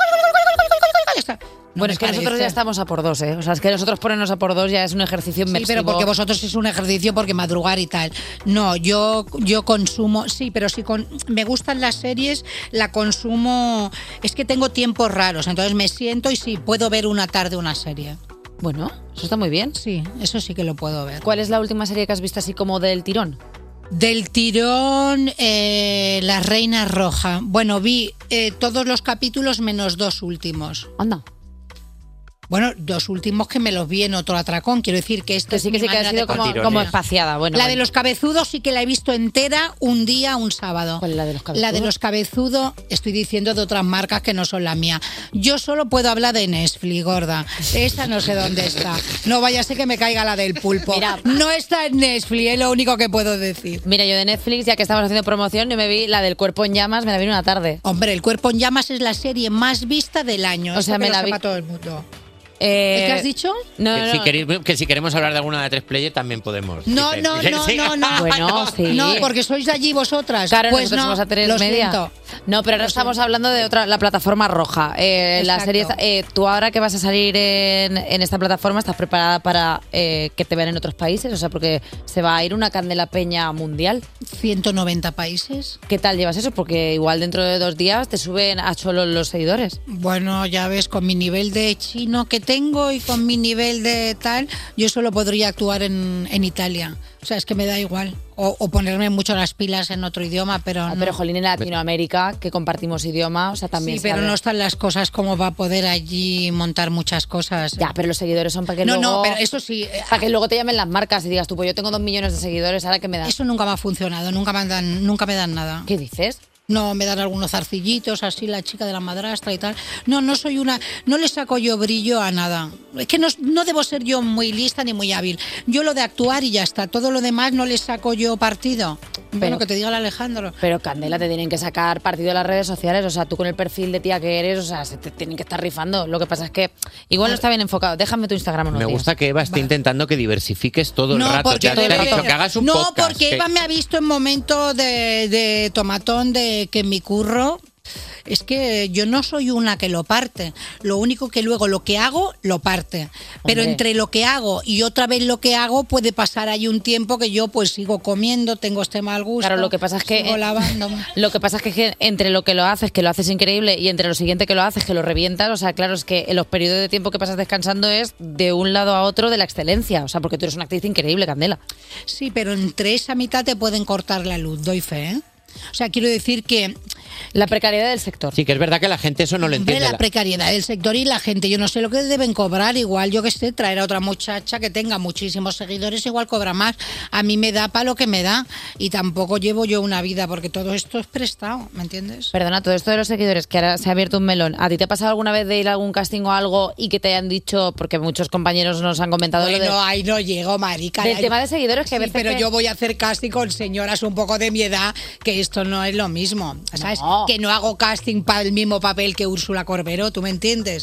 Bueno, me es que nosotros parece. ya estamos a por dos, ¿eh? O sea, es que nosotros ponernos a por dos ya es un ejercicio Sí, inmersivo. pero porque vosotros es un ejercicio porque madrugar y tal. No, yo yo consumo, sí, pero si con, me gustan las series, la consumo, es que tengo tiempos raros, entonces me siento y sí, puedo ver una tarde una serie. Bueno, eso está muy bien. Sí, eso sí que lo puedo ver. ¿Cuál es la última serie que has visto así como del tirón? Del tirón, eh, La Reina Roja. Bueno, vi eh, todos los capítulos menos dos últimos. Anda. Bueno, dos últimos que me los vi en otro atracón. Quiero decir que esto Que sí, que sí que ha sido como, como espaciada. Bueno, la bueno. de los cabezudos sí que la he visto entera un día, un sábado. ¿Cuál es la de los cabezudos? La de los cabezudos, estoy diciendo de otras marcas que no son la mía. Yo solo puedo hablar de Netflix, gorda. Esa no sé dónde está. No vaya a ser que me caiga la del pulpo. Mira. No está en Netflix, es lo único que puedo decir. Mira, yo de Netflix, ya que estamos haciendo promoción, yo me vi la del Cuerpo en Llamas, me la vi en una tarde. Hombre, El Cuerpo en Llamas es la serie más vista del año. O sea, Esto me que la lo vi- sepa todo el mundo. Eh, ¿Qué has dicho? No, que, no, si no. queréis- que si queremos hablar de alguna de tres player también podemos. No, Dice- no, no, Sí. no, no. Bueno, sí. No, porque sois de allí vosotras. Claro, pues nosotros no, somos a tres lo media. siento. No, pero ahora estamos hablando de otra, la plataforma roja. Eh, la Exacto. serie, eh, tú ahora que vas a salir en, en esta plataforma, ¿estás preparada para eh, que te vean en otros países? O sea, porque se va a ir una Candela Peña mundial. ciento noventa países. ¿Qué tal llevas eso? Porque igual dentro de dos días te suben a solo los seguidores. Bueno, ya ves, con mi nivel de chino que tengo y con mi nivel de tal, yo solo podría actuar en, en Italia. O sea, es que me da igual. O, o ponerme mucho las pilas en otro idioma, pero no. Pero, jolín, en Latinoamérica, que compartimos idioma, o sea, también Sí, pero sabe. no están las cosas como va a poder allí montar muchas cosas. Ya, pero los seguidores son para que No, luego... no, pero eso sí. eh, Para que luego te llamen las marcas y digas tú, pues yo tengo dos millones de seguidores, ¿ahora qué me das? Eso nunca me ha funcionado, nunca me dan, nunca me dan nada. ¿Qué dices? No, me dan algunos zarcillitos, así la chica de la madrastra y tal. No, no soy una... No le saco yo brillo a nada. Es que no, no debo ser yo muy lista ni muy hábil. Yo lo de actuar y ya está. Todo lo demás no le saco yo partido. Bueno, que te diga el Alejandro. Pero, Candela, te tienen que sacar partido de las redes sociales. O sea, tú con el perfil de tía que eres, o sea, se te tienen que estar rifando. Lo que pasa es que igual no está bien enfocado. Déjame tu Instagram unos Me días. gusta que Eva esté intentando que diversifiques todo el rato. Ya te he dicho que hagas un no, podcast. porque que- Eva me ha visto en momento de, de tomatón de que en mi curro es que yo no soy una que lo parte. Lo único que luego lo que hago, lo parte. Pero Hombre. entre lo que hago y otra vez lo que hago, puede pasar ahí un tiempo que yo pues sigo comiendo, tengo este mal gusto. Claro, lo que pasa es que sigo lavándome. lo que pasa es que entre lo que lo haces, que lo haces increíble, y entre lo siguiente que lo haces, que lo revientas, o sea, claro, es que en los periodos de tiempo que pasas descansando es de un lado a otro de la excelencia, o sea, porque tú eres una actriz increíble, Candela. Sí, pero entre esa mitad te pueden cortar la luz, doy fe, ¿eh? O sea, quiero decir que... La precariedad del sector. Sí, que es verdad que la gente eso no lo Hombre, entiende. la precariedad del sector y la gente, yo no sé lo que deben cobrar, igual yo que sé, traer a otra muchacha que tenga muchísimos seguidores, igual cobra más. A mí me da para lo que me da y tampoco llevo yo una vida porque todo esto es prestado, ¿me entiendes? Perdona, todo esto de los seguidores, que ahora se ha abierto un melón, ¿a ti te ha pasado alguna vez de ir a algún casting o algo y que te hayan dicho, porque muchos compañeros nos han comentado lo Bueno, de... ahí no llego, marica. Del ahí- tema de seguidores, que a Sí, veces pero que- yo voy a hacer casting con señoras un poco de mi edad, que esto no es lo mismo, ¿sabes? Que no hago casting para el mismo papel que Úrsula Corbero, ¿tú me entiendes?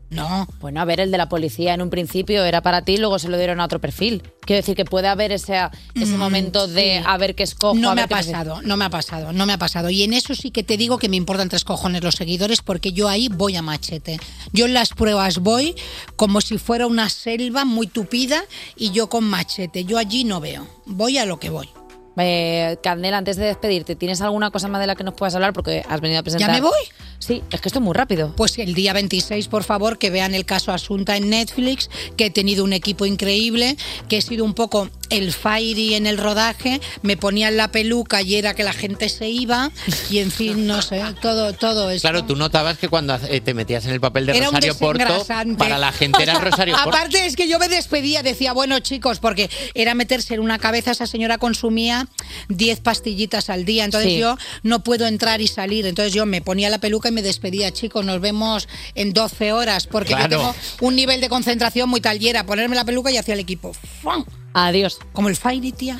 No. Bueno, a ver, el de la policía en un principio era para ti, luego se lo dieron a otro perfil. Quiero decir que puede haber ese, ese mm, momento de sí. a ver qué escojo. No a me ver ha qué pasado, no me ha pasado, no me ha pasado. Y en eso sí que te digo que me importan tres cojones los seguidores porque yo ahí voy a machete. Yo en las pruebas voy como si fuera una selva muy tupida y yo con machete. Yo allí no veo, voy a lo que voy. Eh, Candela, antes de despedirte, ¿tienes alguna cosa más de la que nos puedas hablar? Porque has venido a presentar... ¿Ya me voy? Sí, es que esto es muy rápido. Pues el día veintiséis, por favor, que vean el caso Asunta en Netflix, que he tenido un equipo increíble, que he sido un poco el fairy en el rodaje, me ponían la peluca y era que la gente se iba, y en fin, no sé, todo, todo eso. Claro, tú notabas que cuando te metías en el papel de era Rosario Porto, para la gente era Rosario Porto. Aparte es que yo me despedía, decía, bueno chicos, porque era meterse en una cabeza, esa señora consumía diez pastillitas al día, entonces sí. yo no puedo entrar y salir, entonces yo me ponía la peluca y me despedía, chicos, nos vemos en doce horas, porque claro. yo tengo un nivel de concentración muy tal, y era ponerme la peluca y hacía el equipo. ¡Fum! Adiós. Como el Fairy, tía.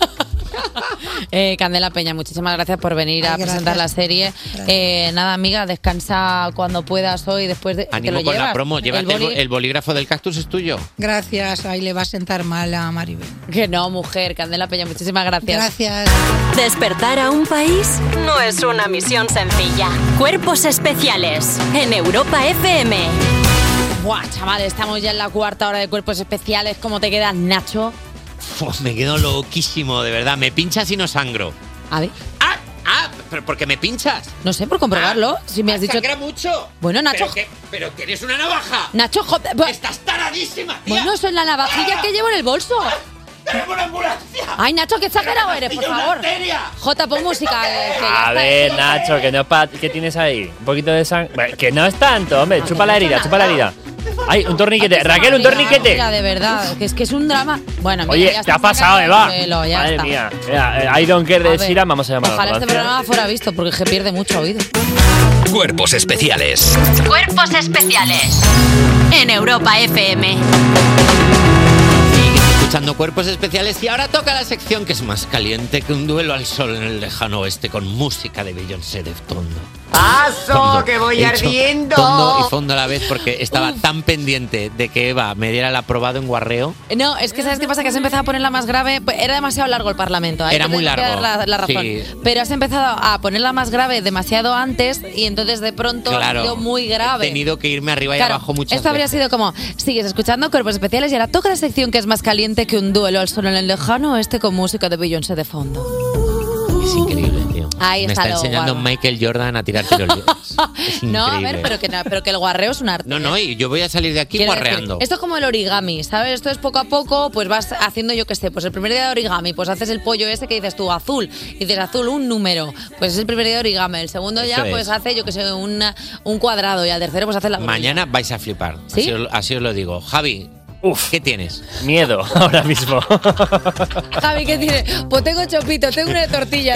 eh, Candela Peña, muchísimas gracias por venir Ay, a presentar la serie. Eh, nada, amiga, descansa cuando puedas hoy después de. Animo ¿te lo con llevas? la promo. Llévate el, boli... el bolígrafo del cactus es tuyo. Gracias. Ahí le va a sentar mal a Maribel. Que no, mujer. Candela Peña, muchísimas gracias. Gracias. Despertar a un país no es una misión sencilla. Cuerpos especiales en Europa F M. Buah, chaval, estamos ya en la cuarta hora de Cuerpos Especiales. ¿Cómo te quedas, Nacho? Uf, me quedo loquísimo, de verdad. Me pinchas y no sangro. A ver. ¡Ah! ¡Ah! ¿Pero por qué me pinchas? No sé, por comprobarlo. Ah, si me has dicho. ¡Sangra mucho! Bueno, Nacho. ¿Pero, qué? ¿Pero tienes una navaja? Nacho, joder. ¡Estás taradísima, tía! Bueno, eso es la navajilla ¡Ah! que llevo en el bolso. ¡Tenemos una ambulancia! Ay, Nacho, qué exagerado eres, por favor. Jota, pon música. Eh, que a ver, Nacho, que no es pa... ¿Qué tienes ahí? Un poquito de sangre. Bueno, que no es tanto, hombre. Chupa la herida, chupa la herida. Ay, un torniquete. Raquel, un torniquete. Mira, de verdad, que es que es un drama. Bueno, mira, oye, ya ¿qué ha pasado, Eva? Suelo, ya Madre está. mía. Mira, I don't care de Sira, vamos a llamar. Ojalá este programa fuera visto, porque es que pierde mucho oído. Cuerpos especiales. Cuerpos especiales en Europa F M. Escuchando Cuerpos Especiales y ahora toca la sección que es más caliente que un duelo al sol en el lejano oeste con música de Beyoncé de fondo. ¡Paso, fondo, que voy ardiendo! Fondo y fondo a la vez porque estaba Uf. tan pendiente de que Eva me diera el aprobado en Guarreo. No, es que ¿sabes qué pasa? Que has empezado a ponerla más grave. Era demasiado largo el Parlamento. Ahí Era muy largo. La, la razón. Sí. Pero has empezado a ponerla más grave demasiado antes y entonces de pronto claro, ha sido muy grave. He tenido que irme arriba y claro, abajo muchas Esto habría veces. sido como, sigues escuchando Cuerpos Especiales y ahora toca la sección que es más caliente que un duelo al sol en el lejano oeste con música de Beyoncé de fondo. Es increíble, tío. Ahí Me está, está enseñando guarro. Michael Jordan a tirar tiros libres. No, a ver, pero que, pero que el guarreo es un arte. No, no, y yo voy a salir de aquí Quiero guarreando. Decir, esto es como el origami, ¿sabes? Esto es poco a poco, pues vas haciendo, yo qué sé, pues el primer día de origami, pues haces el pollo ese que dices tú, azul, y dices azul, un número, pues es el primer día de origami. El segundo ya, Eso pues es. hace, yo qué sé, una, un cuadrado, y al tercero, pues hace la gorilla. Mañana vais a flipar. ¿Sí? Así, os, así os lo digo. Javi. Uf, ¿qué tienes? Miedo ahora mismo. Javi, ¿qué tienes? Pues tengo chopito, tengo una de tortilla.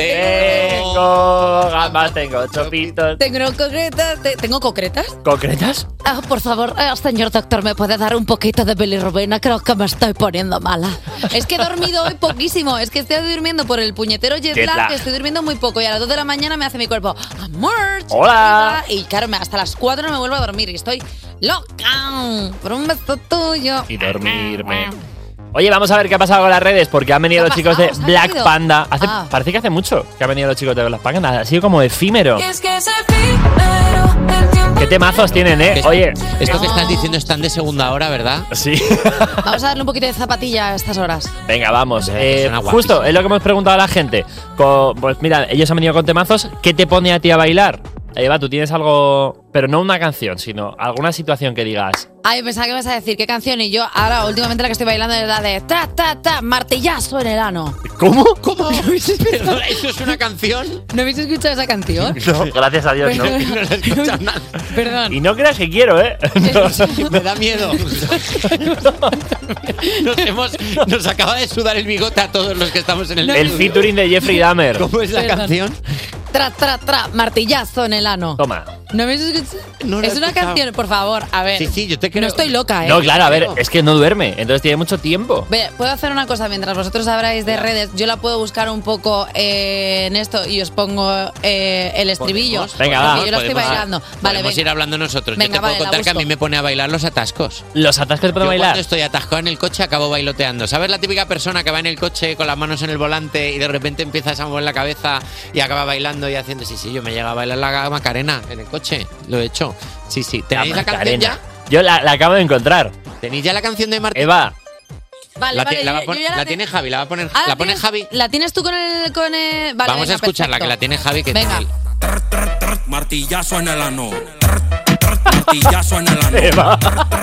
Tengo gambas, tengo chopitos. Tengo concretas. ¿Tengo concretas? ¿Concretas? Ah, por favor, eh, señor doctor, ¿me puede dar un poquito de bilirrubina? Creo que me estoy poniendo mala. Es que he dormido hoy poquísimo. Es que estoy durmiendo por el puñetero jet lag, que estoy durmiendo muy poco. Y a las dos de la mañana me hace mi cuerpo amor. Hola. Y claro, hasta las cuatro no me vuelvo a dormir. Y estoy loca por un beso tuyo. Y dormirme. Oye, vamos a ver qué ha pasado con las redes, porque han venido los chicos de Black Panda. Hace, ah. Parece que hace mucho que han venido los chicos de Black Panda. Ha sido como efímero. Es que es efímero. ¿Qué temazos tienen, eh? Oye. Esto que estás diciendo están de segunda hora, ¿verdad? Sí. Vamos a darle un poquito de zapatilla a estas horas. Venga, vamos. Eh, justo, es lo que hemos preguntado a la gente. Con, pues mira, ellos han venido con temazos. ¿Qué te pone a ti a bailar? Eva, tú tienes algo, pero no una canción, sino alguna situación que digas. Ay, pensaba que me ibas a decir qué canción y yo ahora últimamente la que estoy bailando es la de ta, ta, ta, martillazo en el ano. ¿Cómo? ¿Cómo? ¿Eso es una canción? ¿No habéis escuchado esa canción? No, gracias a Dios, no. No la he escuchado nada. Perdón. Y no creas que quiero, ¿eh? No. Me da miedo. Nos, hemos, nos acaba de sudar el bigote a todos los que estamos en el... El featuring de Jeffrey Dahmer. ¿Cómo es la Perdón. canción? Tra, tra, tra, martillazo en el ano. Toma. ¿No me has escuchado? No es una canción, por favor, a ver. Sí, sí, yo te creo. No estoy loca, ¿eh? No, claro, a ver, es que no duerme, entonces tiene mucho tiempo. Ve, puedo hacer una cosa mientras vosotros habláis de redes. Yo la puedo buscar un poco eh, en esto y os pongo eh, el estribillo. ¿Podemos? Venga, va. Yo lo estoy Podemos- bailando. Vale, Podemos venga. ir hablando nosotros. Venga, Yo te puedo vale, la contar que a mí busco. me pone a bailar los atascos. ¿Los atascos te pueden Yo bailar? cuando estoy atascado en el coche acabo bailoteando. ¿Sabes la típica persona que va en el coche con las manos en el volante y de repente empiezas a mover la cabeza y acaba bailando y haciendo... Sí, sí, yo me llega a bailar la Macarena en el coche. Lo he hecho. Sí, sí. ¿Tenéis la, canción ya? Yo la, la acabo de encontrar. ¿Tenéis ya la canción de Martín? Eva. Vale, la, vale, ti- la va a yo- pon- yo ya la la te- tiene Javi, la va a poner, Ah, la pone tienes- Javi. ¿La tienes tú con el...? Con el... Vale, Vamos venga, a escucharla, perfecto. que la tiene Javi. Que Venga. Martillazo en el ano. Martillazo en el ano. Eva.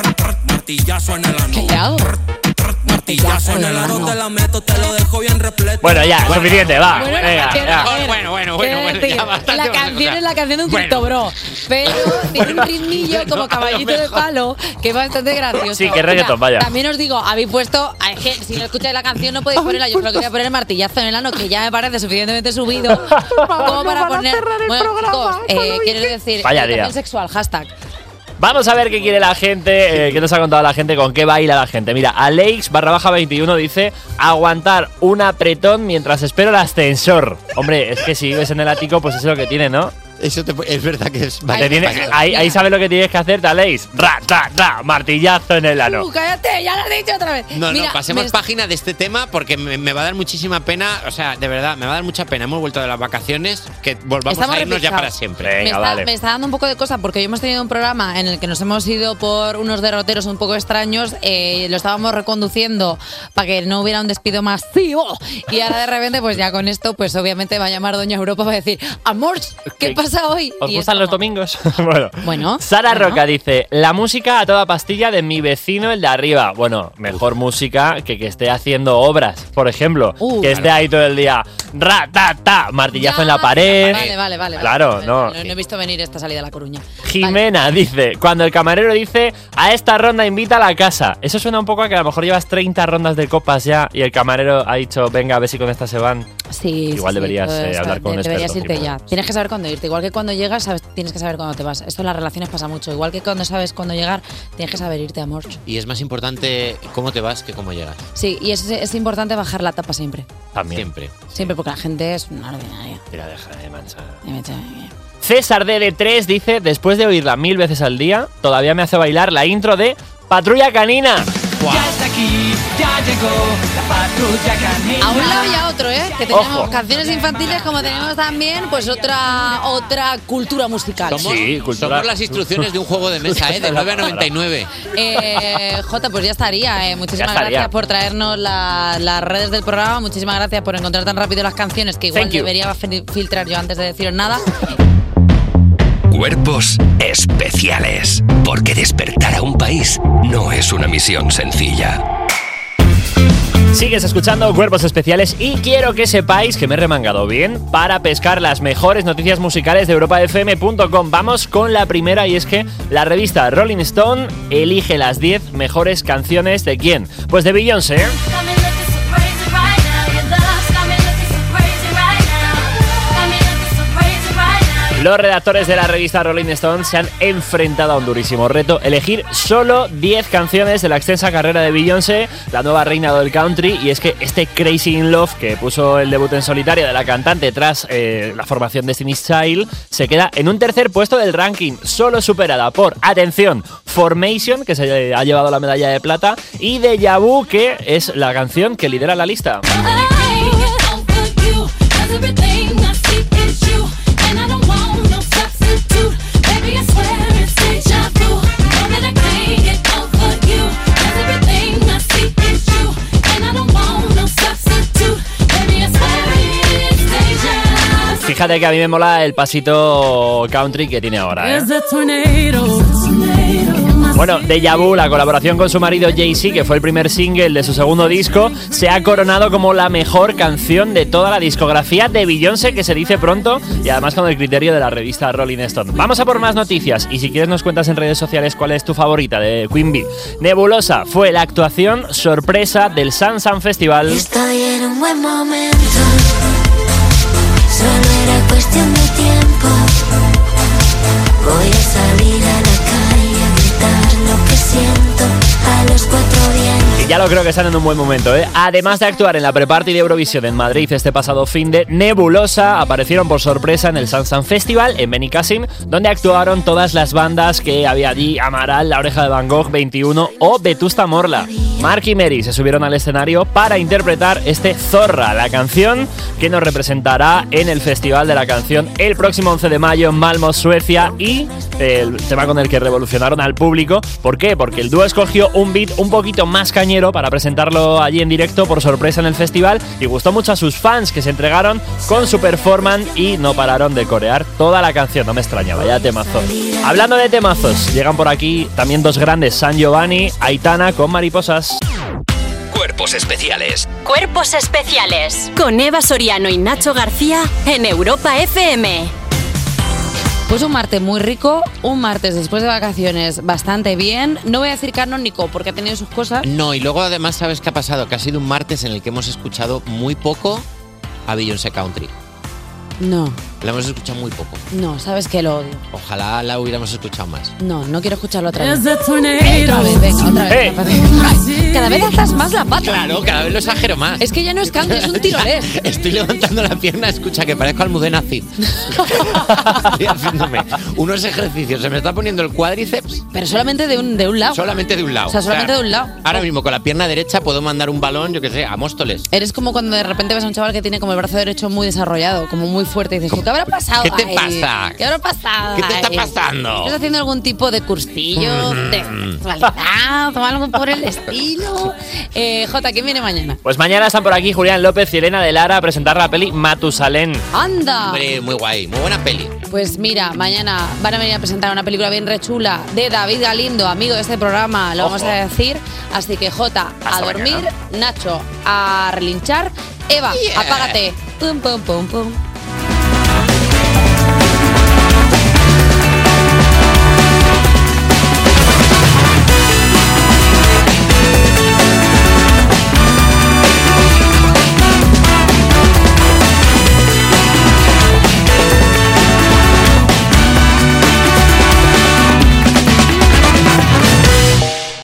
Martillazo en el ano. ¿Qué le hago? Martillazo en el ano. Te la meto, te lo dejo bien repleto. Bueno, ya, suficiente, va. Bueno, venga, quiero- ya. a ver, Bueno, bueno, bueno, quiero bueno, decir, ya bastante la más, o canción sea. es la canción de un Bueno. Cristo Bro, pero tiene un ritmillo como caballito de palo que es bastante gracioso. Sí, que reggaetón, Mira, vaya. También os digo, habéis puesto, es que si no escucháis la canción no podéis ponerla, yo creo que voy a poner el martillazo en el ano, que ya me parece suficientemente subido como para poner... Bueno, chicos, eh, quiero decir, Vaya educación día. sexual, hashtag. Vamos a ver qué quiere la gente, eh, qué nos ha contado la gente, con qué baila la gente. Mira, Alex barra baja veintiuno dice aguantar un apretón mientras espero el ascensor. Hombre, es que si vives en el ático, pues eso es lo que tiene, ¿no? Eso te, es verdad que es... Te tiene- ahí, ahí sabes lo que tienes que hacer, Alex. Ra, ra, ra, martillazo en el ano. Uh, cállate, ya lo has dicho otra vez. No, Mira, no, pasemos me- página de este tema porque me, me va a dar muchísima pena. O sea, de verdad, me va a dar mucha pena. Hemos vuelto de las vacaciones, que volvamos Estamos a irnos ya repicados. para siempre. me, está, me está dando un poco de cosa porque hoy hemos tenido un programa en el que nos hemos ido por unos derroteros un poco extraños. Eh, lo estábamos reconduciendo para que no hubiera un despido masivo. Y ahora de repente, pues ya con esto, pues obviamente va a llamar Doña Europa para decir: Amor, ¿qué ¿Qué? pasa hoy? ¿Os Y gustan los domingos? bueno. Bueno, Sara bueno. Roca dice, la música a toda pastilla de mi vecino, el de arriba. Bueno, mejor música que que esté haciendo obras, por ejemplo. Uh, que claro. esté ahí todo el día, ra, ta, ta, martillazo Ya, en la pared. Vale, vale, vale. Claro, vale. no. No, no he visto venir esta salida a La Coruña. Jimena dice, cuando el camarero dice, a esta ronda invita a la casa. Eso suena un poco a que a lo mejor llevas treinta rondas de copas ya y el camarero ha dicho, venga, a ver si con esta se van. Sí, Igual sí, deberías sí, eh, todo hablar esto, con un Deberías experto. irte ya. Tienes que saber cuándo irte. Igual que cuando llegas, sabes- tienes que saber cuándo te vas. Esto en las relaciones pasa mucho. Igual que cuando sabes cuándo llegar, tienes que saber irte, amor. Y es más importante cómo te vas que cómo llegas. Sí, y es, es importante bajar la tapa siempre. También. Siempre. Siempre, porque la gente es una ordinaria. Mira, deja de manchar. Y me echa- César D D tres dice, después de oírla mil veces al día, todavía me hace bailar la intro de Patrulla Canina. Ya está aquí, ya llegó la patrulla canina. A un lado y a otro, ¿eh? Que tenemos Ojo. canciones infantiles como tenemos también pues otra otra cultura musical. Somos, somos las instrucciones de un juego de mesa, ¿eh? De nueve a noventa y nueve. Eh, Jota, pues ya estaría. eh. Muchísimas Ya estaría. gracias por traernos la- las redes del programa. Muchísimas gracias por encontrar tan rápido las canciones que igual Thank you. debería fil- filtrar yo antes de deciros nada. Cuerpos especiales. Porque despertar a un país no es una misión sencilla. Sigues escuchando Cuerpos Especiales y quiero que sepáis que me he remangado bien para pescar las mejores noticias musicales de europa f m punto com. Vamos con la primera y es que la revista Rolling Stone elige las diez mejores canciones de ¿quién? Pues de Beyoncé. Los redactores de la revista Rolling Stone se han enfrentado a un durísimo reto, elegir solo diez canciones de la extensa carrera de Beyoncé, la nueva reina del country, y es que este Crazy in Love, que puso el debut en solitario de la cantante tras eh, la formación Destiny's Child, se queda en un tercer puesto del ranking, solo superada por, atención, Formation, que se ha llevado la medalla de plata, y Deja Vu, que es la canción que lidera la lista. Fíjate que a mí me mola el pasito country que tiene ahora, ¿eh? Bueno, Deja Vu, la colaboración con su marido Jay-Z, que fue el primer single de su segundo disco, se ha coronado como la mejor canción de toda la discografía de Beyoncé, que se dice pronto, y además con el criterio de la revista Rolling Stone. Vamos a por más noticias, y si quieres nos cuentas en redes sociales cuál es tu favorita de Queen Bee. Nebulosa fue la actuación sorpresa del Sun Sun Festival. Estoy en un buen momento, solo era cuestión de tiempo. Voy a salir a la calle a gritar lo que siento a los cuatro vientos. Y ya lo creo que están en un buen momento, ¿eh? Además de actuar en la pre-party de Eurovisión en Madrid este pasado finde, Nebulosa aparecieron por sorpresa en el Sansan Festival en Benicàssim, donde actuaron todas las bandas que había allí: Amaral, La Oreja de Van Gogh, veintiuno o Vetusta Morla. Mark y Mary se subieron al escenario para interpretar este Zorra, la canción que nos representará en el Festival de la Canción el próximo once de mayo en Malmö, Suecia, y el tema con el que revolucionaron al público. ¿Por qué? Porque el dúo escogió un beat un poquito más cañero para presentarlo allí en directo por sorpresa en el festival y gustó mucho a sus fans, que se entregaron con su performance y no pararon de corear toda la canción. No me extraña, vaya temazo. Hablando de temazos, llegan por aquí también dos grandes, San Giovanni, Aitana con Mariposas. Cuerpos especiales. Cuerpos especiales con Eva Soriano y Nacho García en Europa F M. Pues un martes muy rico, un martes después de vacaciones bastante bien. No voy a decir Carlos Nico porque ha tenido sus cosas. No, y luego además, ¿sabes qué ha pasado? Que ha sido un martes en el que hemos escuchado muy poco a Beyoncé Country. No. La hemos escuchado muy poco. No, sabes que lo odio. Ojalá la hubiéramos escuchado más. No, no quiero escucharlo otra vez. Otra vez, venga, otra vez. Hey. Cada vez alzas más la pata. Claro, cada vez lo exagero más. Es que ya no es country, es un tirolés. Estoy levantando la pierna, escucha, que parezco Almudena Cid. Estoy haciéndome unos ejercicios, se me está poniendo el cuádriceps. Pero solamente de un, de un lado. Solamente de un lado. O sea, solamente o sea, de un lado. Ahora mismo con la pierna derecha puedo mandar un balón, yo qué sé, a Móstoles. Eres como cuando de repente ves a un chaval que tiene como el brazo derecho muy desarrollado, como muy fuerte, y dices, ¿qué habrá pasado? ¿Qué te ahí? pasa? ¿Qué habrá pasado? ¿Qué te está ahí? pasando? ¿Estás haciendo algún tipo de cursillo, Mm. de sexualidad o algo por el estilo? Eh, Jota, ¿quién viene mañana? Pues mañana están por aquí Julián López y Elena de Lara a presentar la peli Matusalén. ¡Anda! Hombre, muy guay, muy buena peli. Pues mira, mañana van a venir a presentar una película bien rechula de David Galindo, amigo de este programa, lo Ojo. vamos a decir. Así que Jota, a Hasta dormir, mañana. Nacho, a relinchar, Eva, Yeah. apágate. Pum, pum, pum, pum.